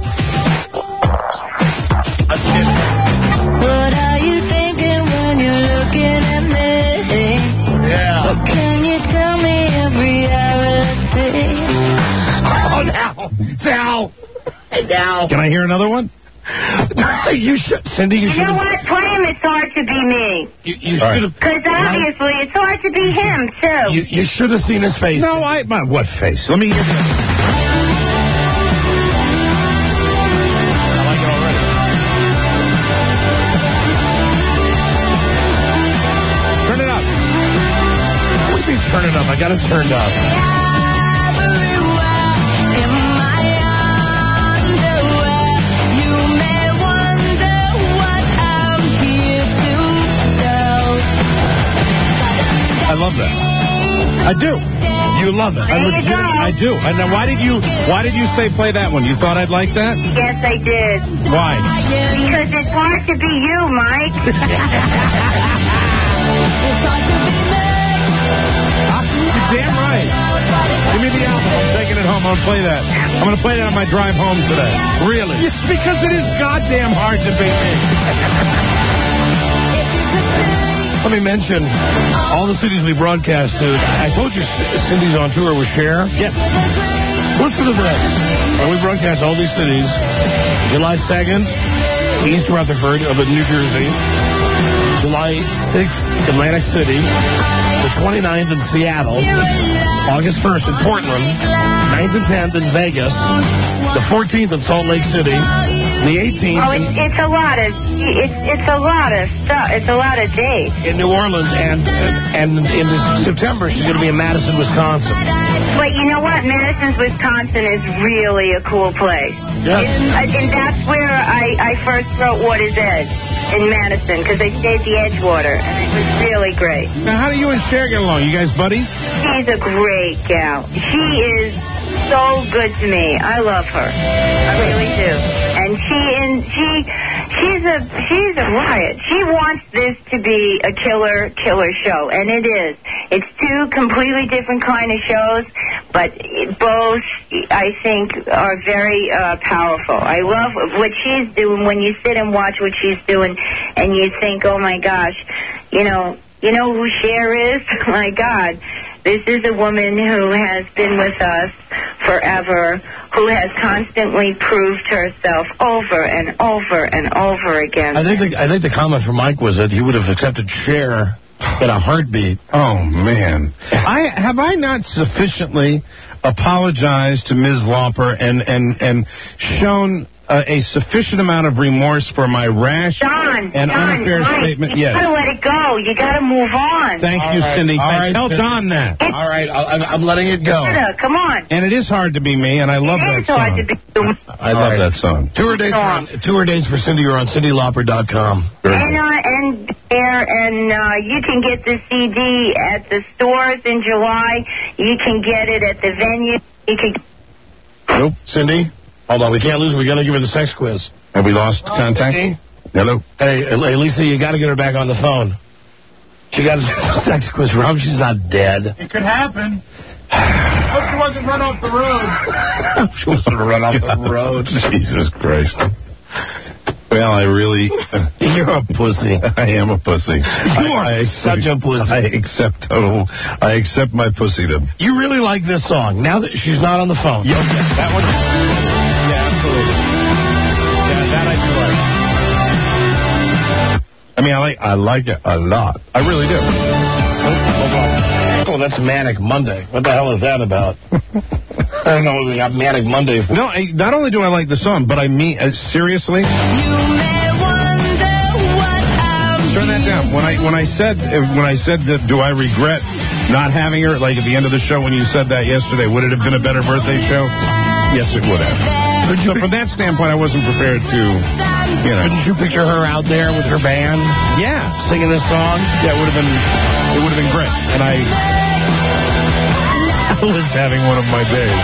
What are you thinking when you're looking at me? Yeah. What can you tell me of reality? Oh, now. Can I hear another one? You should, Cindy. You know what? Play him. It's hard to be me. You should have. Because obviously it's hard to be him too. You should have seen his face. No, what face? Let me hear that. Turn it up. I got it turned up. I love that. I do. You love it. I do. And now, why did you say play that one? You thought I'd like that? Yes, I did. Why? Because it's hard to be you, Mike. You're damn right. Give me the album. I'm taking it home. I'm going to play that. I'm going to play that on my drive home today. Really? It's because it is goddamn hard to be me. Let me mention all the cities we broadcast to. I told you Cindy's on tour with Cher. Yes. Listen to this. We broadcast all these cities. July 2nd, East Rutherford of New Jersey. July 6th, Atlantic City. The 29th in Seattle. August 1st in Portland. 9th and 10th in Vegas. The 14th in Salt Lake City. The 18th. Oh, it's a lot of stuff. It's a lot of dates. In New Orleans, and in September she's going to be in Madison, Wisconsin. But you know what? Madison, Wisconsin is really a cool place. Yes. And that's where I first wrote What Is Edge in Madison, because I stayed at the Edgewater, and it was really great. Now, how do you and Cher get along? You guys buddies? She's a great gal. She is so good to me. I love her. I really do. And she's a riot. She wants this to be a killer show, and it is. It's 2 completely different kind of shows, but both, I think, are very powerful. I love what she's doing. When you sit and watch what she's doing, and you think, oh my gosh, you know who Cher is? My God. This is a woman who has been with us forever, who has constantly proved herself over and over and over again. I think the comment from Mike was that he would have accepted Cher in a heartbeat. Oh, man. Have I not sufficiently apologized to Ms. Lauper and shown a sufficient amount of remorse for my rash and unfair statement? You Yes. gotta let it go. You gotta move on. Thank you, Cindy. Tell Don that. All right, I'm letting it go. Come on. And it is hard to be me, and I love that It's hard song. to be you. I love that song. Tour dates for Cindy are on CindyLauper.com. And you can get the CD at the stores in July. You can get it at the venue. You can. Nope, Cindy. Hold on, we can't lose her. We got to give her the sex quiz. Have we lost contact? Cindy? Hello? Hey, Lisa, you got to get her back on the phone. She got a sex quiz for him. She's not dead. It could happen. Hope she wasn't run off the road. She wasn't run off the road. Jesus Christ. Well, I really... You're a pussy. I am a pussy. You are such a pussy. I accept my pussydom. You really like this song. Now that she's not on the phone. Yeah, that one. Yeah, absolutely. Yeah, that I do like. I mean, I like it a lot. I really do. Oh, that's Manic Monday. What the hell is that about? I don't know what we got Manic Monday for. No, not only do I like the song, but I mean, seriously. Turn that down. When I said that, do I regret not having her? Like at the end of the show, when you said that yesterday, would it have been a better birthday show? Yes, it would have. So from that standpoint, I wasn't prepared to, you know. Couldn't you picture her out there with her band? Yeah, singing this song. Yeah, it would have been great. And I was having one of my days.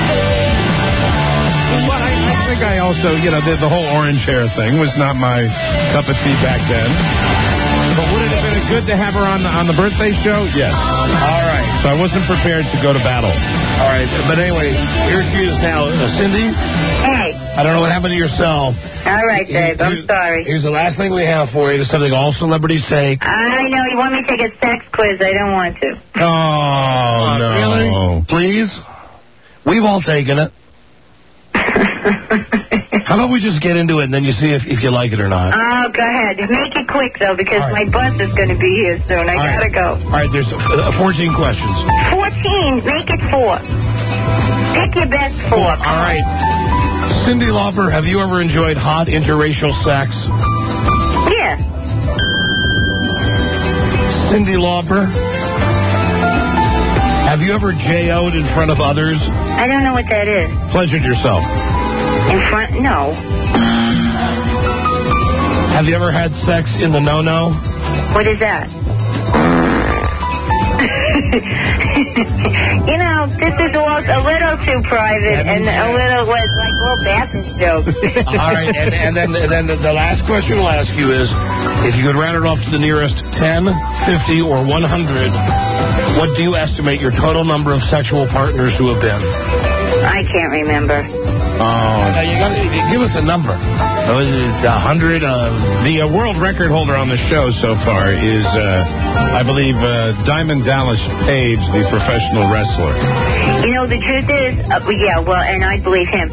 But I think I also, you know, the whole orange hair thing was not my cup of tea back then. But would it have been good to have her on the birthday show? Yes. All right. So I wasn't prepared to go to battle. All right. But anyway, here she is now. Cindy? Hey. I don't know what happened to your cell. All right, Dave. I'm sorry. Here's the last thing we have for you. There's something all celebrities take. I know. You want me to take a sex quiz. I don't want to. Oh, no. Really? Please? We've all taken it. How about we just get into it and then you see if you like it or not? Oh, go ahead. Make it quick, though, because my bus is going to be here soon. I got to go. All right, there's 14 questions. 14. Make it 4. Pick your best 4. All right. Cindy Lauper, have you ever enjoyed hot interracial sex? Yeah. Cindy Lauper, have you ever J.O.'d in front of others? I don't know what that is. Pleasured yourself. In front? No. Have you ever had sex in the no-no? What is that? You know, this is a little too private and a little like little bathroom jokes. All right, and then the last question we'll ask you is, if you could round it off to the nearest 10, 50, or 100, what do you estimate your total number of sexual partners to have been? I can't remember. Now you got to give us a number. Was it 100? The world record holder on the show so far is, I believe, Diamond Dallas Page, the professional wrestler. You know, the truth is, yeah, well, and I believe him.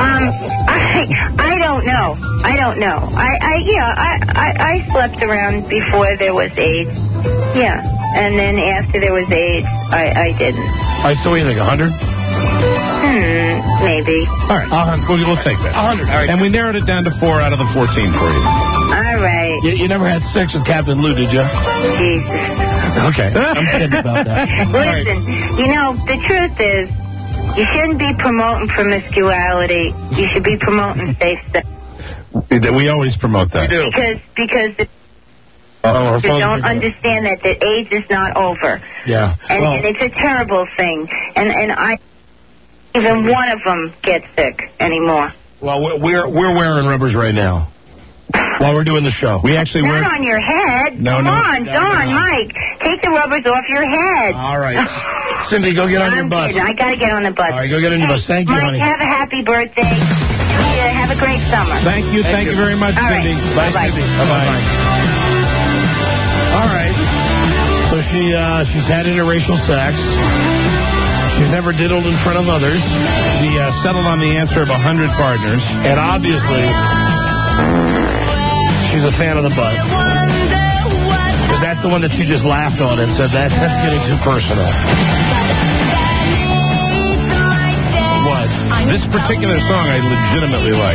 I don't know. I don't know. I slept around before there was AIDS. Yeah. And then after there was AIDS, I didn't. All right, so what do you think, 100? Maybe. All right, we'll take that. 100. All right. And we narrowed it down to 4 out of the 14 for you. All right. You never had sex with Captain Lou, did you? Jesus. Okay. I'm kidding about that. Listen, you know, the truth is, you shouldn't be promoting promiscuity. You should be promoting safe sex. We always promote that. We do. Because you don't understand that AIDS is not over. Yeah. And it's a terrible thing. And even one of them gets sick anymore. Well, we're wearing rubbers right now while we're doing the show. We actually Not on your head. Come on, Don, Mike. Take the rubbers off your head. All right. Cindy, go get on your bus. I got to get on the bus. All right, go get on your bus. Thank you, Mike, honey. have a happy birthday. Have a great summer. Thank you. Thank you very much, All Cindy. right. Bye, Bye-bye. Cindy. Bye-bye. All right. So she's had interracial sex. She's never diddled in front of others. She settled on the answer of 100 partners. And obviously, she's a fan of the butt. Because that's the one that she just laughed on and said, that's getting too personal. What? This particular song I legitimately like.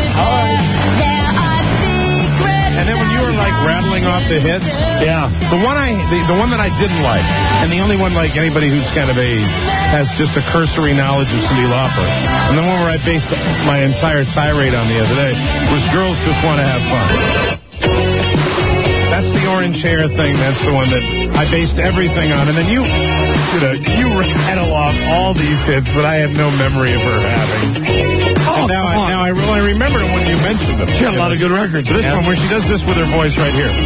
And then when you were like rattling off the hits, yeah, the one that I didn't like, and the only one like anybody who's kind of has just a cursory knowledge of Cyndi Lauper, and the one where I based my entire tirade on the other day was "Girls Just Want to Have Fun." That's the orange hair thing. That's the one that I based everything on, and then you rattle off all these hits that I have no memory of her having. And now I remember them when you mentioned them. She had a lot of good records. This one where she does this with her voice right here.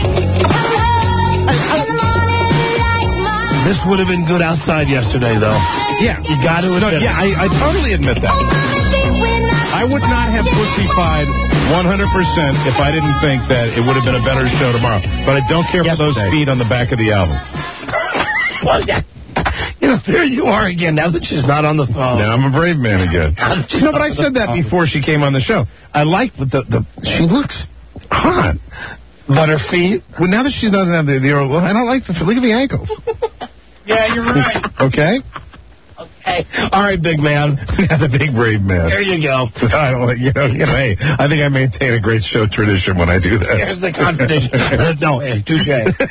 This would have been good outside yesterday, though. Yeah. You got to admit. Yeah, I totally admit that. I would not have pussy-fied 100% if I didn't think that it would have been a better show tomorrow. But I don't care for those feet on the back of the album. Well, yeah. There you are again, now that she's not on the phone. Now I'm a brave man again. No, but I said that before she came on the show. I like she looks hot. But her feet? Well, now that she's not on the well, I don't like look at the ankles. Yeah, you're right. Okay? Okay. All right, big man. Yeah, the big brave man. There you go. I don't hey, I think I maintain a great show tradition when I do that. Here's the contradiction. No, hey, touche.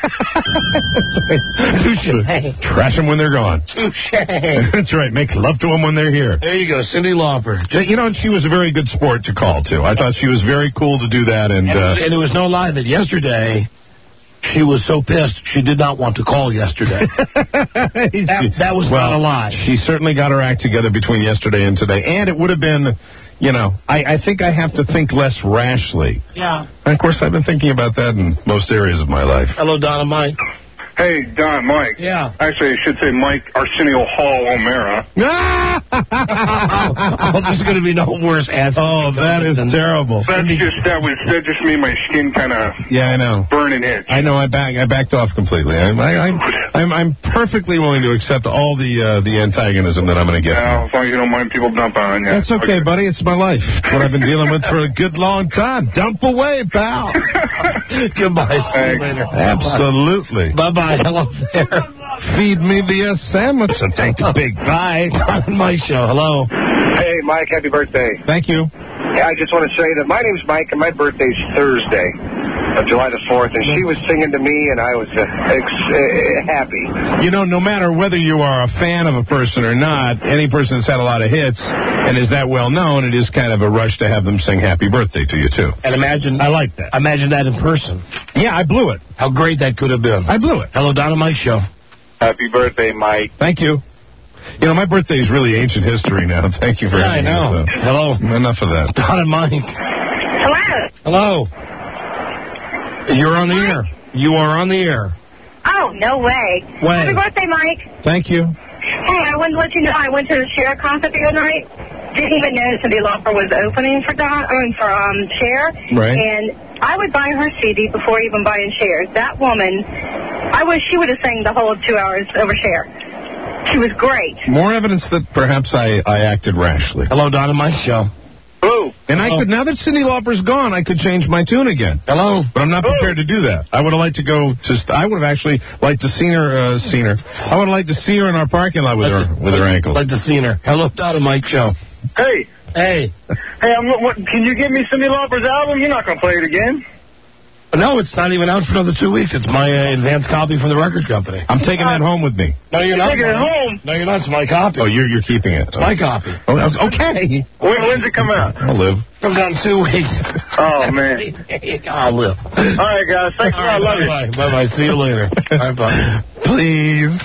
Touche. Hey. Trash them when they're gone. Touche. That's right. Make love to them when they're here. There you go, Cyndi Lauper. And she was a very good sport to call, too. I thought she was very cool to do that. And it was no lie that yesterday she was so pissed she did not want to call yesterday. that was not a lie. She certainly got her act together between yesterday and today. And it would have been, I think I have to think less rashly. Yeah. And, of course, I've been thinking about that in most areas of my life. Hello, Don and Mike. Hey, Don, Mike. Yeah. Actually, I should say Mike Arsenio Hall O'Mara. There's going to be no worse ass. Oh, that is terrible. That just made my skin kind of I know. burn and itch. I know. I backed off completely. I'm perfectly willing to accept all the antagonism that I'm going to get. Yeah, as long as you don't mind people dumping on you. That's okay, buddy. It's my life. It's what I've been dealing with for a good long time. Dump away, pal. Goodbye. See you later. Absolutely. Bye-bye. Hello there. Feed me the sandwich and take a big bite. On my show. Hello. Hey, Mike. Happy birthday. Thank you. Yeah, I just want to say that my name's Mike, and my birthday's Thursday, July the 4th, and she was singing to me, and I was happy. No matter whether you are a fan of a person or not, any person that's had a lot of hits and is that well known, it is kind of a rush to have them sing happy birthday to you, too. And imagine... I like that. Imagine that in person. Yeah, I blew it. How great that could have been. I blew it. Hello, Don and Mike Show. Happy birthday, Mike. Thank you. My birthday is really ancient history now. Thank you for having me. I know. Hello. Enough of that. Don and Mike. Hello. You're on the air. You are on the air. Oh, no way. When? Happy birthday, Mike. Thank you. Hey, I wanted to let you know I went to the Cher concert the other night. Didn't even know Cyndi Lauper was opening for Cher. Right. And I would buy her CD before even buying Cher's. That woman, I wish she would have sang the whole 2 hours over Cher. She was great. More evidence that perhaps I acted rashly. Hello, Don and Mike Show. Hello. And I could, now that Cyndi Lauper's gone, I could change my tune again. Hello. But I'm not prepared to do that. I would have liked to go to, I would have actually liked to see her, I would have liked to see her in our parking lot with her ankles. Like to see her. Hello, Don and Mike Show. Hey. Hey. Hey, can you give me Cyndi Lauper's album? You're not going to play it again? No, it's not even out for another 2 weeks. It's my advanced copy from the record company. I'm taking that home with me. No, you're not. Taking it home? No, you're not. It's my copy. Oh, you're keeping it. It's my copy. Oh, okay. When's it come out? I'll live. Comes out in 2 weeks. Oh, man. I'll live. All right, guys. Thanks a lot. I love you. Bye. Bye-bye. See you later. Bye-bye. Please.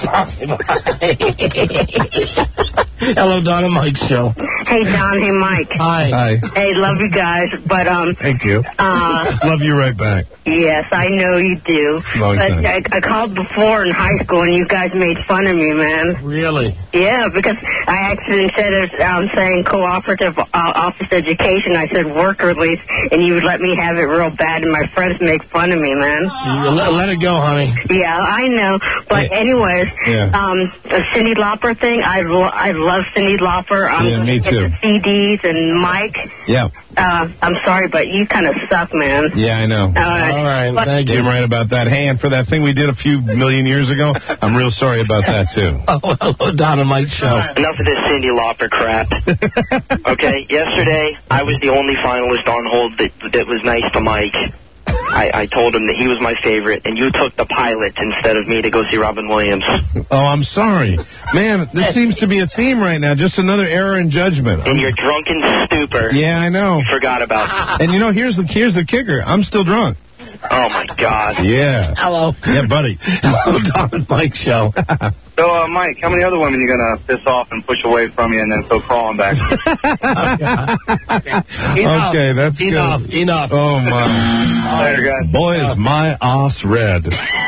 Hello, Don and Mike Show. Hey, Don. Hey, Mike. Hi. Hey, love you guys. But, Thank you. Love you right back. Yes, I know you do. Long but time. I called before in high school, and you guys made fun of me, man. Really? Yeah, because I actually, instead of saying cooperative office education, I said work release, and you would let me have it real bad, and my friends make fun of me, man. Let it go, honey. Yeah, I know. But anyways, the Cyndi Lauper thing, I love Cyndi Lauper. Yeah, me too. too. the CDs, and Mike, Yeah. I'm sorry, but you kind of suck, man. Yeah, I know. All right. Thank you. You're right about that. Hey, and for that thing we did a few million years ago, I'm real sorry about that, too. Oh, hello, Don and Mike show. Enough of this Cyndi Lauper crap. Okay, yesterday I was the only finalist on hold that was nice to Mike. I told him that he was my favorite, and you took the pilot instead of me to go see Robin Williams. Oh, I'm sorry. Man, this seems to be a theme right now. Just another error in judgment. In your drunken stupor. Yeah, I know. You forgot about it. And, here's the kicker. I'm still drunk. Oh, my God. Yeah. Hello. Yeah, buddy. Hello, Don and Mike show. So, Mike, how many other women you going to piss off and push away from you and then go crawling back? Okay, that's good. Enough. Oh, my. Later, guys. Boy, is my ass red.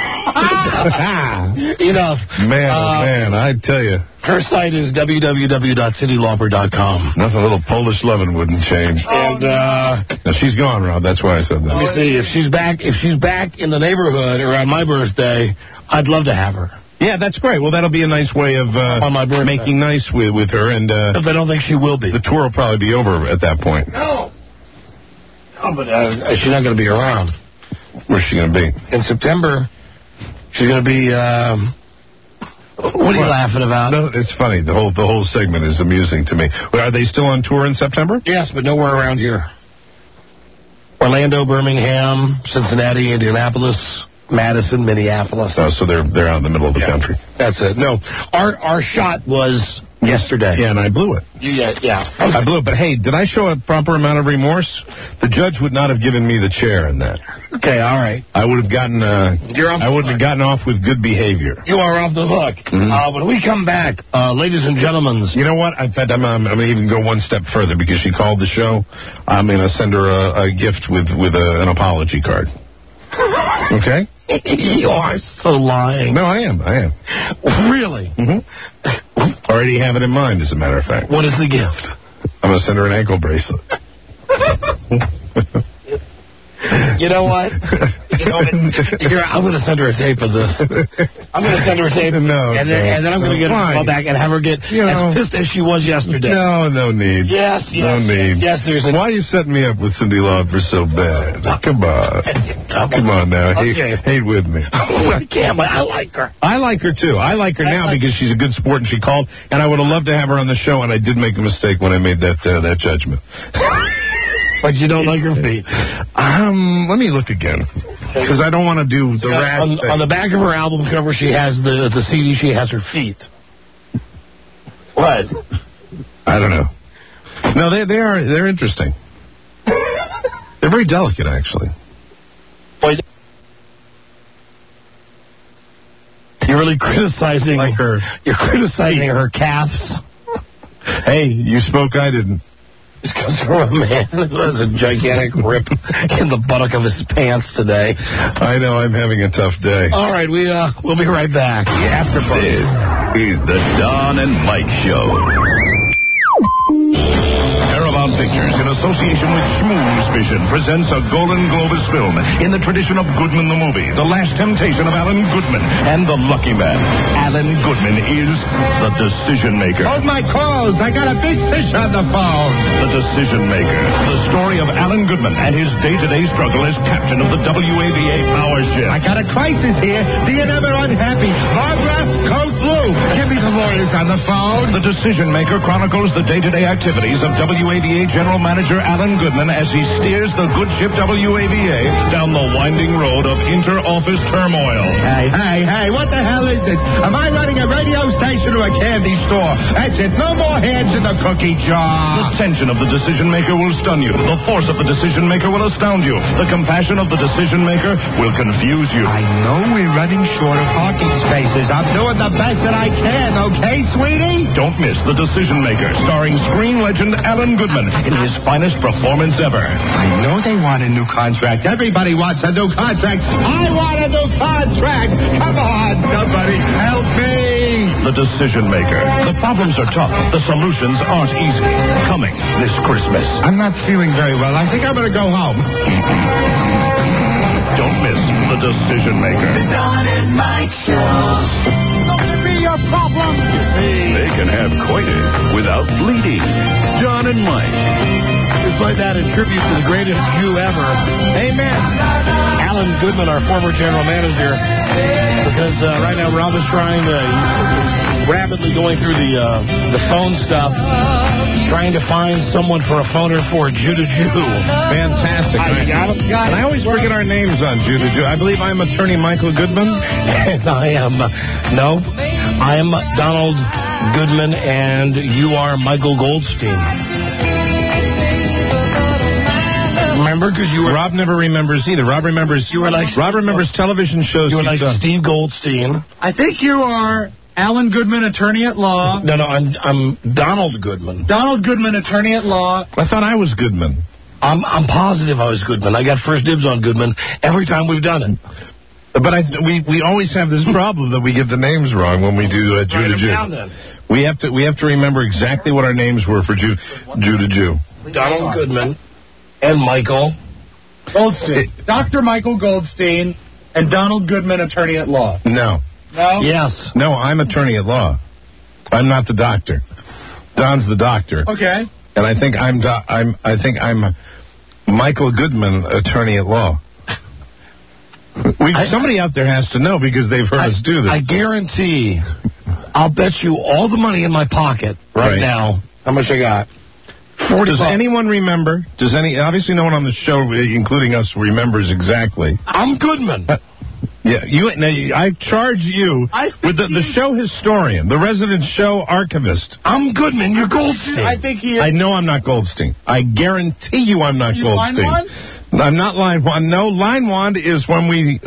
Enough. Man, I tell you. Her site is www.cindylauper.com. Nothing a little Polish loving wouldn't change. And no, she's gone, Rob. That's why I said that. let me see if she's back in the neighborhood around my birthday. I'd love to have her. Yeah, that's great. Well, that'll be a nice way of on my birthday. making nice with her. And if I don't think she will be. The tour will probably be over at that point. No, but she's not going to be around. Where's she going to be? In September, she's going to be. What are you laughing about? No, it's funny. The whole segment is amusing to me. Are they still on tour in September? Yes, but nowhere around here. Orlando, Birmingham, Cincinnati, Indianapolis, Madison, Minneapolis. Oh, so they're out in the middle of the country. That's it. No, our shot was yesterday. Yeah, and I blew it. Yeah. I blew it. But hey, did I show a proper amount of remorse? The judge would not have given me the chair in that. Okay, all right. I would have gotten. I wouldn't have gotten off with good behavior. You are off the hook. Mm-hmm. When we come back, ladies and gentlemen. You know what? In fact, I'm going to even go one step further because she called the show. I'm going to send her a gift with an apology card. Okay? You are so lying. No, I am. Really? Mm-hmm. Already have it in mind, as a matter of fact. What is the gift? I'm going to send her an ankle bracelet. You know what? I'm going to send her a tape of this. I'm going to send her a tape. No, and then I'm going to get her call back and have her get as pissed as she was yesterday. No need. Yes. No need. Yes, there's Why are you setting me up with Cyndi Lauper so bad? Come on. Come on now. Okay. Hate with me. I can't, but I like her. I like her, too. I like her now because she's a good sport and she called. And I would have loved to have her on the show, and I did make a mistake when I made that judgment. But you don't like her feet? Let me look again. Because I don't want to do the rat thing. On the back of her album cover, she has the CD, she has her feet. What? I don't know. No, they're interesting. They're very delicate, actually. Boy, you're really criticizing her. You're criticizing her calves. Hey, you spoke, I didn't. This comes from a man who has a gigantic rip in the buttock of his pants today. I know, I'm having a tough day. All right, we'll be right back. After this is the Don and Mike Show. Paramount Pictures, in association with Schmooze Vision, presents a Golden Globus film in the tradition of Goodman the movie, The Last Temptation of Alan Goodman, and the Lucky Man. Alan Goodman is the decision maker. Hold my clothes. I got a big fish on the phone. The decision maker. The story of Alan Goodman and his day-to-day struggle as captain of the WAVA power ship. I got a crisis here. The ever unhappy. Barbara, code blue. Give me the lawyers on the phone. The decision maker chronicles the day-to-day activities of WAVA General Manager Alan Goodman as he steers the good ship WAVA down the winding road of inter-office turmoil. Hey, what the hell is this? Am I running a radio station or a candy store? That's it. No more hands in the cookie jar. The tension of the decision maker will stun you. The force of the decision maker will astound you. The compassion of the decision maker will confuse you. I know we're running short of parking spaces. I'm doing the best that I can, okay, sweetie? Don't miss The Decision Maker, starring screen legend Alan Goodman in his finest performance ever. I know they want a new contract. Everybody wants a new contract. I want a new contract. Come on, somebody, help me. The Decision Maker. The problems are tough. The solutions aren't easy. Coming this Christmas. I'm not feeling very well. I think I'm going to go home. Don't miss The Decision Maker. The Don and Mike Show. Don't be your problem. You see, they can have coitus without bleeding. Don and Mike. Just like that, in tribute to the greatest Jew ever. Amen. Alan Goodman, our former general manager, because right now Rob is trying to rapidly going through the phone stuff, trying to find someone for a phoner for Judah Jew. Fantastic. And I always forget our names on Judah Jew. I believe I'm attorney Michael Goodman. And I am, no, I am Donald Goodman, and you are Michael Goldstein. Remember, because you were... Rob never remembers either. Rob remembers... You were like... Rob remembers television shows. You were like Steve Goldstein. I think you are Alan Goodman, attorney at law. No, I'm Donald Goodman. Donald Goodman, attorney at law. I thought I was Goodman. I'm positive I was Goodman. I got first dibs on Goodman every time we've done it. But we always have this problem that we get the names wrong when we do Judah Jew. We have to remember exactly what our names were for Judah Jew. Donald Goodman and Michael Goldstein. Dr. Michael Goldstein and Donald Goodman, attorney at law. No. No? Yes. No, I'm attorney at law. I'm not the doctor. Don's the doctor. Okay. And I think I'm Michael Goodman, attorney at law. Somebody out there has to know because they've heard us do this. I guarantee I'll bet you all the money in my pocket right now. How much I got? 40 Does bucks. anyone remember? Obviously no one on the show, including us, remembers exactly. I'm Goodman. I charge you with the show historian, the resident show archivist. I'm Goodman, you're Goldstein. I think he is. I know I'm not Goldstein. I guarantee you I'm not Goldstein. Line Wand? I'm not Line Wand. No, Line Wand is when we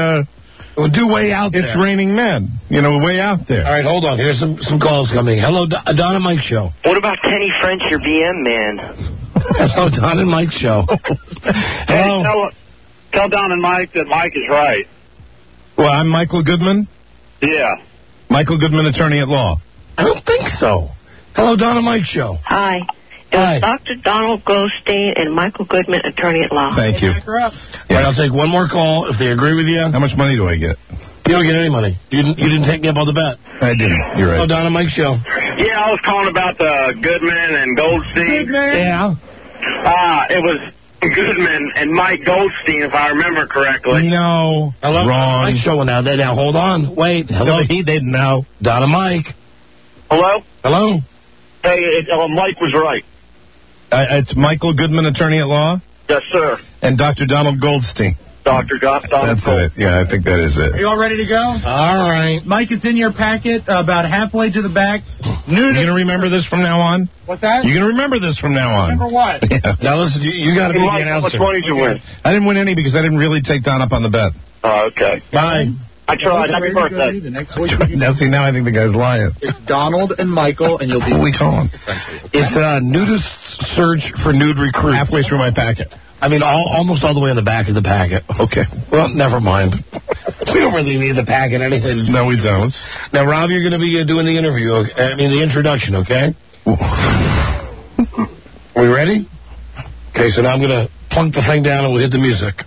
do Way Out There. It's Raining Men. Way out there. All right, hold on. Here's some calls coming. Hello, Don and Mike Show. What about Kenny French, your BM man? Hello, Don and Mike Show. Hey, tell Don and Mike that Mike is right. Well, I'm Michael Goodman? Yeah. Michael Goodman, attorney at law. I don't think so. Hello, Don and Mike Show. Hi. Dr. Donald Goldstein and Michael Goodman, attorney at law. Thank you. All right, I'll take one more call if they agree with you. How much money do I get? You don't get any money. You didn't take me up on the bet. I didn't. You're right. Hello, Don and Mike Show. Yeah, I was calling about the Goodman and Goldstein. Yeah. It was Goodman and Mike Goldstein, if I remember correctly. No. Hello? Wrong. Mike Show now. Now, hold on. Wait. Hello. No, he didn't know. Don and Mike. Hello? Hello. Hey, Mike was right. It's Michael Goodman, attorney at law? Yes, sir. And Dr. Donald Goldstein. Dr. Donald That's it. Yeah, I think that is it. Are you all ready to go? All right. Mike, it's in your packet about halfway to the back. You're going to remember this from now on? What's that? You're going to remember this from now on. Remember what? Yeah. Now, listen, you got to be the announcer. How much money did you win? I didn't win any because I didn't really take Don up on the bet. Oh, okay. Bye. I tried. Happy birthday. The next Now, see, now I think the guy's lying. It's Donald and Michael, and you'll be... What are we calling? It's a nudist search for nude recruits. Halfway through my packet. I mean, almost all the way in the back of the packet. Okay. Well, never mind. We don't really need the packet anything. No, we don't. Now, Rob, you're going to be doing the interview. The introduction, okay? Are we ready? Okay, so now I'm going to plunk the thing down and we'll hit the music.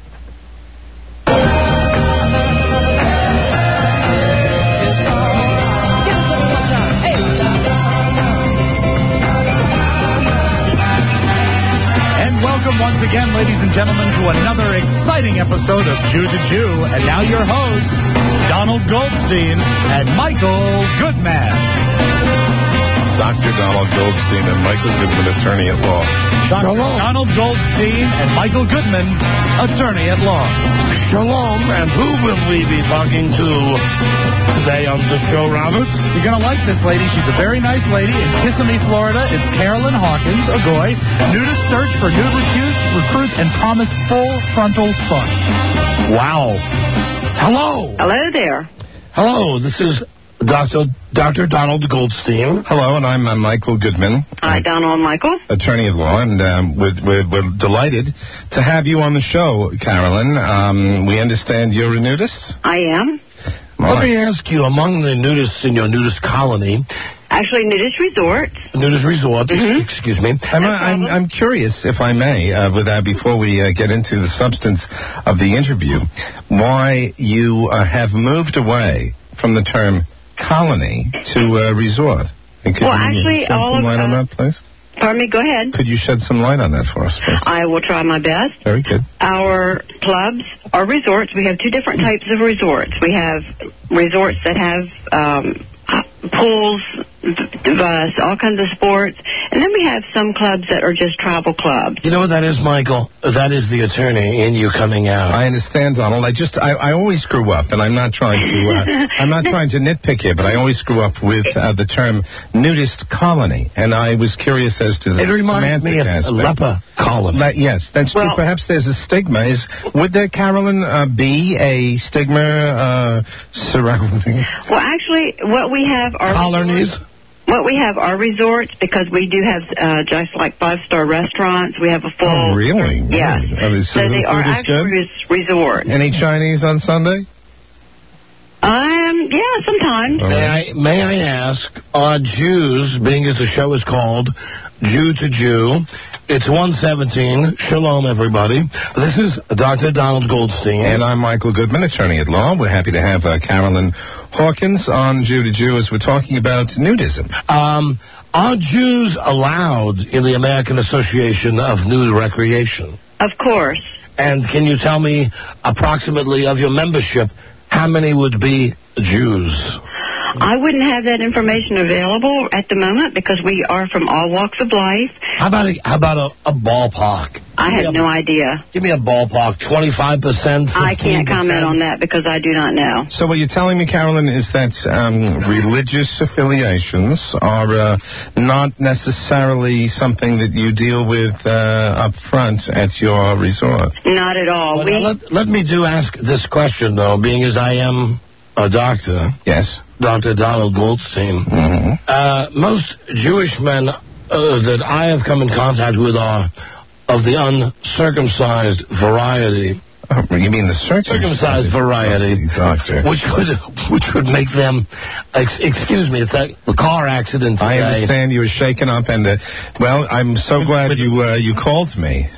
Welcome once again, ladies and gentlemen, to another exciting episode of Jew to Jew. And now your hosts, Donald Goldstein and Michael Goodman. Dr. Donald Goldstein and Michael Goodman, attorney at law. Donald Goldstein and Michael Goodman, attorney at law. Shalom, and who will we be talking to today on the show, Roberts? You're going to like this lady. She's a very nice lady in Kissimmee, Florida. It's Carolyn Hawkins, Agoy. Nudist search for nude recruits and promise full frontal fun. Wow. Hello. Hello there. Hello, this is Dr. Donald Goldstein. Hello, and I'm Michael Goodman. Hi, Donald and Michael. Attorney at law, and we're delighted to have you on the show, Carolyn. We understand you're a nudist? I am. Let me ask you, among the nudists in your nudist colony... Actually, nudist resort. Nudist resort, excuse me. I'm curious, if I may, with that, before we get into the substance of the interview, why you have moved away from the term colony to resort. And Well, actually, shed some light on that, please? Pardon me, go ahead. Could you shed some light on that for us, please? I will try my best. Very good. Our clubs are resorts. We have two different types of resorts. We have resorts that have pools, all kinds of sports, and then we have some clubs that are just travel clubs. You know what that is, Michael? That is the attorney in you coming out. I understand, Donald. I always screw up, and I'm not trying to nitpick here, but I always screw up with the term nudist colony, and I was curious as to the It reminds me of a leper colony. Yes, that's true. Perhaps there's a stigma. Would there, Carolyn, be a stigma surrounding? Well, actually, what we have are colonies. What we have are resorts, because we do have just like 5-star restaurants. We have a full. Oh, really? Yes. So they are actually resorts. Any Chinese on Sunday? Yeah, sometimes. May I ask, are Jews, being as the show is called Jew to Jew, it's 1:17. Shalom, everybody. This is Dr. Donald Goldstein. And I'm Michael Goodman, attorney at law. We're happy to have Carolyn Hawkins on Jew to Jew as we're talking about nudism. Are Jews allowed in the American Association of Nude Recreation? Of course. And can you tell me approximately of your membership, how many would be Jews? I wouldn't have that information available at the moment because we are from all walks of life. How about a ballpark? I have no idea. Give me a ballpark, 25%, 15%? I can't comment on that because I do not know. So what you're telling me, Carolyn, is that religious affiliations are not necessarily something that you deal with up front at your resort? Not at all. Well, let me ask this question, though, being as I am a doctor. Yes. Dr. Donald Goldstein. Mm-hmm. Most Jewish men that I have come in contact with are of the uncircumcised variety. Oh, you mean the circumcised variety, doctor? Which would make them, excuse me, it's like the car accident today. I understand you were shaken up, and well, I'm so glad you called me.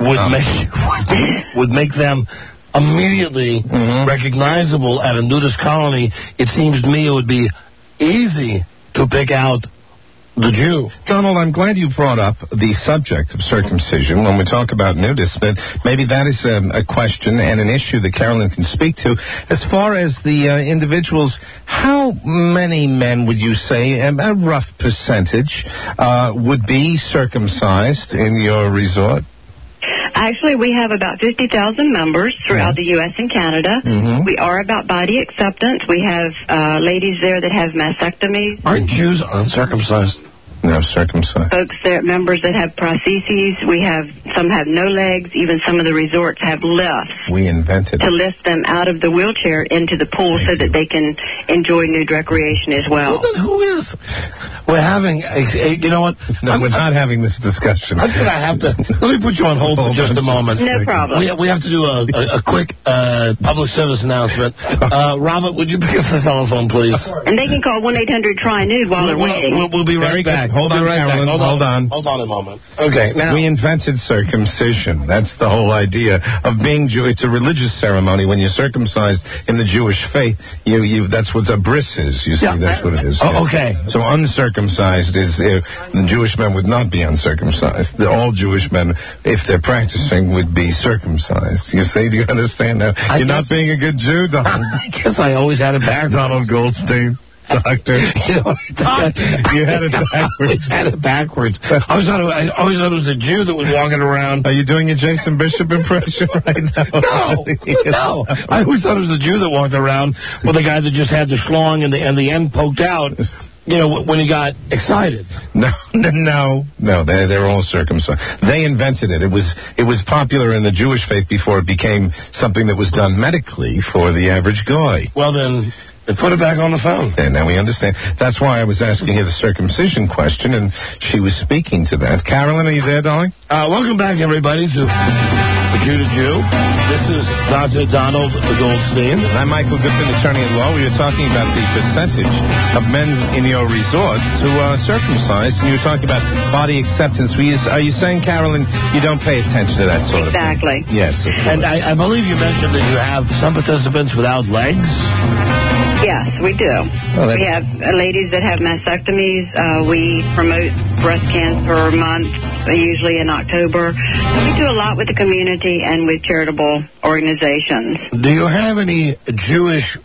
Would make them immediately recognizable at a nudist colony. It seems to me it would be easy to pick out the Jew. Donald, I'm glad you brought up the subject of circumcision when we talk about nudists, but maybe that is a question and an issue that Carolyn can speak to. As far as the individuals, how many men would you say, a rough percentage, would be circumcised in your resort? Actually, we have about 50,000 members throughout the U.S. and Canada. Mm-hmm. We are about body acceptance. We have ladies there that have mastectomies. Aren't Jews uncircumcised? No, circumcised. Folks there, members that have prostheses. We have some have no legs. Even some of the resorts have lifts. We invented to lift them out of the wheelchair into the pool so that they can enjoy nude recreation as well. Well, then who is? We're having, you know what? No, we're not having this discussion. I'm going to have to, let me put you on hold for just a moment. No problem. We have to do a quick public service announcement. Robert, would you pick up the telephone, please? And they can call 1-800-TRY-NUDE while they're waiting. We'll be right back. Hold on, Carolyn. Hold on. Hold on a moment. Okay, now. We invented circumcision. That's the whole idea of being Jew. It's a religious ceremony. When you're circumcised in the Jewish faith, that's what a bris is. You see, that's what it is. Oh, okay. So uncircumcised is, the Jewish men would not be uncircumcised. All Jewish men, if they're practicing, would be circumcised. You see, do you understand now? You're not being a good Jew, Donald. I guess I always had it backwards. Donald Goldstein. Doctor, you had it backwards. I had it backwards. I always thought it was a Jew that was walking around. Are you doing a Jason Bishop impression right now? No. I always thought it was a Jew that walked around with a guy that just had the schlong and the end poked out. You know, when he got excited. No, they're all circumcised. They invented it. It was popular in the Jewish faith before it became something that was done medically for the average guy. Well, then, they put it back on the phone. And now we understand. That's why I was asking her the circumcision question, and she was speaking to that. Carolyn, are you there, darling? Welcome back, everybody, to Jew to Jew. This is Dr. Donald Goldstein. And I'm Michael Goodman, attorney at law. We were talking about the percentage of men in your resorts who are circumcised, and you were talking about body acceptance. Are you saying, Carolyn, you don't pay attention to that sort of thing? Exactly. Yes. And I believe you mentioned that you have some participants without legs. Yes. Yes, we do. We have ladies that have mastectomies. We promote breast cancer month, usually in October. We do a lot with the community and with charitable organizations. Do you have any Jewish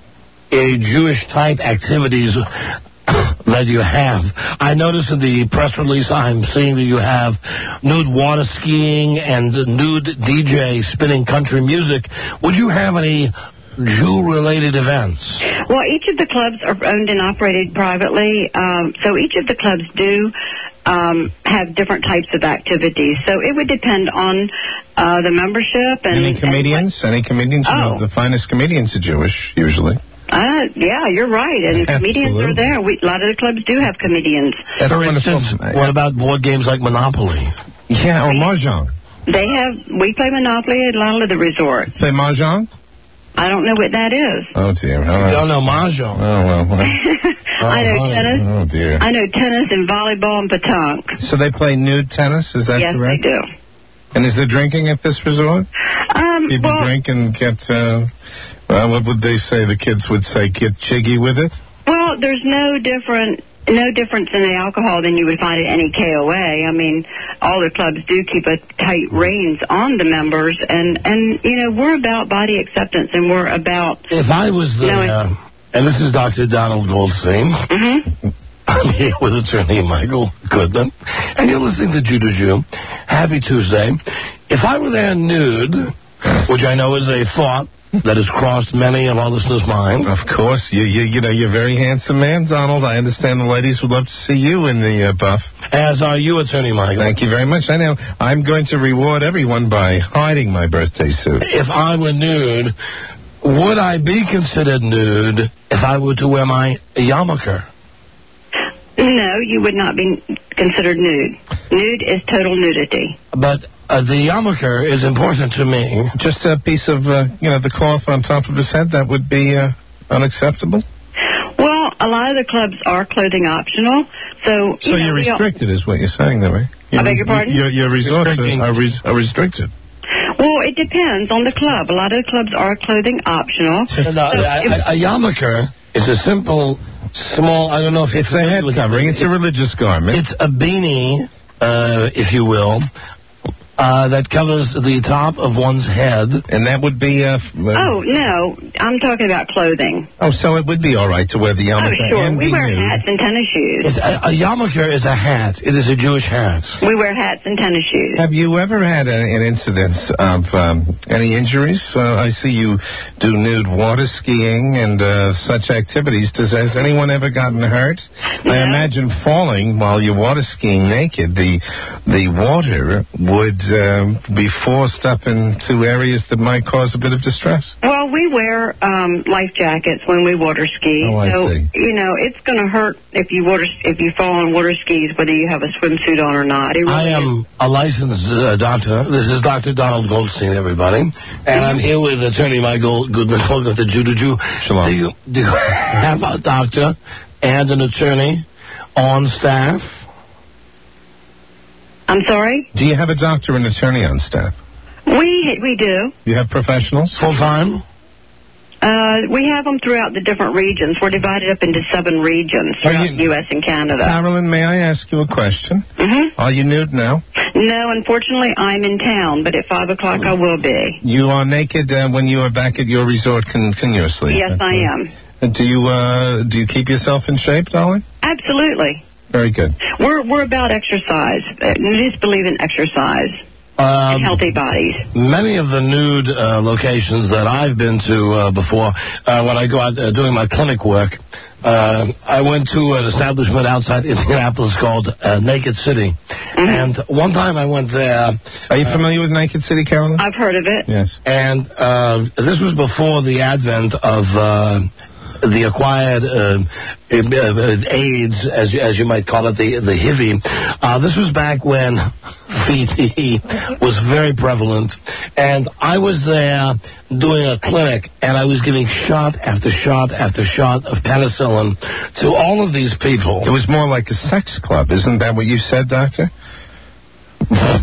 type activities that you have? I noticed in the press release I'm seeing that you have nude water skiing and nude DJ spinning country music. Would you have any Jew-related events? Well, each of the clubs are owned and operated privately, so each of the clubs do have different types of activities. So it would depend on the membership. And any comedians? Any comedians? You know, the finest comedians are Jewish, usually. Yeah, you're right. And comedians are there. A lot of the clubs do have comedians. For instance, what about board games like Monopoly? Yeah, or Mahjong. We play Monopoly at a lot of the resorts. Play Mahjong? I don't know what that is. Oh, dear. You don't know Mahjong? Oh, well. I know tennis. Oh, dear. I know tennis and volleyball and petanque. So they play nude tennis, is that correct? Yes, they do. And is there drinking at this resort? People drink and get, what would they say? The kids would say, get jiggy with it? Well, there's no difference in the alcohol than you would find at any KOA. I mean, all the clubs do keep a tight reins on the members, and you know, we're about body acceptance, and we're about... If I was there, and this is Dr. Donald Goldstein, I'm here with attorney Michael Goodman, and you're listening to Jew to Jew. Happy Tuesday. If I were there nude, which I know is a thought that has crossed many of our listeners' minds. Of course. You know, you're a very handsome man, Donald. I understand the ladies would love to see you in the buff. As are you, Attorney Michael. Thank you very much. I know. I'm going to reward everyone by hiding my birthday suit. If I were nude, would I be considered nude if I were to wear my yarmulke? No, you would not be considered nude. Nude is total nudity. But the yarmulke is important to me. Just a piece of, the cloth on top of his head, that would be unacceptable? Well, a lot of the clubs are clothing optional, so... So you're restricted is what you're saying, though, right? I beg your pardon? Your resorts are restricted. Well, it depends on the club. A lot of the clubs are clothing optional. A yarmulke is a simple, small, I don't know if it's a head covering. It's a religious garment. It's a beanie, if you will, that covers the top of one's head. And that would be... oh, no. I'm talking about clothing. Oh, so it would be all right to wear the yarmulke. Oh, sure. We wear hats and tennis shoes. A yarmulke is a hat. It is a Jewish hat. We wear hats and tennis shoes. Have you ever had an incident of any injuries? I see you do nude water skiing and such activities. Has anyone ever gotten hurt? No. I imagine falling while you're water skiing naked, the water would be forced up into areas that might cause a bit of distress. Well, we wear life jackets when we water ski. Oh, I see. You know, it's going to hurt if you fall on water skis, whether you have a swimsuit on or not. I am a licensed doctor. This is Dr. Donald Goldstein, everybody. And I'm here with attorney Michael Goodman. Welcome to Jew to Jew. Shalom. Do you have a doctor and an attorney on staff? I'm sorry? Do you have a doctor and attorney on staff? We do. You have professionals? Full-time? We have them throughout the different regions. We're divided up into 7 regions throughout the U.S. and Canada. Carolyn, may I ask you a question? Mm-hmm. Are you nude now? No, unfortunately, I'm in town, but at 5 o'clock I will be. You are naked when you are back at your resort continuously? Yes, I am. And do you keep yourself in shape, darling? Absolutely. Very good. We're about exercise. Nudists believe in exercise. And healthy bodies. Many of the nude locations that I've been to before, when I go out doing my clinic work, I went to an establishment outside Indianapolis called Naked City. Mm-hmm. And one time I went there. Are you familiar with Naked City, Carolyn? I've heard of it. Yes. And this was before the advent of the acquired AIDS, as you might call it, the HIV. This was back when VD was very prevalent, and I was there doing a clinic, and I was giving shot after shot after shot of penicillin to all of these people. It was more like a sex club, isn't that what you said, Doctor?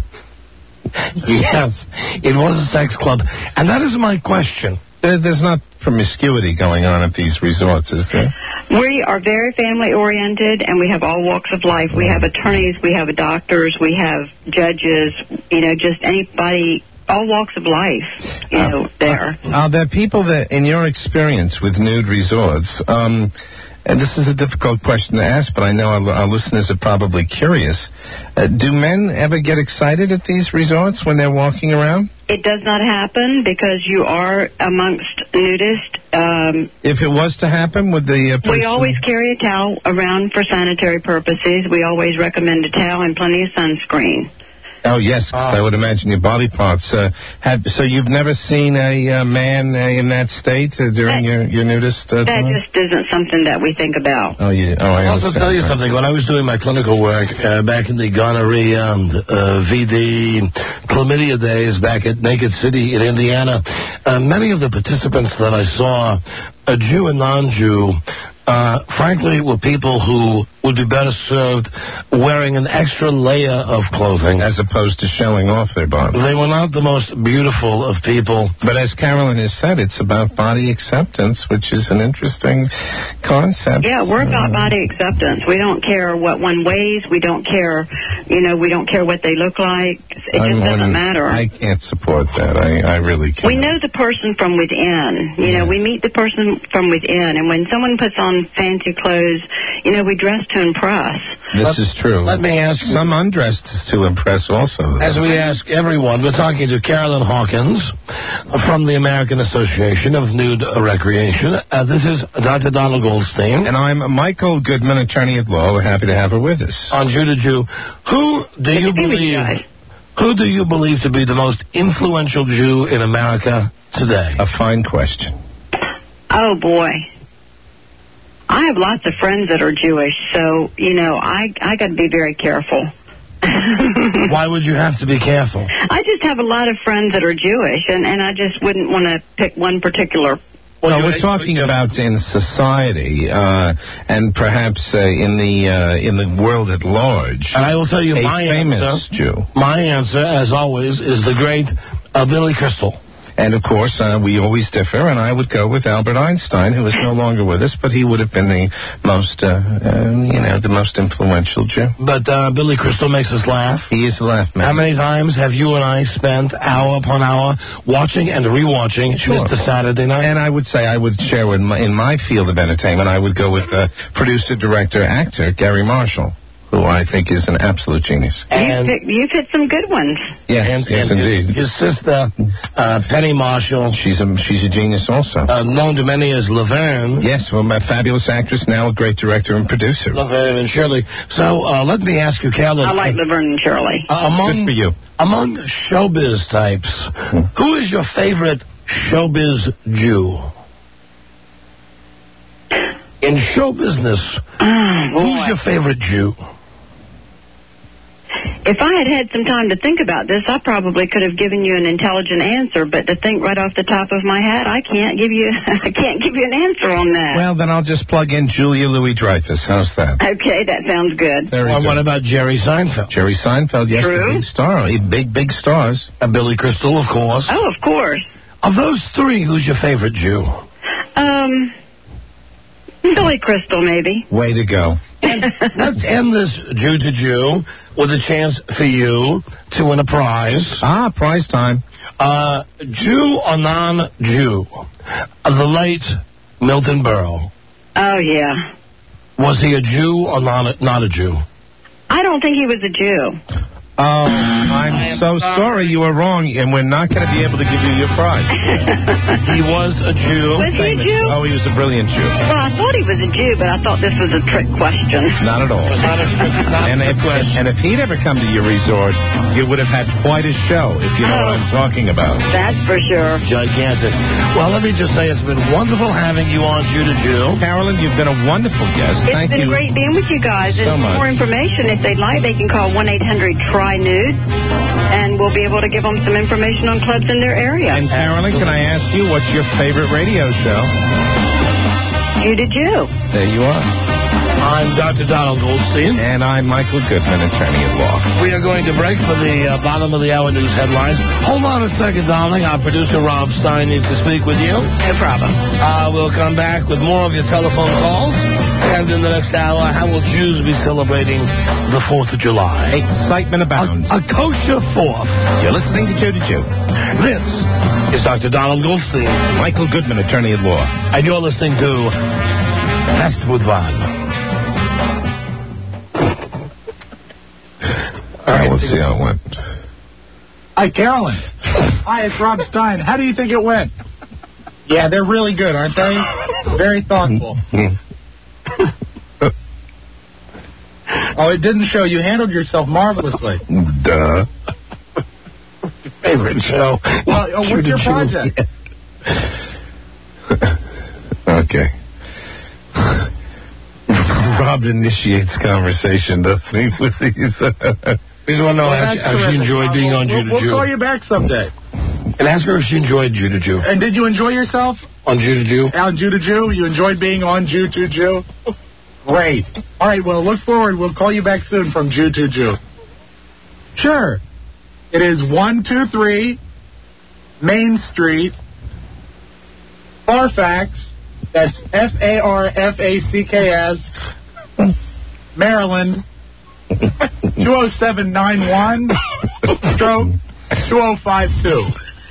Yes, it was a sex club, and that is my question. There's not promiscuity going on at these resorts, is there? We are very family-oriented, and we have all walks of life. We have attorneys, we have doctors, we have judges, just anybody, all walks of life, there. Are there people that, in your experience with nude resorts, and this is a difficult question to ask, but I know our listeners are probably curious, do men ever get excited at these resorts when they're walking around? It does not happen because you are amongst nudists. If it was to happen, would the person... We always carry a towel around for sanitary purposes. We always recommend a towel and plenty of sunscreen. Oh, yes, 'cause I would imagine your body parts. So you've never seen a man in that state during your nudist That time? just isn't something that we think about. Oh, yeah. Oh, I I'll also understand. tell you something. When I was doing my clinical work back in the gonorrhea, VD, chlamydia days back at Naked City in Indiana, many of the participants that I saw, a Jew and non-Jew, frankly, were people who would be better served wearing an extra layer of clothing. As opposed to showing off their body. They were not the most beautiful of people. But as Carolyn has said, it's about body acceptance, which is an interesting concept. Yeah, we're about body acceptance. We don't care what one weighs. We don't care, we don't care what they look like. It just doesn't matter. I can't support that. I really can't. We know the person from within. We meet the person from within. And when someone puts on fancy clothes, we dress to impress. This is true. Let me ask you. Some undressed to impress also. As we ask everyone, we're talking to Carolyn Hawkins from the American Association of Nude Recreation. This is Dr. Donald Goldstein. And I'm Michael Goodman, attorney at law. We're happy to have her with us. On Jew to Jew, who do you believe to be the most influential Jew in America today? A fine question. Oh, boy. I have lots of friends that are Jewish, so, I got to be very careful. Why would you have to be careful? I just have a lot of friends that are Jewish, and I just wouldn't want to pick one particular. Well, we're talking about in society, and perhaps in the world at large. And I will tell you my famous answer. Jew. My answer, as always, is the great Billy Crystal. And, of course, we always differ, and I would go with Albert Einstein, who is no longer with us, but he would have been the most, the most influential Jew. But Billy Crystal makes us laugh. He is a laugh man. How many times have you and I spent hour upon hour watching and rewatching Mr. Saturday Night? And I would say I would share in my field of entertainment, I would go with producer, director, actor Gary Marshall, who I think is an absolute genius. You've hit some good ones. Yes, yes, indeed. His sister, Penny Marshall. She's a genius also. Known to many as Laverne. Yes, well, a fabulous actress, now a great director and producer. Laverne and Shirley. So let me ask you, Carolyn. I like Laverne and Shirley. Good for you. Among showbiz types, who is your favorite showbiz Jew? In show business, who's your favorite Jew? If I had some time to think about this, I probably could have given you an intelligent answer, but to think right off the top of my head, I can't give you an answer on that. Well, then I'll just plug in Julia Louis-Dreyfus. How's that? Okay, that sounds good. Well, what about Jerry Seinfeld? Jerry Seinfeld, yes, True. the big star. Big stars. And Billy Crystal, of course. Oh, of course. Of those three, who's your favorite Jew? Billy Crystal, maybe. Way to go. And let's end this Jew to Jew with a chance for you to win a prize. Prize time. Jew or non-Jew? The late Milton Berle. Oh, yeah. Was he a Jew or not a Jew? I don't think he was a Jew. Oh, I'm so sorry. You were wrong, and we're not going to be able to give you your prize. He was a Jew. Was he a Jew? Oh, he was a brilliant Jew. Well, I thought he was a Jew, but I thought this was a trick question. Not at all. And if he'd ever come to your resort, you would have had quite a show, if you know what I'm talking about. That's for sure. Gigantic. Well, let me just say it's been wonderful having you on Jew to Jew. Carolyn, you've been a wonderful guest. It's been great being with you guys. so And for much. more information, if they'd like, they can call 1-800-TRY-NUDE, and we'll be able to give them some information on clubs in their area. And Carolyn, can I ask you, what's your favorite radio show? Jew to Jew. There you are. I'm Dr. Donald Goldstein. And I'm Michael Goodman, attorney at law. We are going to break for the bottom of the hour news headlines. Hold on a second, darling. Our producer, Rob Stein, needs to speak with you. No problem. We'll come back with more of your telephone calls. And in the next hour, how will Jews be celebrating the 4th of July? Excitement abounds. A kosher 4th. You're listening to Jew to Jew. This is Dr. Donald Goldstein. Michael Goodman, attorney at law. And you're listening to Fastwood Van. All right, let's see how it went. Hi, Carolyn. Hi, it's Rob Stein. How do you think it went? Yeah, they're really good, aren't they? Very thoughtful. Oh, it didn't show. You handled yourself marvelously. Duh. Favorite show. Well, what's your project? Okay. Rob initiates conversation, doesn't he, with these? We just want to know how she enjoyed being on Jew to Jew. We'll call you back someday. And ask her if she enjoyed Jew to Jew. And did you enjoy yourself? On Jew to Jew? On Jew to Jew? You enjoyed being on Jew to Jew? Great. All right, well, look forward. We'll call you back soon from Jew to Jew. Sure. It is 123 Main Street, Fairfax. That's Farfacks, Maryland, 20791, stroke 2052.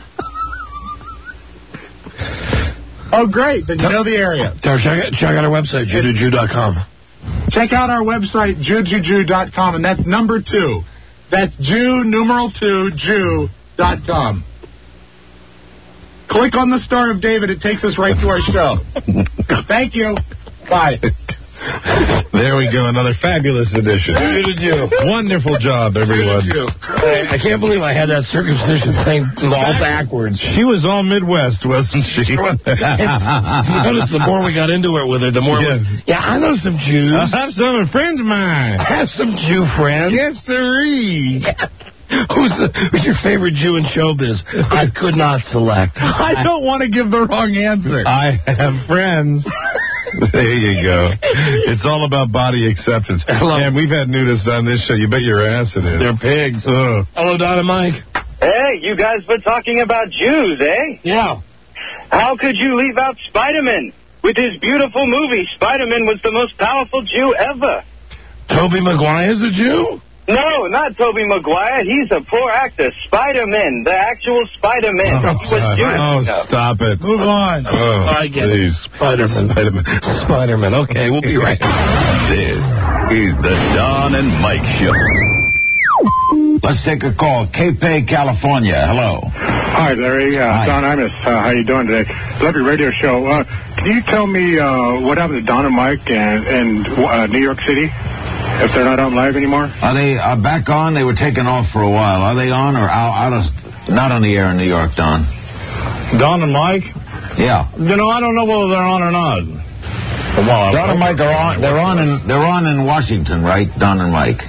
Oh, great. Then you know the area. Check out our website, jewtojew.com. Check out our website, jewtojew.com, and that's number 2. That's Jew, numeral 2, Jew.com. Click on the Star of David. It takes us right to our show. Thank you. Bye. There we go. Another fabulous edition. Jew to Jew. Wonderful job, everyone. I can't believe I had that circumcision thing all backwards. She was all Midwest, wasn't she? You notice the more we got into it with her, the more I know some Jews. I have some friends of mine. I have some Jew friends. Yes, sirree. Who's your favorite Jew in showbiz? I could not select. I don't want to give the wrong answer. I have friends. There you go. It's all about body acceptance. And we've had nudists on this show. You bet your ass it is. They're pigs. Hello, Don and Mike. Hey, you guys been talking about Jews, eh? Yeah. How could you leave out Spider-Man? With his beautiful movie, Spider-Man was the most powerful Jew ever. Tobey Maguire's a Jew? No, not Tobey Maguire. He's a poor actor. Spider-Man, the actual Spider-Man. He was Jewish. Stop it. Move on. I get it. Spider-Man. Okay, we'll be right back. This is the Don and Mike Show. Let's take a call. Cape, California. Hello. Hi, Larry. Don Imus. How you doing today? Love your radio show. Can you tell me what happened to Don and Mike and New York City? If they're not on live anymore? Are they back on? They were taken off for a while. Are they on or out of... Not on the air in New York, Don? Don and Mike? Yeah. You know, I don't know whether they're on or not. Well, Don and Mike are on. They're on in Washington, right? Don and Mike.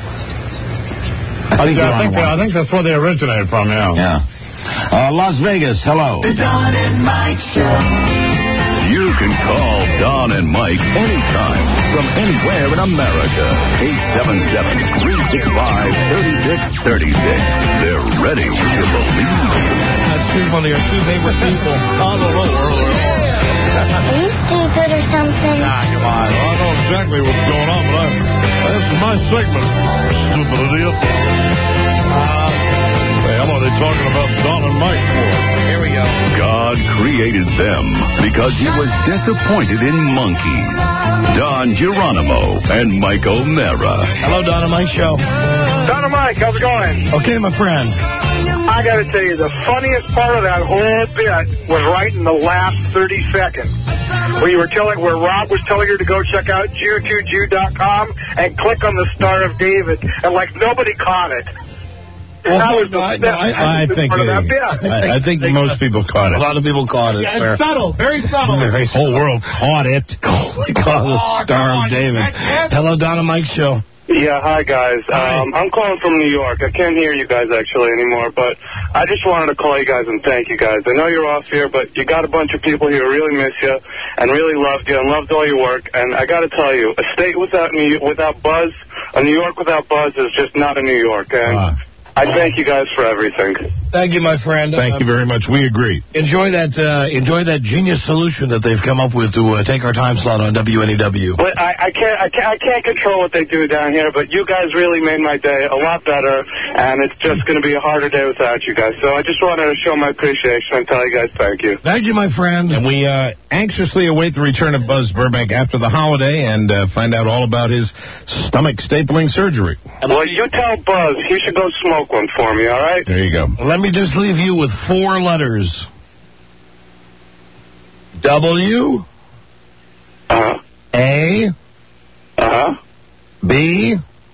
I think that's where they originated from, yeah. Yeah. Las Vegas, hello. The Don and Mike Show. You can call Don and Mike anytime from anywhere in America. 877-365-3636. They're ready to believe. That's two of your two favorite people all over the world. Are you stupid or something? Nah, come on. I don't know exactly what's going on, but that's my segment. Stupid idiot. Hey, what are they talking about Don and Mike for? Here we go. God created them because he was disappointed in monkeys. Don Geronimo and Mike O'Mara. Hello, Don and Mike Show. Don and Mike, how's it going? Okay, my friend. I got to tell you, the funniest part of that whole bit was right in the last 30 seconds. Where Rob was telling her to go check out Jew2Jew.com and click on the Star of David. And nobody caught it. I think most people caught it. A lot of people caught it, sir. It's subtle. Very subtle. The whole world caught it. We call the Star of David. Hello, Don and Mike Show. Yeah, hi, guys. I'm calling from New York. I can't hear you guys, actually, anymore, but I just wanted to call you guys and thank you guys. I know you're off here, but you got a bunch of people here who really miss you and really loved you and loved all your work, and I got to tell you, a state without buzz, a New York without buzz is just not a New York, and I thank you guys for everything. Thank you, my friend. Thank you very much. We agree. Enjoy that genius solution that they've come up with to take our time slot on WNEW. But I can't control what they do down here, but you guys really made my day a lot better, and it's just going to be a harder day without you guys. So I just wanted to show my appreciation and tell you guys thank you. Thank you, my friend. And we anxiously await the return of Buzz Burbank after the holiday and find out all about his stomach stapling surgery. Well, you tell Buzz he should go smoke one for me, all right? There you go. Let me just leave you with 4 letters. W. A. B.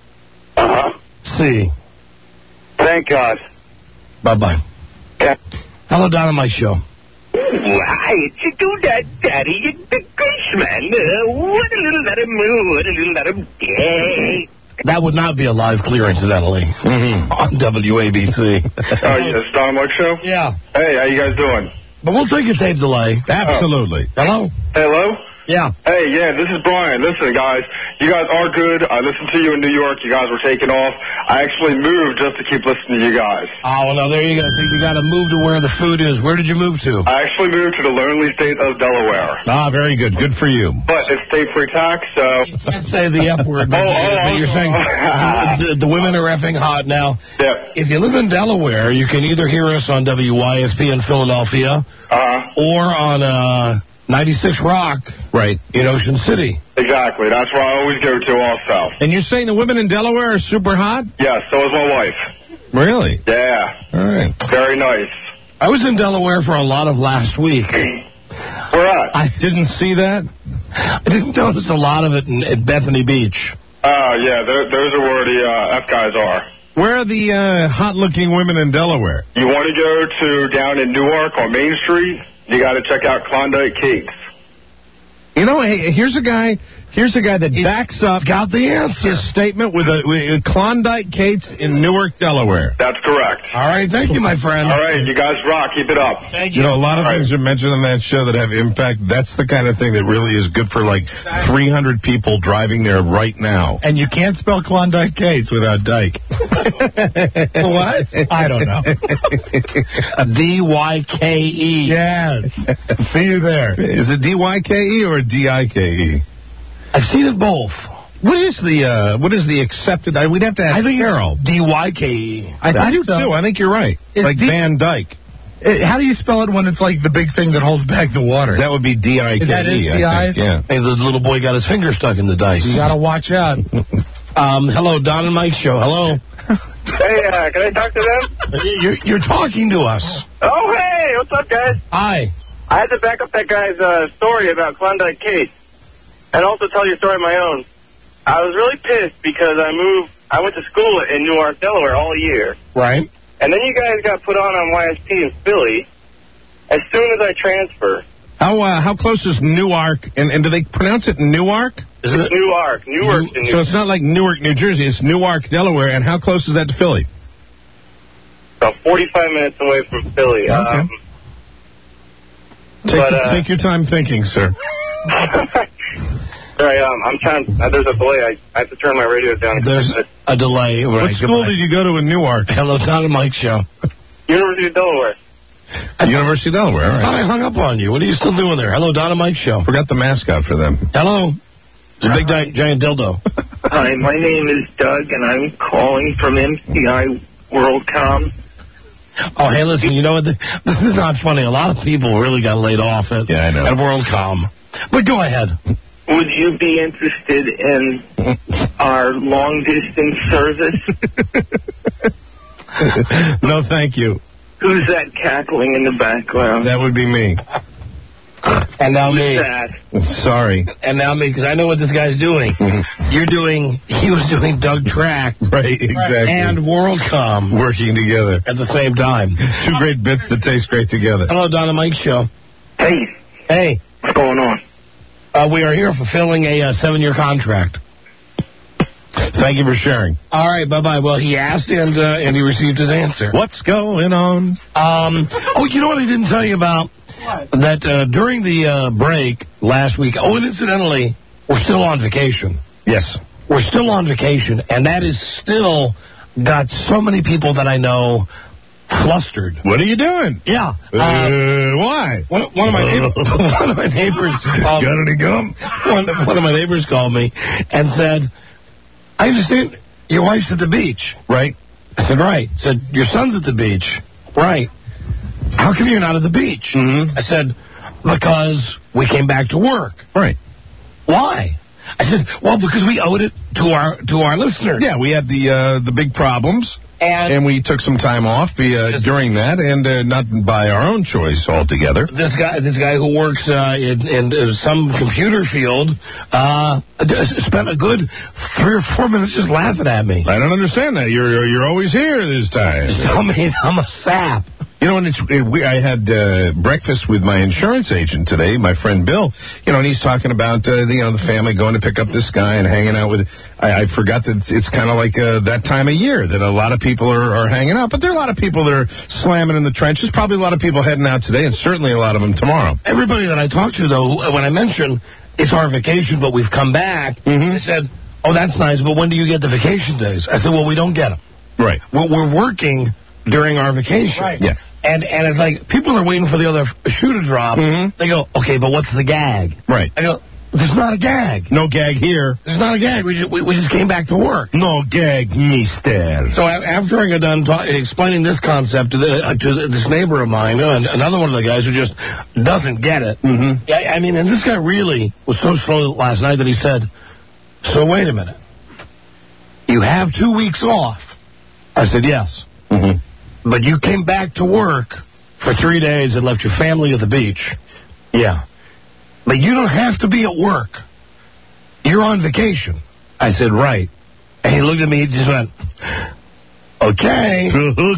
C. Thank God. Bye-bye. Yeah. Hello, Don and Mike Show. Why, you do that, Daddy. You're the goose man. What a little let him move, what a little let him gay. That would not be a live clear, incidentally, on WABC. Oh, yes, Don Mike Show? Yeah. Hey, how you guys doing? But we'll take a tape delay. Absolutely. Hello? Hello? Yeah. Hey, yeah, this is Brian. Listen, guys, you guys are good. I listened to you in New York. You guys were taking off. I actually moved just to keep listening to you guys. Oh, well, now, there you go. You got to move to where the food is. Where did you move to? I actually moved to the lonely state of Delaware. Ah, very good. Good for you. But it's state-free tax, so... You can't say the F word, but you're saying the women are effing hot. Now, if you live in Delaware, you can either hear us on WYSP in Philadelphia or on 96 Rock in Ocean City. Exactly. That's where I always go to also. And you're saying the women in Delaware are super hot? Yes, so is my wife. Really? Yeah. All right. Very nice. I was in Delaware for a lot of last week. Where at? I didn't see that. I didn't notice a lot of it at Bethany Beach. Oh, yeah, those are where the F guys are. Where are the hot-looking women in Delaware? You want to go to down in Newark on Main Street? You got to check out Klondike Cakes. You know, hey, here's a guy that backs up got the answer. His statement with Klondike Cakes in Newark, Delaware. That's correct. All right, thank you, my friend. All right, you guys rock. Keep it up. Thank you. You know, a lot of things are mentioned on that show that have impact. That's the kind of thing that really is good for like 300 people driving there right now. And you can't spell Klondike Cakes without Dyke. What? I don't know. D-Y-K-E. Yes. See you there. Is it D-Y-K-E or D-I-K-E? I've seen it both. What is the accepted? We'd have to ask Carol. D-Y-K-E. I do too. I think you're right. Like Van Dyke. How do you spell it when it's like the big thing that holds back the water? That would be D-I-K-E. That is D-I? Yeah. Hey, the little boy got his finger stuck in the dice. You gotta watch out. Hello, Don and Mike Show. Hello. Hey, can I talk to them? You're talking to us. Oh, hey, what's up, guys? Hi. I had to back up that guy's story about Klondike Cakes and also tell your story of my own. I was really pissed because I went to school in Newark, Delaware all year. Right. And then you guys got put on YSP in Philly as soon as I transfer. How close is Newark? And do they pronounce it Newark? It's Newark. So it's not like Newark, New Jersey. It's Newark, Delaware. And how close is that to Philly? About 45 minutes away from Philly. Okay. Take your time thinking, sir. Sorry, I'm trying. There's a delay. I have to turn my radio down. There's a delay. Right, what school did you go to in Newark? Hello, Don and Mike Show. University of Delaware. University of Delaware. All right. I thought I hung up on you. What are you still doing there? Hello, Don and Mike Show. Forgot the mascot for them. Hello. It's a big giant dildo. Hi, my name is Doug, and I'm calling from MCI WorldCom. Oh, hey, listen, you know what? This is not funny. A lot of people really got laid off at WorldCom. But go ahead. Would you be interested in our long-distance service? No, thank you. Who's that cackling in the background? That would be me. And now Who's me. that? Sorry. And now me, because I know what this guy's doing. He was doing Doug Track. Right, exactly. And WorldCom. Working together. At the same time. Two great bits that taste great together. Hello, Don and Mike Show. Hey. Hey. What's going on? We are here fulfilling a 7-year contract. Thank you for sharing. All right, bye-bye. Well, he asked, and he received his answer. What's going on? Oh, you know what I didn't tell you about? What? That during the break last week, and incidentally, we're still on vacation. Yes. We're still on vacation, and that is still got so many people that I know flustered. What are you doing? Yeah. Why? One of my neighbors called Got any gum? One of my neighbors called me and said, I understand your wife's at the beach, right? I said, right. He said, your son's at the beach, right? How come you're not at the beach? Mm-hmm. I said, because we came back to work. Right. Why? I said, well, because we owed it to our listeners. Yeah, we had the big problems, and we took some time off during that, and not by our own choice altogether. This guy who works in some computer field spent a good 3 or 4 minutes just laughing at me. I don't understand that. You're always here this time. Just tell me I'm a sap. You know, and I had breakfast with my insurance agent today, my friend Bill. You know, and he's talking about the family going to pick up this guy and hanging out with. I forgot that it's kind of like that time of year that a lot of people are hanging out, but there are a lot of people that are slamming in the trenches. Probably a lot of people heading out today, and certainly a lot of them tomorrow. Everybody that I talked to, though, when I mentioned it's our vacation, but we've come back, they said, "Oh, that's nice, but when do you get the vacation days?" I said, "Well, we don't get them. Right. We're working during our vacation." Right. Yeah. And it's like, people are waiting for the other shoe to drop. They go, okay, but what's the gag? Right. I go, there's not a gag. No gag here. There's not a gag. We just came back to work. No gag, mister. So after I got done explaining this concept to this neighbor of mine, another one of the guys who just doesn't get it. Yeah, I mean, and this guy really was so slow last night that he said, so wait a minute. You have 2 weeks off. I said, yes. But you came back to work for 3 days and left your family at the beach. Yeah. But you don't have to be at work. You're on vacation. I said, right. And he looked at me and just went, okay.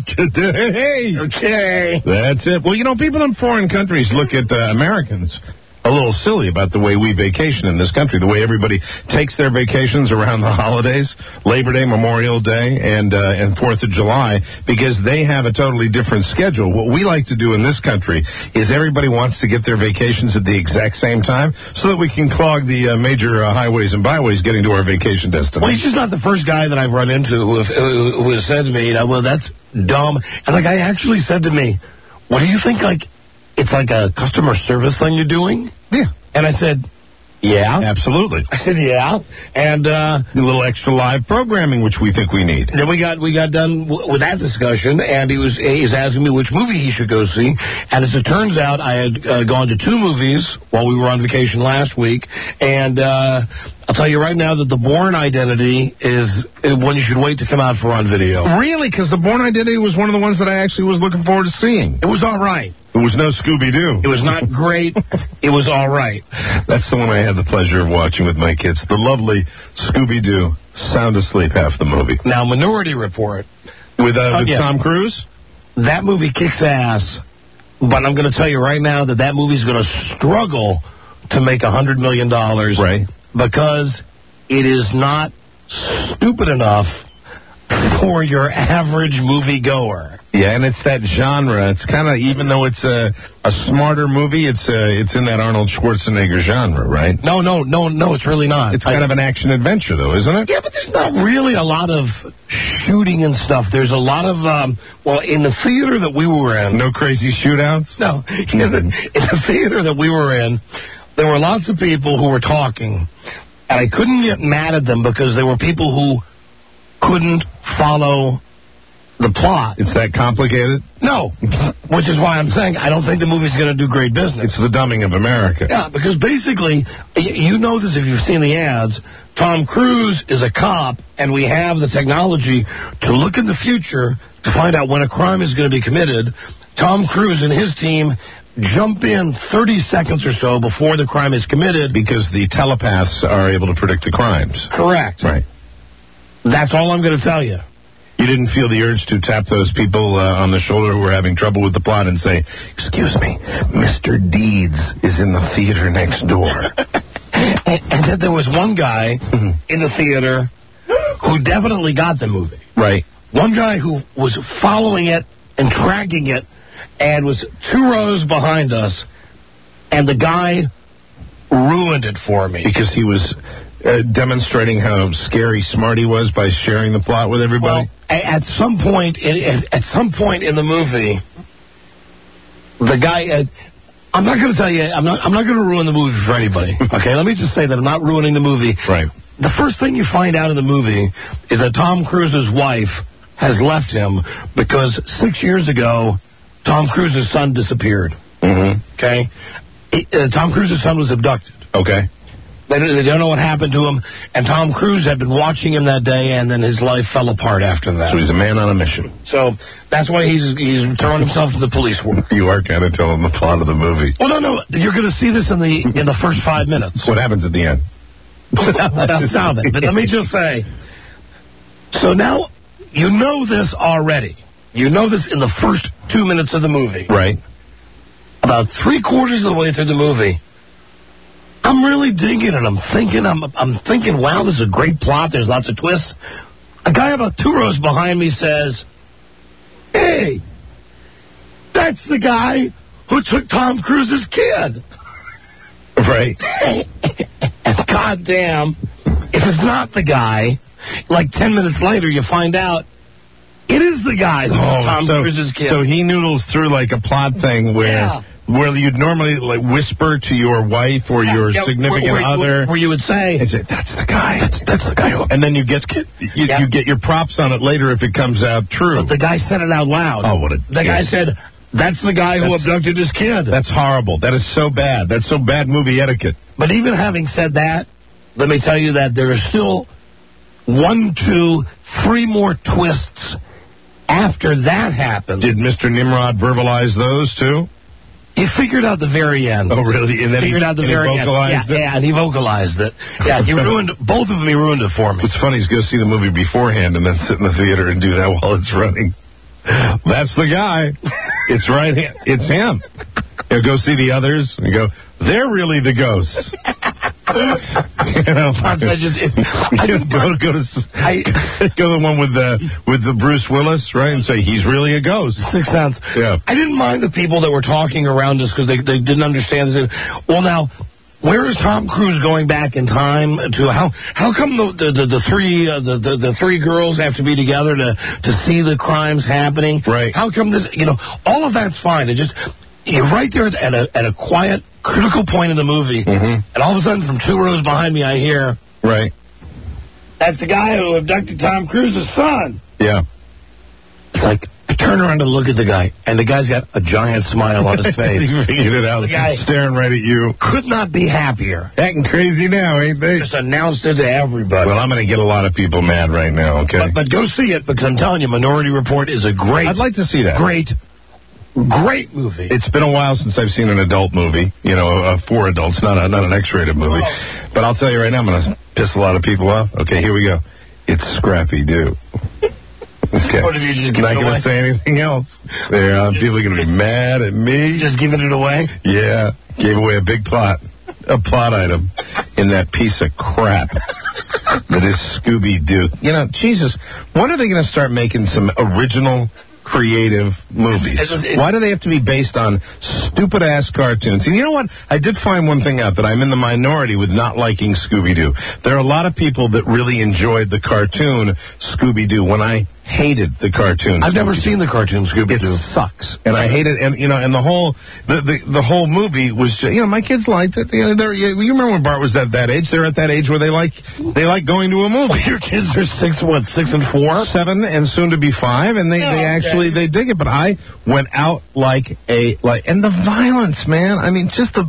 Okay. That's it. Well, you know, people in foreign countries look at Americans a little silly about the way we vacation in this country, the way everybody takes their vacations around the holidays, Labor Day, Memorial Day, and 4th of July, because they have a totally different schedule. What we like to do in this country is everybody wants to get their vacations at the exact same time so that we can clog the major highways and byways getting to our vacation destination. Well, he's just not the first guy that I've run into who has said to me, well, that's dumb. And the guy actually said to me, what do you think, it's like a customer service thing you're doing? Yeah. And I said, yeah. Absolutely. I said, yeah. And a little extra live programming, which we think we need. Then we got done with that discussion, and he was asking me which movie he should go see. And as it turns out, I had gone to 2 movies while we were on vacation last week. And I'll tell you right now that The Bourne Identity is one you should wait to come out for on video. Really? Because The Bourne Identity was one of the ones that I actually was looking forward to seeing. It was all right. It was no Scooby-Doo. It was not great. It was all right. That's the one I had the pleasure of watching with my kids. The lovely Scooby-Doo. Sound asleep half the movie. Now, Minority Report. With Tom Cruise? That movie kicks ass. But I'm going to tell you right now that movie's going to struggle to make $100 million. Right. Because it is not stupid enough for your average moviegoer. Yeah, and it's that genre. It's kind of, even though it's a smarter movie, it's in that Arnold Schwarzenegger genre, right? No, it's really not. It's kind of an action-adventure, though, isn't it? Yeah, but there's not really a lot of shooting and stuff. There's a lot of, in the theater that we were in... No crazy shootouts? No. In the theater that we were in, there were lots of people who were talking, and I couldn't get mad at them because there were people who couldn't follow the plot. It's that complicated? No, which is why I'm saying I don't think the movie's going to do great business. It's the dumbing of America. Yeah, because basically, you know this if you've seen the ads, Tom Cruise is a cop, and we have the technology to look in the future to find out when a crime is going to be committed. Tom Cruise and his team jump in 30 seconds or so before the crime is committed. Because the telepaths are able to predict the crimes. Correct. Right. That's all I'm going to tell you. You didn't feel the urge to tap those people on the shoulder who were having trouble with the plot and say, excuse me, Mr. Deeds is in the theater next door. and then there was one guy in the theater who definitely got the movie. Right. One guy who was following it and tracking it and was 2 rows behind us, and the guy ruined it for me. Because he was demonstrating how scary smart he was by sharing the plot with everybody? Well, at some point in the movie, the guy... I'm not going to tell you... I'm not going to ruin the movie for anybody. Okay, let me just say that I'm not ruining the movie. Right. The first thing you find out in the movie is that Tom Cruise's wife has left him because 6 years ago, Tom Cruise's son disappeared. Mm-hmm. Okay? Tom Cruise's son was abducted. Okay. They don't know what happened to him, and Tom Cruise had been watching him that day, and then his life fell apart after that. So he's a man on a mission. So that's why he's throwing himself to the police work. You are kind of telling the plot of the movie. Well, no, you're going to see this in the first 5 minutes. What happens at the end? Now, stop it. But let me just say, so now you know this already. You know this in the first 2 minutes of the movie. Right. About 3/4 of the way through the movie, I'm really digging it. I'm thinking, wow, this is a great plot. There's lots of twists. A guy about 2 rows behind me says, hey, that's the guy who took Tom Cruise's kid. Right. And goddamn, if it's not the guy, like 10 minutes later, you find out it is the guy who took Tom Cruise's kid. So he noodles through like a plot thing where you'd normally like whisper to your wife or your significant other, where you would say, "That's the guy. That's the guy." And then you get your props on it later if it comes out true. But the guy said it out loud. Oh, the guy said, "That's the guy who abducted his kid." That's horrible. That is so bad. That's so bad movie etiquette. But even having said that, let me tell you that there is still 1, 2, 3 more twists after that happens. Did Mr. Nimrod verbalize those too? He figured out the very end. Oh, really? And then he vocalized it? Yeah, and he vocalized it. Yeah, he ruined both of them. He ruined it for me. What's funny is go see the movie beforehand and then sit in the theater and do that while it's running. That's the guy. It's right. It's him. You go see the others and you go, they're really the ghosts. You know, go the one with the Bruce Willis, right, and say he's really a ghost. Sixth Sense. Yeah. I didn't mind the people that were talking around us because they didn't understand this. Well, now, where is Tom Cruise going back in time to? How come the three girls have to be together to see the crimes happening? Right. How come this? All of that's fine. You're right there at a quiet, critical point in the movie, and all of a sudden, from 2 rows behind me, I hear, right, that's the guy who abducted Tom Cruise's son. Yeah. It's like, I turn around and look at the guy, and the guy's got a giant smile on his face. He figured it out. The guy staring right at you. Could not be happier. Acting crazy now, ain't they? Just announced it to everybody. Well, I'm going to get a lot of people mad right now, okay? But go see it, because I'm telling you, Minority Report is a great... I'd like to see that. Great movie. It's been a while since I've seen an adult movie, for adults, not an X-rated movie. But I'll tell you right now, I'm going to piss a lot of people off. Okay, here we go. It's Scrappy-Doo. Okay. What, have you just given not it away? Not going to say anything else. People are going to be mad at me. Just giving it away? Yeah. Gave away a plot item in that piece of crap that is Scooby-Doo. Jesus, when are they going to start making some original, creative movies? Why do they have to be based on stupid-ass cartoons? And you know what? I did find one thing out, that I'm in the minority with not liking Scooby-Doo. There are a lot of people that really enjoyed the cartoon Scooby-Doo when I hated the cartoon. I've never seen the cartoon Scooby-Doo. It sucks. And I hate it. And, and the whole movie was just, my kids liked it. You remember when Bart was at that age? They're at that age where they like going to a movie. Well, your kids are 6 and 4? 7 and soon to be 5, and they actually dig it. But I went out and the violence, man. I mean, just the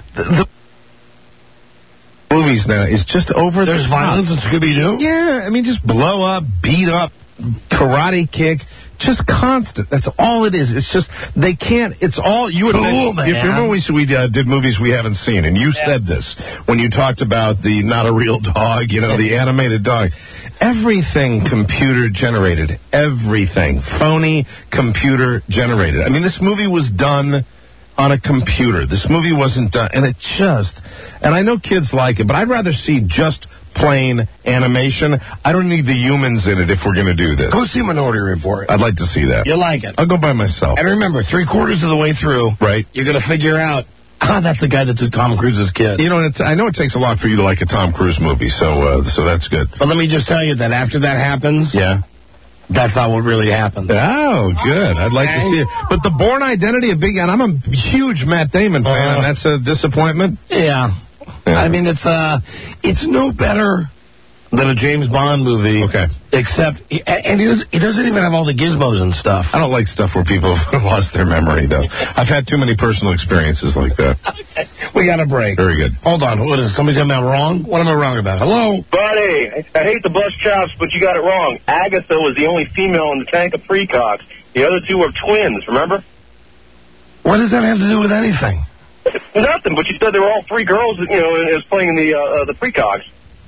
movies now is just over the top. There's violence in Scooby-Doo? Yeah, I mean, just blow up, beat up, karate kick, just constant. That's all it is. It's just, they can't, it's all, you would cool, man. If you remember we did movies we haven't seen, and you said this, when you talked about the Not a Real Dog, the animated dog. Everything computer generated. Everything. Phony computer generated. I mean, this movie was done on a computer. This movie wasn't done, and I know kids like it, but I'd rather see just plain animation. I don't need the humans in it if we're going to do this. Go see Minority Report. I'd like to see that. You like it? I'll go by myself. And remember, 3/4 of the way through, right, you're going to figure out, that's the guy that took Tom Cruise's kid. You know, I know it takes a lot for you to like a Tom Cruise movie, so that's good. But let me just tell you that after that happens, that's not what really happened. Oh, good. I'd like to see it. But the Bourne Identity of Big, and I'm a huge Matt Damon fan. That's a disappointment. Yeah. I mean, it's no better than a James Bond movie. Okay. Except, and he doesn't even have all the gizmos and stuff. I don't like stuff where people have lost their memory, though. I've had too many personal experiences like that. Okay. We got a break. Very good. Hold on. What is it? Somebody tell me I'm wrong? What am I wrong about? Hello? Buddy, I hate to bust chops, but you got it wrong. Agatha was the only female in the tank of precogs. The other two were twins, remember? What does that have to do with anything? Nothing, but you said they were all three girls, you know, and it was playing in the precogs.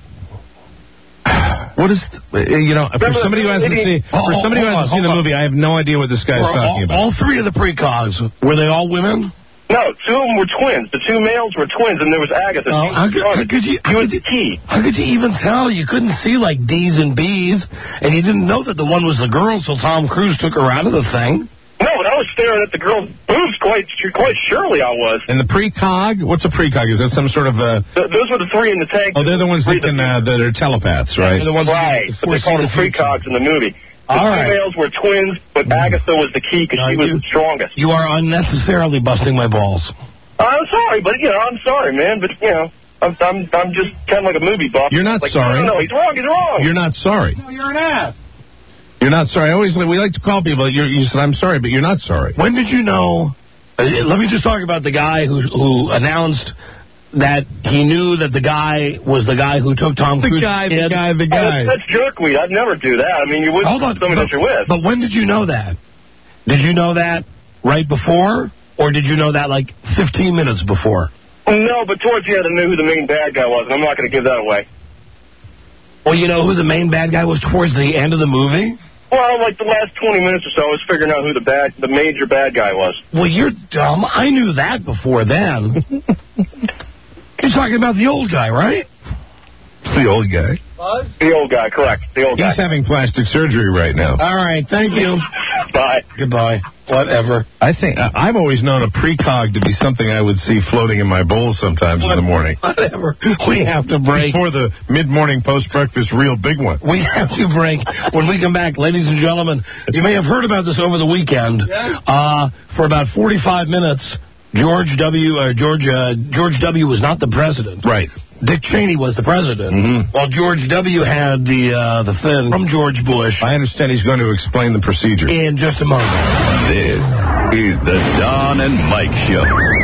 What is, for somebody who hasn't seen, the movie, I have no idea what this guy's talking about. All three of the precogs, were they all women? No, two of them were twins. The two males were twins, and there was Agatha. How could you even tell? You couldn't see, like, D's and B's, and you didn't know that the one was the girl, so Tom Cruise took her out of the thing. No, but I was staring at the girl's boobs quite surely I was. And the precog? What's a precog? Is that some sort of those were the three in the tank. Oh, they're the ones that they're telepaths, right? They're the ones right, but they called them precogs in the movie. The two males were twins, but Agatha was the key because she was the strongest. You are unnecessarily busting my balls. I'm sorry, but, I'm sorry, man, but, I'm just kind of like a movie buff. You're not sorry. No, he's wrong. You're not sorry. No, you're an ass. You're not sorry. We like to call people. You said, I'm sorry, but you're not sorry. When did you know? Let me just talk about the guy who announced that he knew that the guy was the guy who took Tom Cruise. The guy. That's jerkweed. I'd never do that. I mean, you wouldn't tell somebody that you're with. But when did you know that? Did you know that right before? Or did you know that like 15 minutes before? No, but towards the end I knew who the main bad guy was, and I'm not going to give that away. Well, you know who the main bad guy was towards the end of the movie? Well, like the last 20 minutes or so, I was figuring out who the major bad guy was. Well, you're dumb. I knew that before then. You're talking about the old guy, right? The old guy. The old guy, correct. The old guy. He's having plastic surgery right now. All right, thank you. Bye. Goodbye. Whatever. I think I've always known a precog to be something I would see floating in my bowl sometimes in the morning. Whatever. We have to break. Before the mid-morning post-breakfast real big one. We have to break. When we come back, ladies and gentlemen, you may have heard about this over the weekend. For about 45 minutes, George W. was not the president. Right. Dick Cheney was the president, while George W. had the thing from George Bush. I understand he's going to explain the procedure. In just a moment. This is the Don and Mike Show.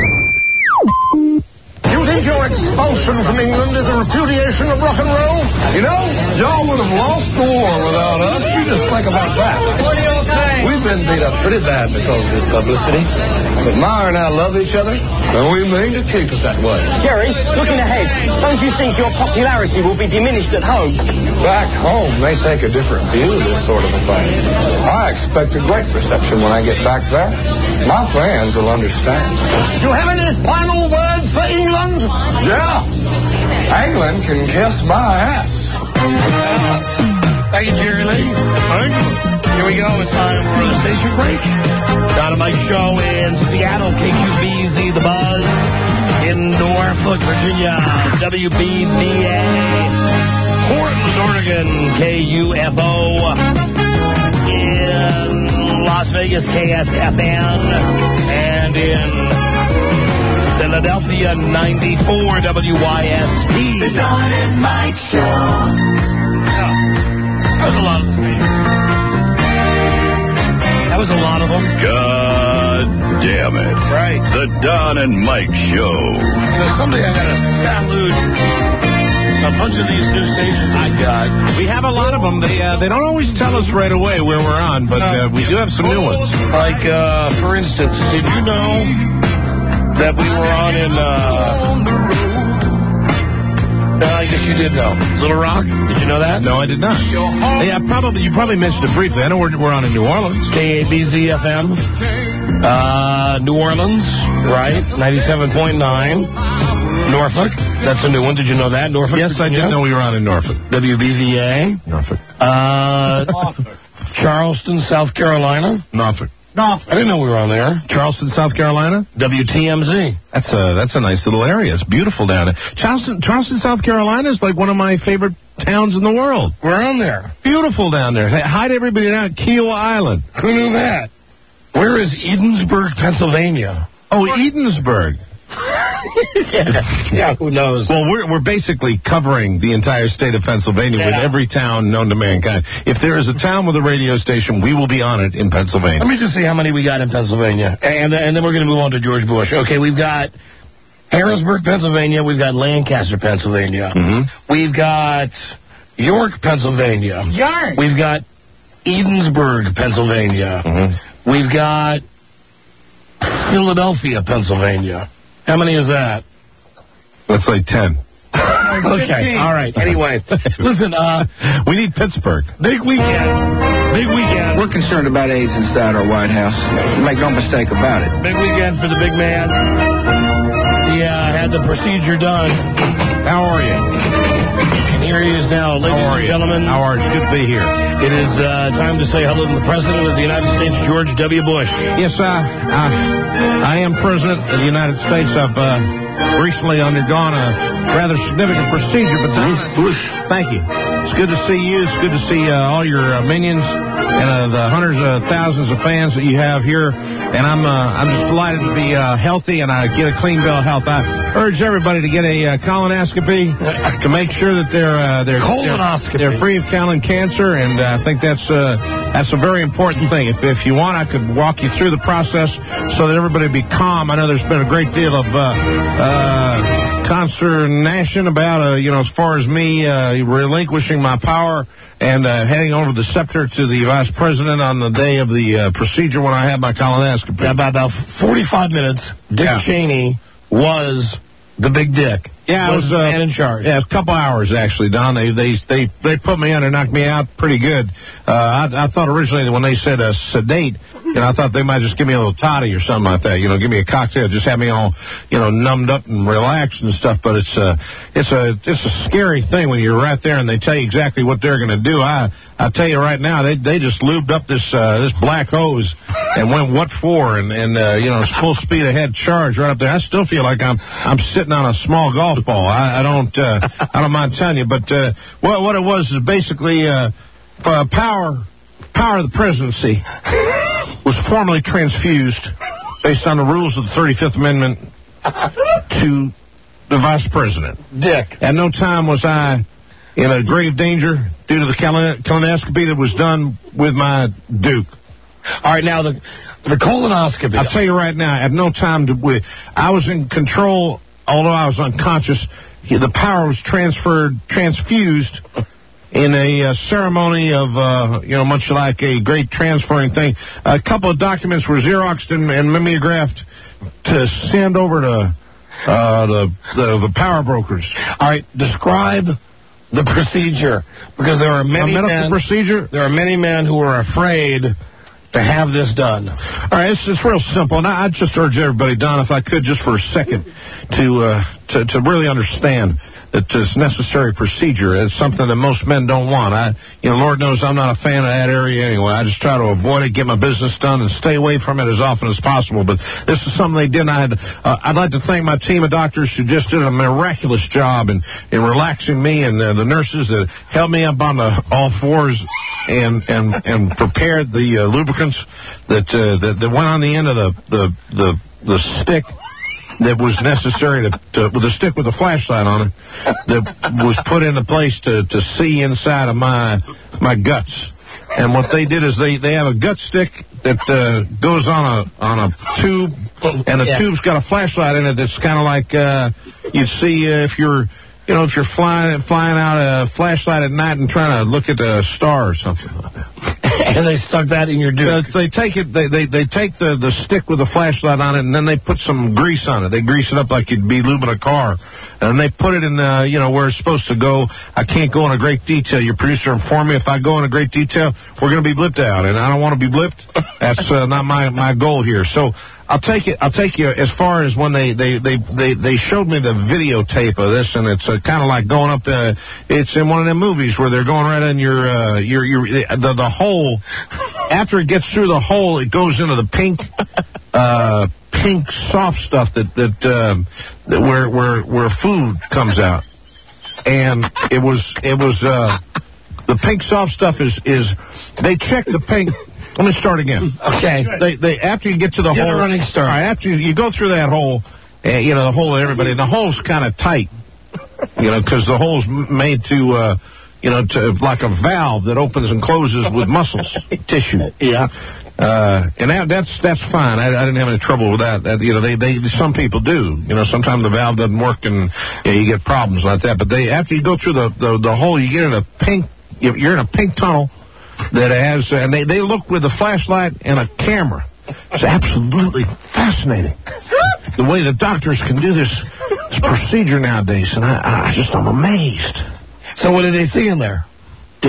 You think your expulsion from England is a repudiation of rock and roll? You know, y'all would have lost the war without us. You just think about that. What do you think? We've been beat up pretty bad because of this publicity. But Meyer and I love each other, and we mean to keep it that way. Jerry, looking ahead, don't you think your popularity will be diminished at home? Back home, they take a different view of this sort of a thing. I expect a great reception when I get back there. My fans will understand. Do you have any final words for England? Yeah. England can kiss my ass. Thank you, Jerry Lee. Here we go. It's time for the station break. Dynamite Show in Seattle, KQBZ, The Buzz. In Norfolk, Virginia, WBVA. Portland, Oregon, KUFO. In Las Vegas, KSFN. And in Philadelphia, 94 WYSP. The Don and Mike Show. That was a lot of the stations. That was a lot of them. God damn it. Right. The Don and Mike Show. Someday I gotta salute a bunch of these new stations I got. We have a lot of them. They don't always tell us right away where we're on, but we do have some new ones. Like, for instance, did you know that we were on in I guess you did know. Little Rock? Did you know that? No, I did not. Yeah, you probably mentioned it briefly. I know we're on in New Orleans. KABZ-FM. New Orleans, right? 97.9. Norfolk. That's a new one. Did you know that? Norfolk? Yes, I did know we were on in Norfolk. WBVA. Norfolk. Charleston, South Carolina. Norfolk. I didn't know we were on there. Charleston, South Carolina. WTMZ. That's a nice little area. It's beautiful down there. Charleston, South Carolina is like one of my favorite towns in the world. We're on there. Beautiful down there. Hey, hide everybody down Keel Island. Who knew that? Where is Edensburg, Pennsylvania? Oh, Edensburg. Yeah, who knows? Well, we're basically covering the entire state of Pennsylvania with every town known to mankind. If there is a town with a radio station, we will be on it in Pennsylvania. Let me just see how many we got in Pennsylvania. And then we're going to move on to George Bush. Okay, we've got Harrisburg, Pennsylvania. We've got Lancaster, Pennsylvania. Mm-hmm. We've got York, Pennsylvania. York. We've got Edensburg, Pennsylvania. Mm-hmm. We've got Philadelphia, Pennsylvania. How many is that? That's like 10. Okay, all right. Anyway, listen, we need Pittsburgh. Big weekend. We're concerned about AIDS inside our White House. Make no mistake about it. Big weekend for the big man. He had the procedure done. How are you? And here he is now, ladies and gentlemen. How are you? It's good to be here. It is time to say hello to the President of the United States, George W. Bush. Yes, I am President of the United States. I've recently undergone a rather significant procedure, but Bush, thank you. It's good to see you. It's good to see all your minions and the hundreds of thousands of fans that you have here. And I'm just delighted to be healthy and I get a clean bill of health. I urge everybody to get a colonoscopy to make sure that they're free of colon cancer, and I think that's a very important thing. If you want, I could walk you through the process so that everybody be calm. I know there's been a great deal of consternation about as far as me relinquishing my power and handing over the scepter to the vice president on the day of the procedure when I had my colonoscopy. About 45 minutes, Dick Cheney was the big dick. Yeah, I was the man in charge. Yeah, a couple hours actually, Don. They put me on and knocked me out pretty good. I thought originally that when they said sedate, I thought they might just give me a little toddy or something like that. Give me a cocktail, just have me all numbed up and relaxed and stuff. But it's a scary thing when you're right there and they tell you exactly what they're going to do. I tell you right now, they just lubed up this black hose and went what for, and it's full speed ahead charge right up there. I still feel like I'm sitting on a small golf ball. I don't mind telling you, but what it was is basically power of the presidency was formally transfused based on the rules of the 35th Amendment to the vice president. Dick. At no time was I in a grave danger due to the colonoscopy that was done with my Duke. All right, now the colonoscopy. I'll tell you right now, at no time I was in control, although I was unconscious. The power was transfused in a ceremony of, much like a great transferring thing. A couple of documents were Xeroxed and mimeographed to send over to the power brokers. All right, describe the procedure, because there are many procedure. There are many men who are afraid to have this done. All right, it's real simple, and I'd just urge everybody, Don, if I could, just for a second, to really understand that this necessary procedure is something that most men don't want. Lord knows I'm not a fan of that area anyway. I just try to avoid it, get my business done, and stay away from it as often as possible. But this is something they did. I'd like to thank my team of doctors who just did a miraculous job in relaxing me, and the nurses that held me up on all fours and prepared the lubricants that went on the end of the stick that was necessary with a stick with a flashlight on it that was put into place to see inside of my guts. And what they did is they have a gut stick that goes on a tube, and the tube's got a flashlight in it that's kind of like you'd see if you're flying out a flashlight at night and trying to look at a star or something like that. And they stuck that in your duke. They take it. They take the stick with the flashlight on it, and then they put some grease on it. They grease it up like you'd be lubing a car, and they put it in where it's supposed to go. I can't go into great detail. Your producer informed me if I go into great detail, we're going to be blipped out, and I don't want to be blipped. That's not my goal here. So I'll take you as far as when they showed me the videotape of this, and it's kind of like going up it's in one of them movies where they're going right in the hole. After it gets through the hole, it goes into the pink soft stuff that where food comes out, and it was the pink soft stuff is they check the pink. Let me start again. Okay. They after you get to the hole, a running start. All right, after you go through that hole, the hole of everybody, and the hole's kind of tight, because the hole's made to like a valve that opens and closes with muscles, tissue. Yeah. And that's fine. I didn't have any trouble with that. Some people do. Sometimes the valve doesn't work and you get problems like that. But after you go through the hole, you get in a pink. You're in a pink tunnel that has, and they look with a flashlight and a camera. It's absolutely fascinating the way the doctors can do this procedure nowadays, and I'm amazed. So what did they see in there? They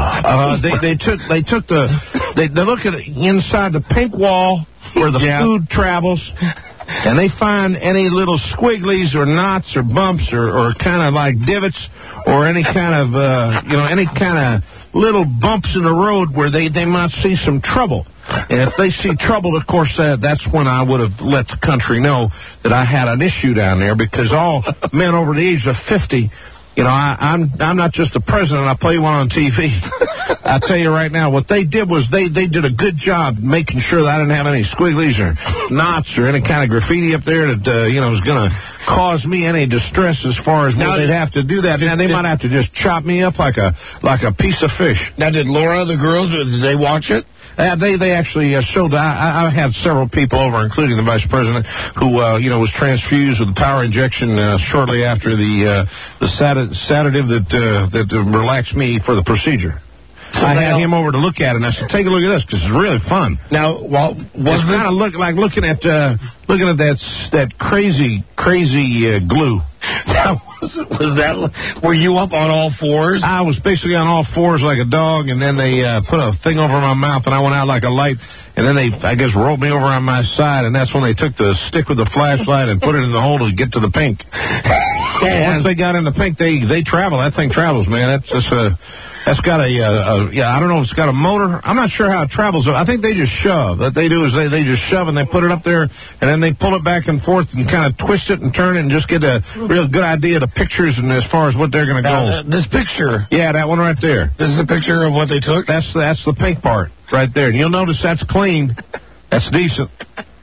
look at inside the pink wall where the food travels, and they find any little squigglies or knots or bumps or kind of like divots or any kind of any kind of little bumps in the road where they might see some trouble. And if they see trouble, of course, that's when I would have let the country know that I had an issue down there, because all men over the age of 50, I'm not just the president. I play one on TV. I tell you right now, what they did was they did a good job making sure that I didn't have any squigglies or knots or any kind of graffiti up there that was going to cause me any distress as far as what they'd have to do that. Now, they might have to just chop me up like a piece of fish. Now, did Laura, the girls, did they watch it? They actually showed. I had several people over, including the vice president, who was transfused with the power injection shortly after the sedative that relaxed me for the procedure. So I had him over to look at it, and I said, "Take a look at this, because it's really fun." Now, it's kind of looking at that crazy glue. Now, were you up on all fours? I was basically on all fours like a dog, and then they put a thing over my mouth, and I went out like a light, and then they, I guess, rolled me over on my side, and that's when they took the stick with the flashlight and put it in the hole to get to the pink. Once they got in the pink, they travel. That thing travels, man. That's got I don't know if it's got a motor. I'm not sure how it travels. I think they just shove. What they do is they just shove and they put it up there, and then they pull it back and forth and kind of twist it and turn it and just get a real good idea of the pictures and as far as what they're going to go. This picture. Yeah, that one right there. This is a picture of what they took? That's the pink part right there. And you'll notice that's clean. That's decent.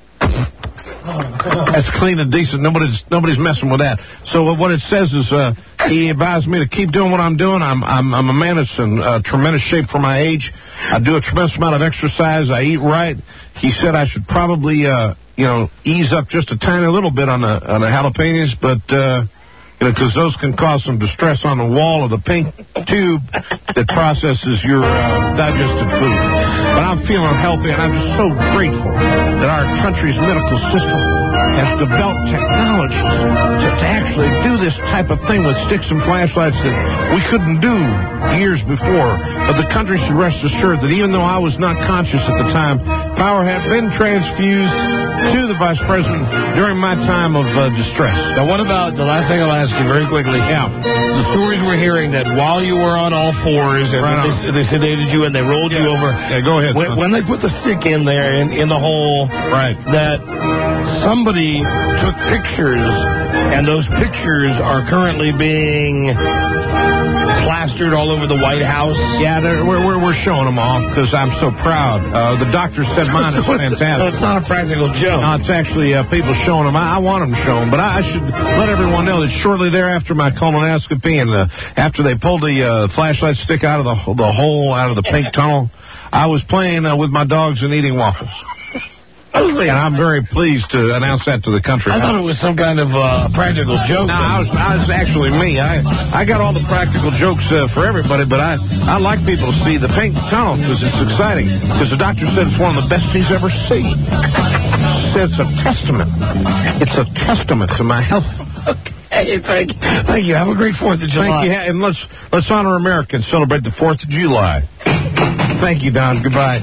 That's clean and decent. Nobody's messing with that. So what it says is he advised me to keep doing what I'm doing. I'm a man that's in tremendous shape for my age. I do a tremendous amount of exercise. I eat right. He said I should probably ease up just a tiny little bit on the jalapenos, but because those can cause some distress on the wall of the pink tube that processes your digested food. But I'm feeling healthy, and I'm just so grateful that our country's medical system has developed technologies to actually do this type of thing with sticks and flashlights that we couldn't do years before. But the country should rest assured that even though I was not conscious at the time, power had been transfused to the vice president during my time of distress. Now, what about the last thing I'll ask you very quickly? Yeah. The stories we're hearing that while you were on all fours and they sedated you and they rolled you over. Yeah, go ahead. When they put the stick in there in the hole, right? That somebody took pictures, and those pictures are currently being plastered all over the White House. Yeah, we're showing them off because I'm so proud. The doctor said mine is fantastic. It's not a practical joke. No, it's actually people showing them. I want them to show them, but I should let everyone know that shortly thereafter my colonoscopy and after they pulled the flashlight stick out of the hole, out of the pink tunnel, I was playing with my dogs and eating waffles. And I'm very pleased to announce that to the country. I thought it was some kind of practical joke. No, I was actually me. I got all the practical jokes for everybody, but I like people to see the pink tunnel because it's exciting. Because the doctor said it's one of the best he's ever seen. She said it's a testament. It's a testament to my health. Hey, thank you. Have a great 4th of July. Thank you. And let's honor Americans, celebrate the 4th of July. Thank you, Don. Goodbye.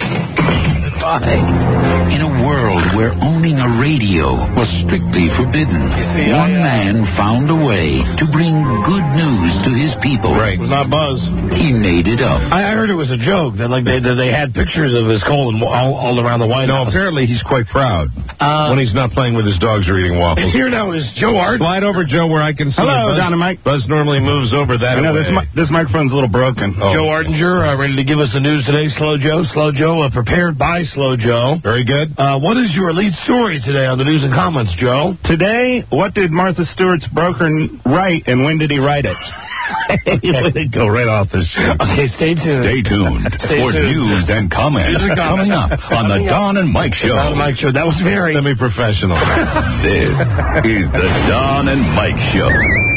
In a world where owning a radio was strictly forbidden, one man found a way to bring good news to his people. Right. It was not Buzz. He made it up. I heard it was a joke that they had pictures of his colon all around the White House. No, apparently he's quite proud when he's not playing with his dogs or eating waffles. Here now is Joe Art. Slide over, Joe, where I can see. Hello, Don and Mike. Buzz normally moves over that way. This microphone's a little broken. Oh. Joe Ardinger, ready to give us the news today. Slow Joe. Slow Joe, prepared by Slow Joe. Very good. What is your lead story today on the news and comments, Joe? Today, what did Martha Stewart's broker write, and when did he write it? They go right off the show. Okay, stay tuned. Stay tuned for news and comments coming up on the Don and Mike Show. Don and Mike Show. That was very semi-professional. This is the Don and Mike Show.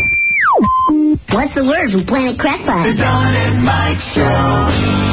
What's the word from Planet Crackpot? The Don and Mike Show.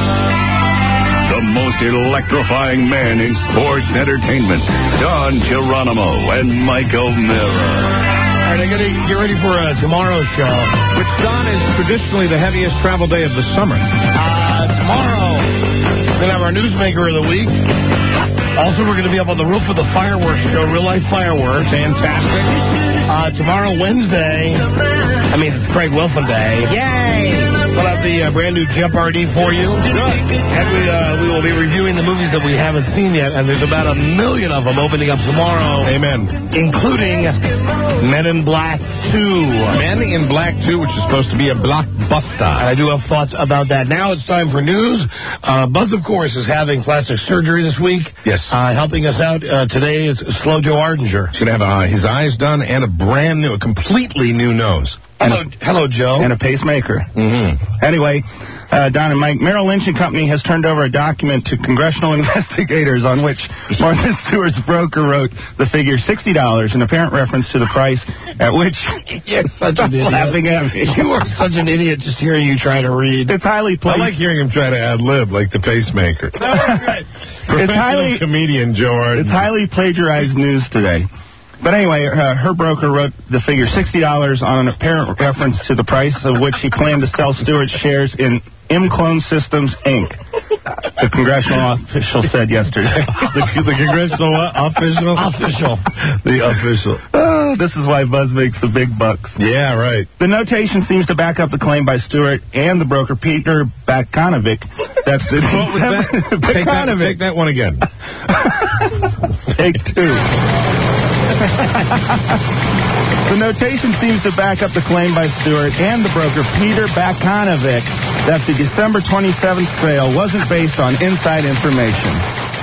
The most electrifying men in sports entertainment, Don Geronimo and Mike O'Meara. All right, I got to get ready for tomorrow's show. Which, Don, is traditionally the heaviest travel day of the summer. Tomorrow, we're going to have our Newsmaker of the Week. Also, we're going to be up on the roof of the fireworks show, Real Life Fireworks. Fantastic. Tomorrow, Wednesday, it's Craig Wilson Day. Yay! We'll have the brand new Jeopardy for you. And we will be reviewing the movies that we haven't seen yet, and there's about 1 million of them opening up tomorrow. Amen. Including Men in Black 2. Men in Black 2, which is supposed to be a blockbuster. And I do have thoughts about that. Now it's time for news. Buzz, of course, is having plastic surgery this week. Yes. Helping us out today is Slow Joe Ardinger. He's going to have his eyes done and a completely new nose. Hello, Joe. And a pacemaker. Mm-hmm. Anyway, Don and Mike, Merrill Lynch and Company has turned over a document to congressional investigators on which Martha Stewart's broker wrote the figure $60, an apparent reference to the price at which... You're such an idiot. Laughing at me. You are such an idiot just hearing you try to read. It's highly... I like hearing him try to ad-lib like the pacemaker. Professional comedian, George. It's highly plagiarized news today. But anyway, her broker wrote the figure $60 on an apparent reference to the price of which he planned to sell Stewart's shares in M-Clone Systems, Inc., the congressional official said yesterday. the congressional official? Official. The official. Oh, this is why Buzz makes the big bucks. Yeah, right. The notation seems to back up the claim by Stewart and the broker Peter Bakanovic. That's the... What was that? Take that one again. Take two. The notation seems to back up the claim by Stewart and the broker Peter Bakanovic that the December 27th sale wasn't based on inside information.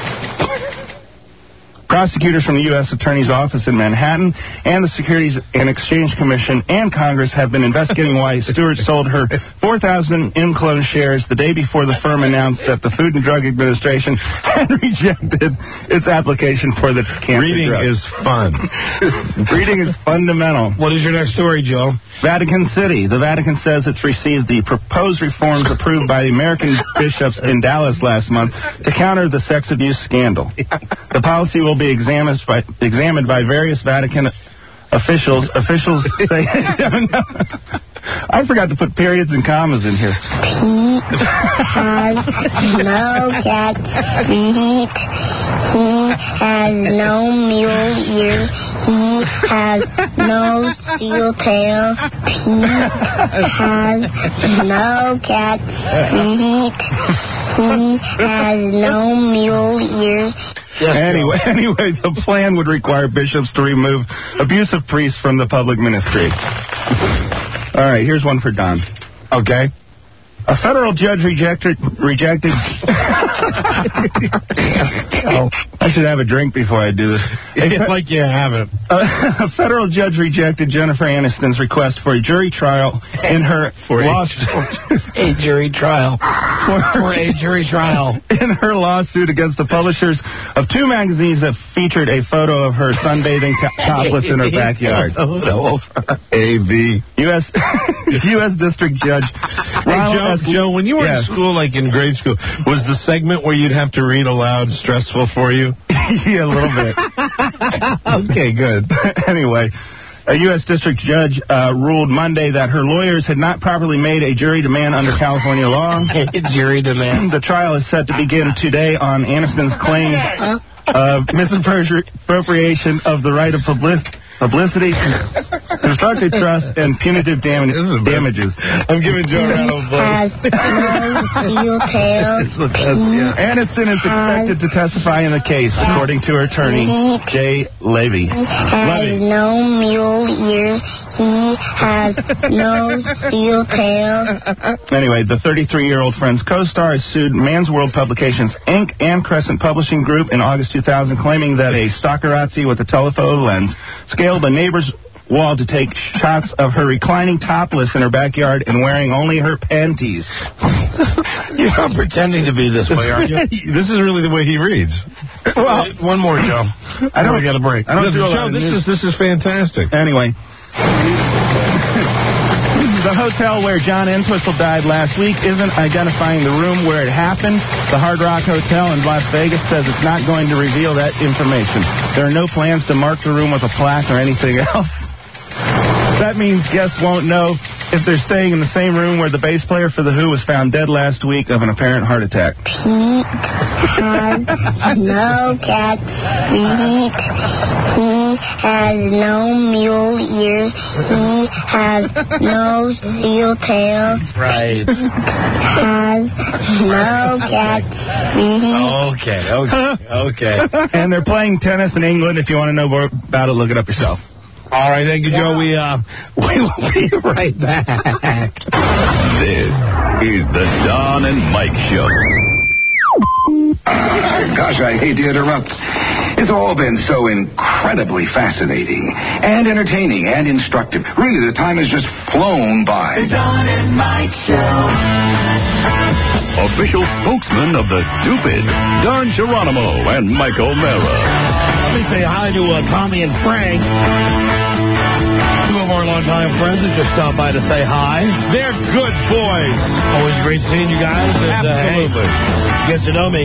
Prosecutors from the U.S. Attorney's Office in Manhattan and the Securities and Exchange Commission and Congress have been investigating why Stewart sold her 4,000 M-Clone shares the day before the firm announced that the Food and Drug Administration had rejected its application for the cancer Reading drug. is fun. Reading is fundamental. What is your next story, Joe? Vatican City. The Vatican says it's received the proposed reforms approved by the American bishops in Dallas last month to counter the sex abuse scandal. The policy will be examined by various Vatican officials. Officials say... I forgot to put periods and commas in here. He has no cat feet. He has no mule ears. He has no seal tail. He has no cat feet. He has no mule ears. Yes, anyway, the plan would require bishops to remove abusive priests from the public ministry. All right, here's one for Don. Okay. A federal judge rejected I should have a drink before I do this. Like you haven't. A federal judge rejected Jennifer Aniston's request for a jury trial in her lawsuit. A jury trial. For a jury trial. In her lawsuit against the publishers of 2 magazines that featured a photo of her sunbathing topless in her backyard. A.V. U.S. District Judge. Hey, Joe, when you were in school, like in grade school, was the segment where you'd have to read aloud stressful for you? Yeah, a little bit. Okay, good. Anyway, a U.S. District Judge ruled Monday that her lawyers had not properly made a jury demand under California law. Jury demand. The trial is set to begin today on Aniston's claims of misappropriation of the right of publicity, constructive trust, and punitive damages. I'm giving Joe a round of applause. Aniston is expected to testify in the case, according to her attorney, Jay Levy. Has no mule ears. He has no seal tail. Anyway, the 33-year-old Friends co-star has sued Man's World Publications, Inc. and Crescent Publishing Group in August 2000, claiming that a stalkerazzi with a telephoto lens scaled a neighbor's wall to take shots of her reclining topless in her backyard and wearing only her panties. You're not pretending to be this way, are you? This is really the way he reads. Well, one more, Joe. I don't get a break. I don't do a lot Joe, of this is fantastic. Anyway. The hotel where John Entwistle died last week isn't identifying the room where it happened. The Hard Rock Hotel in Las Vegas says it's not going to reveal that information. There are no plans to mark the room with a plaque or anything else. That means guests won't know if they're staying in the same room where the bass player for The Who was found dead last week of an apparent heart attack. Pete has no cat feet. He has no mule ears. He has no seal tail. Right. Has no cat feet. Okay. And they're playing tennis in England. If you want to know more about it, look it up yourself. All right, thank you, Joe. We will be right back. This is the Don and Mike Show. Gosh, I hate to interrupt. It's all been so incredibly fascinating and entertaining and instructive. Really, the time has just flown by. The Don and Mike Show. Official spokesman of the stupid, Don Geronimo and Mike O'Mara. Let me say hi to Tommy and Frank. Two of our longtime friends that just stopped by to say hi. They're good boys. Always great seeing you guys. And, absolutely. Get to know me.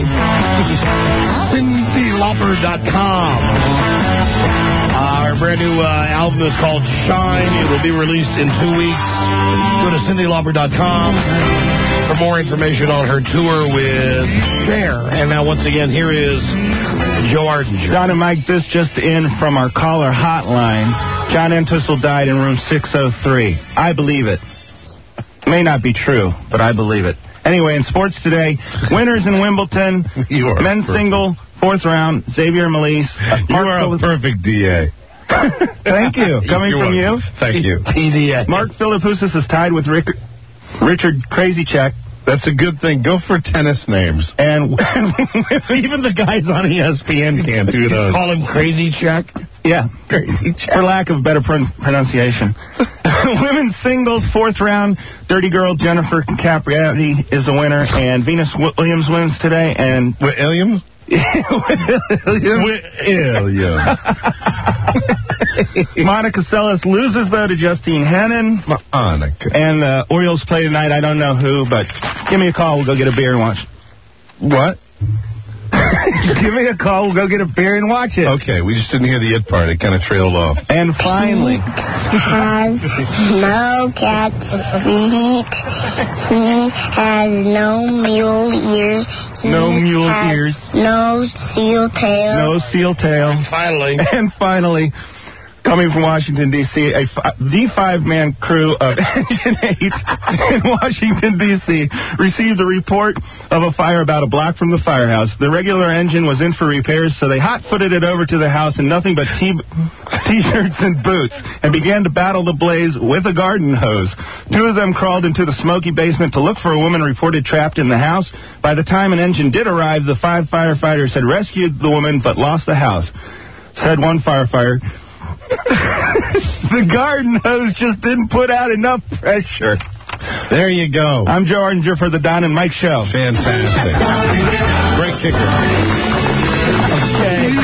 CindyLauper.com. Our brand new album is called Shine. It will be released in 2 weeks. Go to CindyLauper.com for more information on her tour with Cher. And now, once again, here is Joe Ardinger. Don and Mike, this just in from our caller hotline. John Entwistle died in room 603. I believe it. May not be true, but I believe it. Anyway, in sports today, winners in Wimbledon, men's single, 4th round, Xavier Malisse. You are a perfect DA. Thank you. Coming from you. Thank you. PDA. Mark Philippoussis is tied with Richard Krazychek. That's a good thing. Go for tennis names. And even the guys on ESPN can't do those. Call him Crazy Check? Yeah. Crazy Check. For lack of better pronunciation. Women's singles, 4th round. Dirty girl Jennifer Capriati is the winner. And Venus Williams wins today. And Williams? Williams. Monica Seles loses, though, to Justine Henin. Monica. And the Orioles play tonight. I don't know who, but give me a call. We'll go get a beer and watch. What? Give me a call. We'll go get a beer and watch it. Okay, we just didn't hear the it part. It kind of trailed off. And finally. Has no cat feet. He has no mule ears. No mule ears. No seal tail. No seal tail. And finally, coming from Washington, D.C., the 5-man crew of Engine 8 in Washington, D.C. received a report of a fire about a block from the firehouse. The regular engine was in for repairs, so they hot-footed it over to the house, and nothing but T-shirts, and boots, and began to battle the blaze with a garden hose. 2 of them crawled into the smoky basement to look for a woman reported trapped in the house. By the time an engine did arrive, the 5 firefighters had rescued the woman but lost the house. Said one firefighter, the garden hose just didn't put out enough pressure. There you go. I'm Joe Ardinger for the Don and Mike Show. Fantastic. Great kicker. Okay.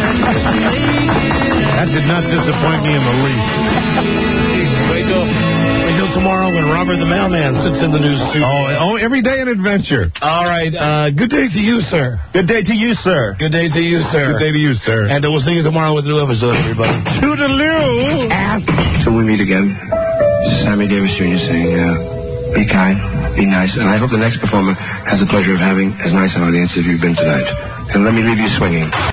That did not disappoint me in the least. Wait till tomorrow when Robert the Mailman sits in the news studio. Oh, every day an adventure. All right. Good day to you, sir. Good day to you, sir. Good day to you, sir. Good day to you, sir. And we'll see you tomorrow with a new episode, everybody. Toodaloo. Ass. Till we meet again, this is Sammy Davis Jr. saying, be kind, be nice, and I hope the next performer has the pleasure of having as nice an audience as you've been tonight. And let me leave you swinging.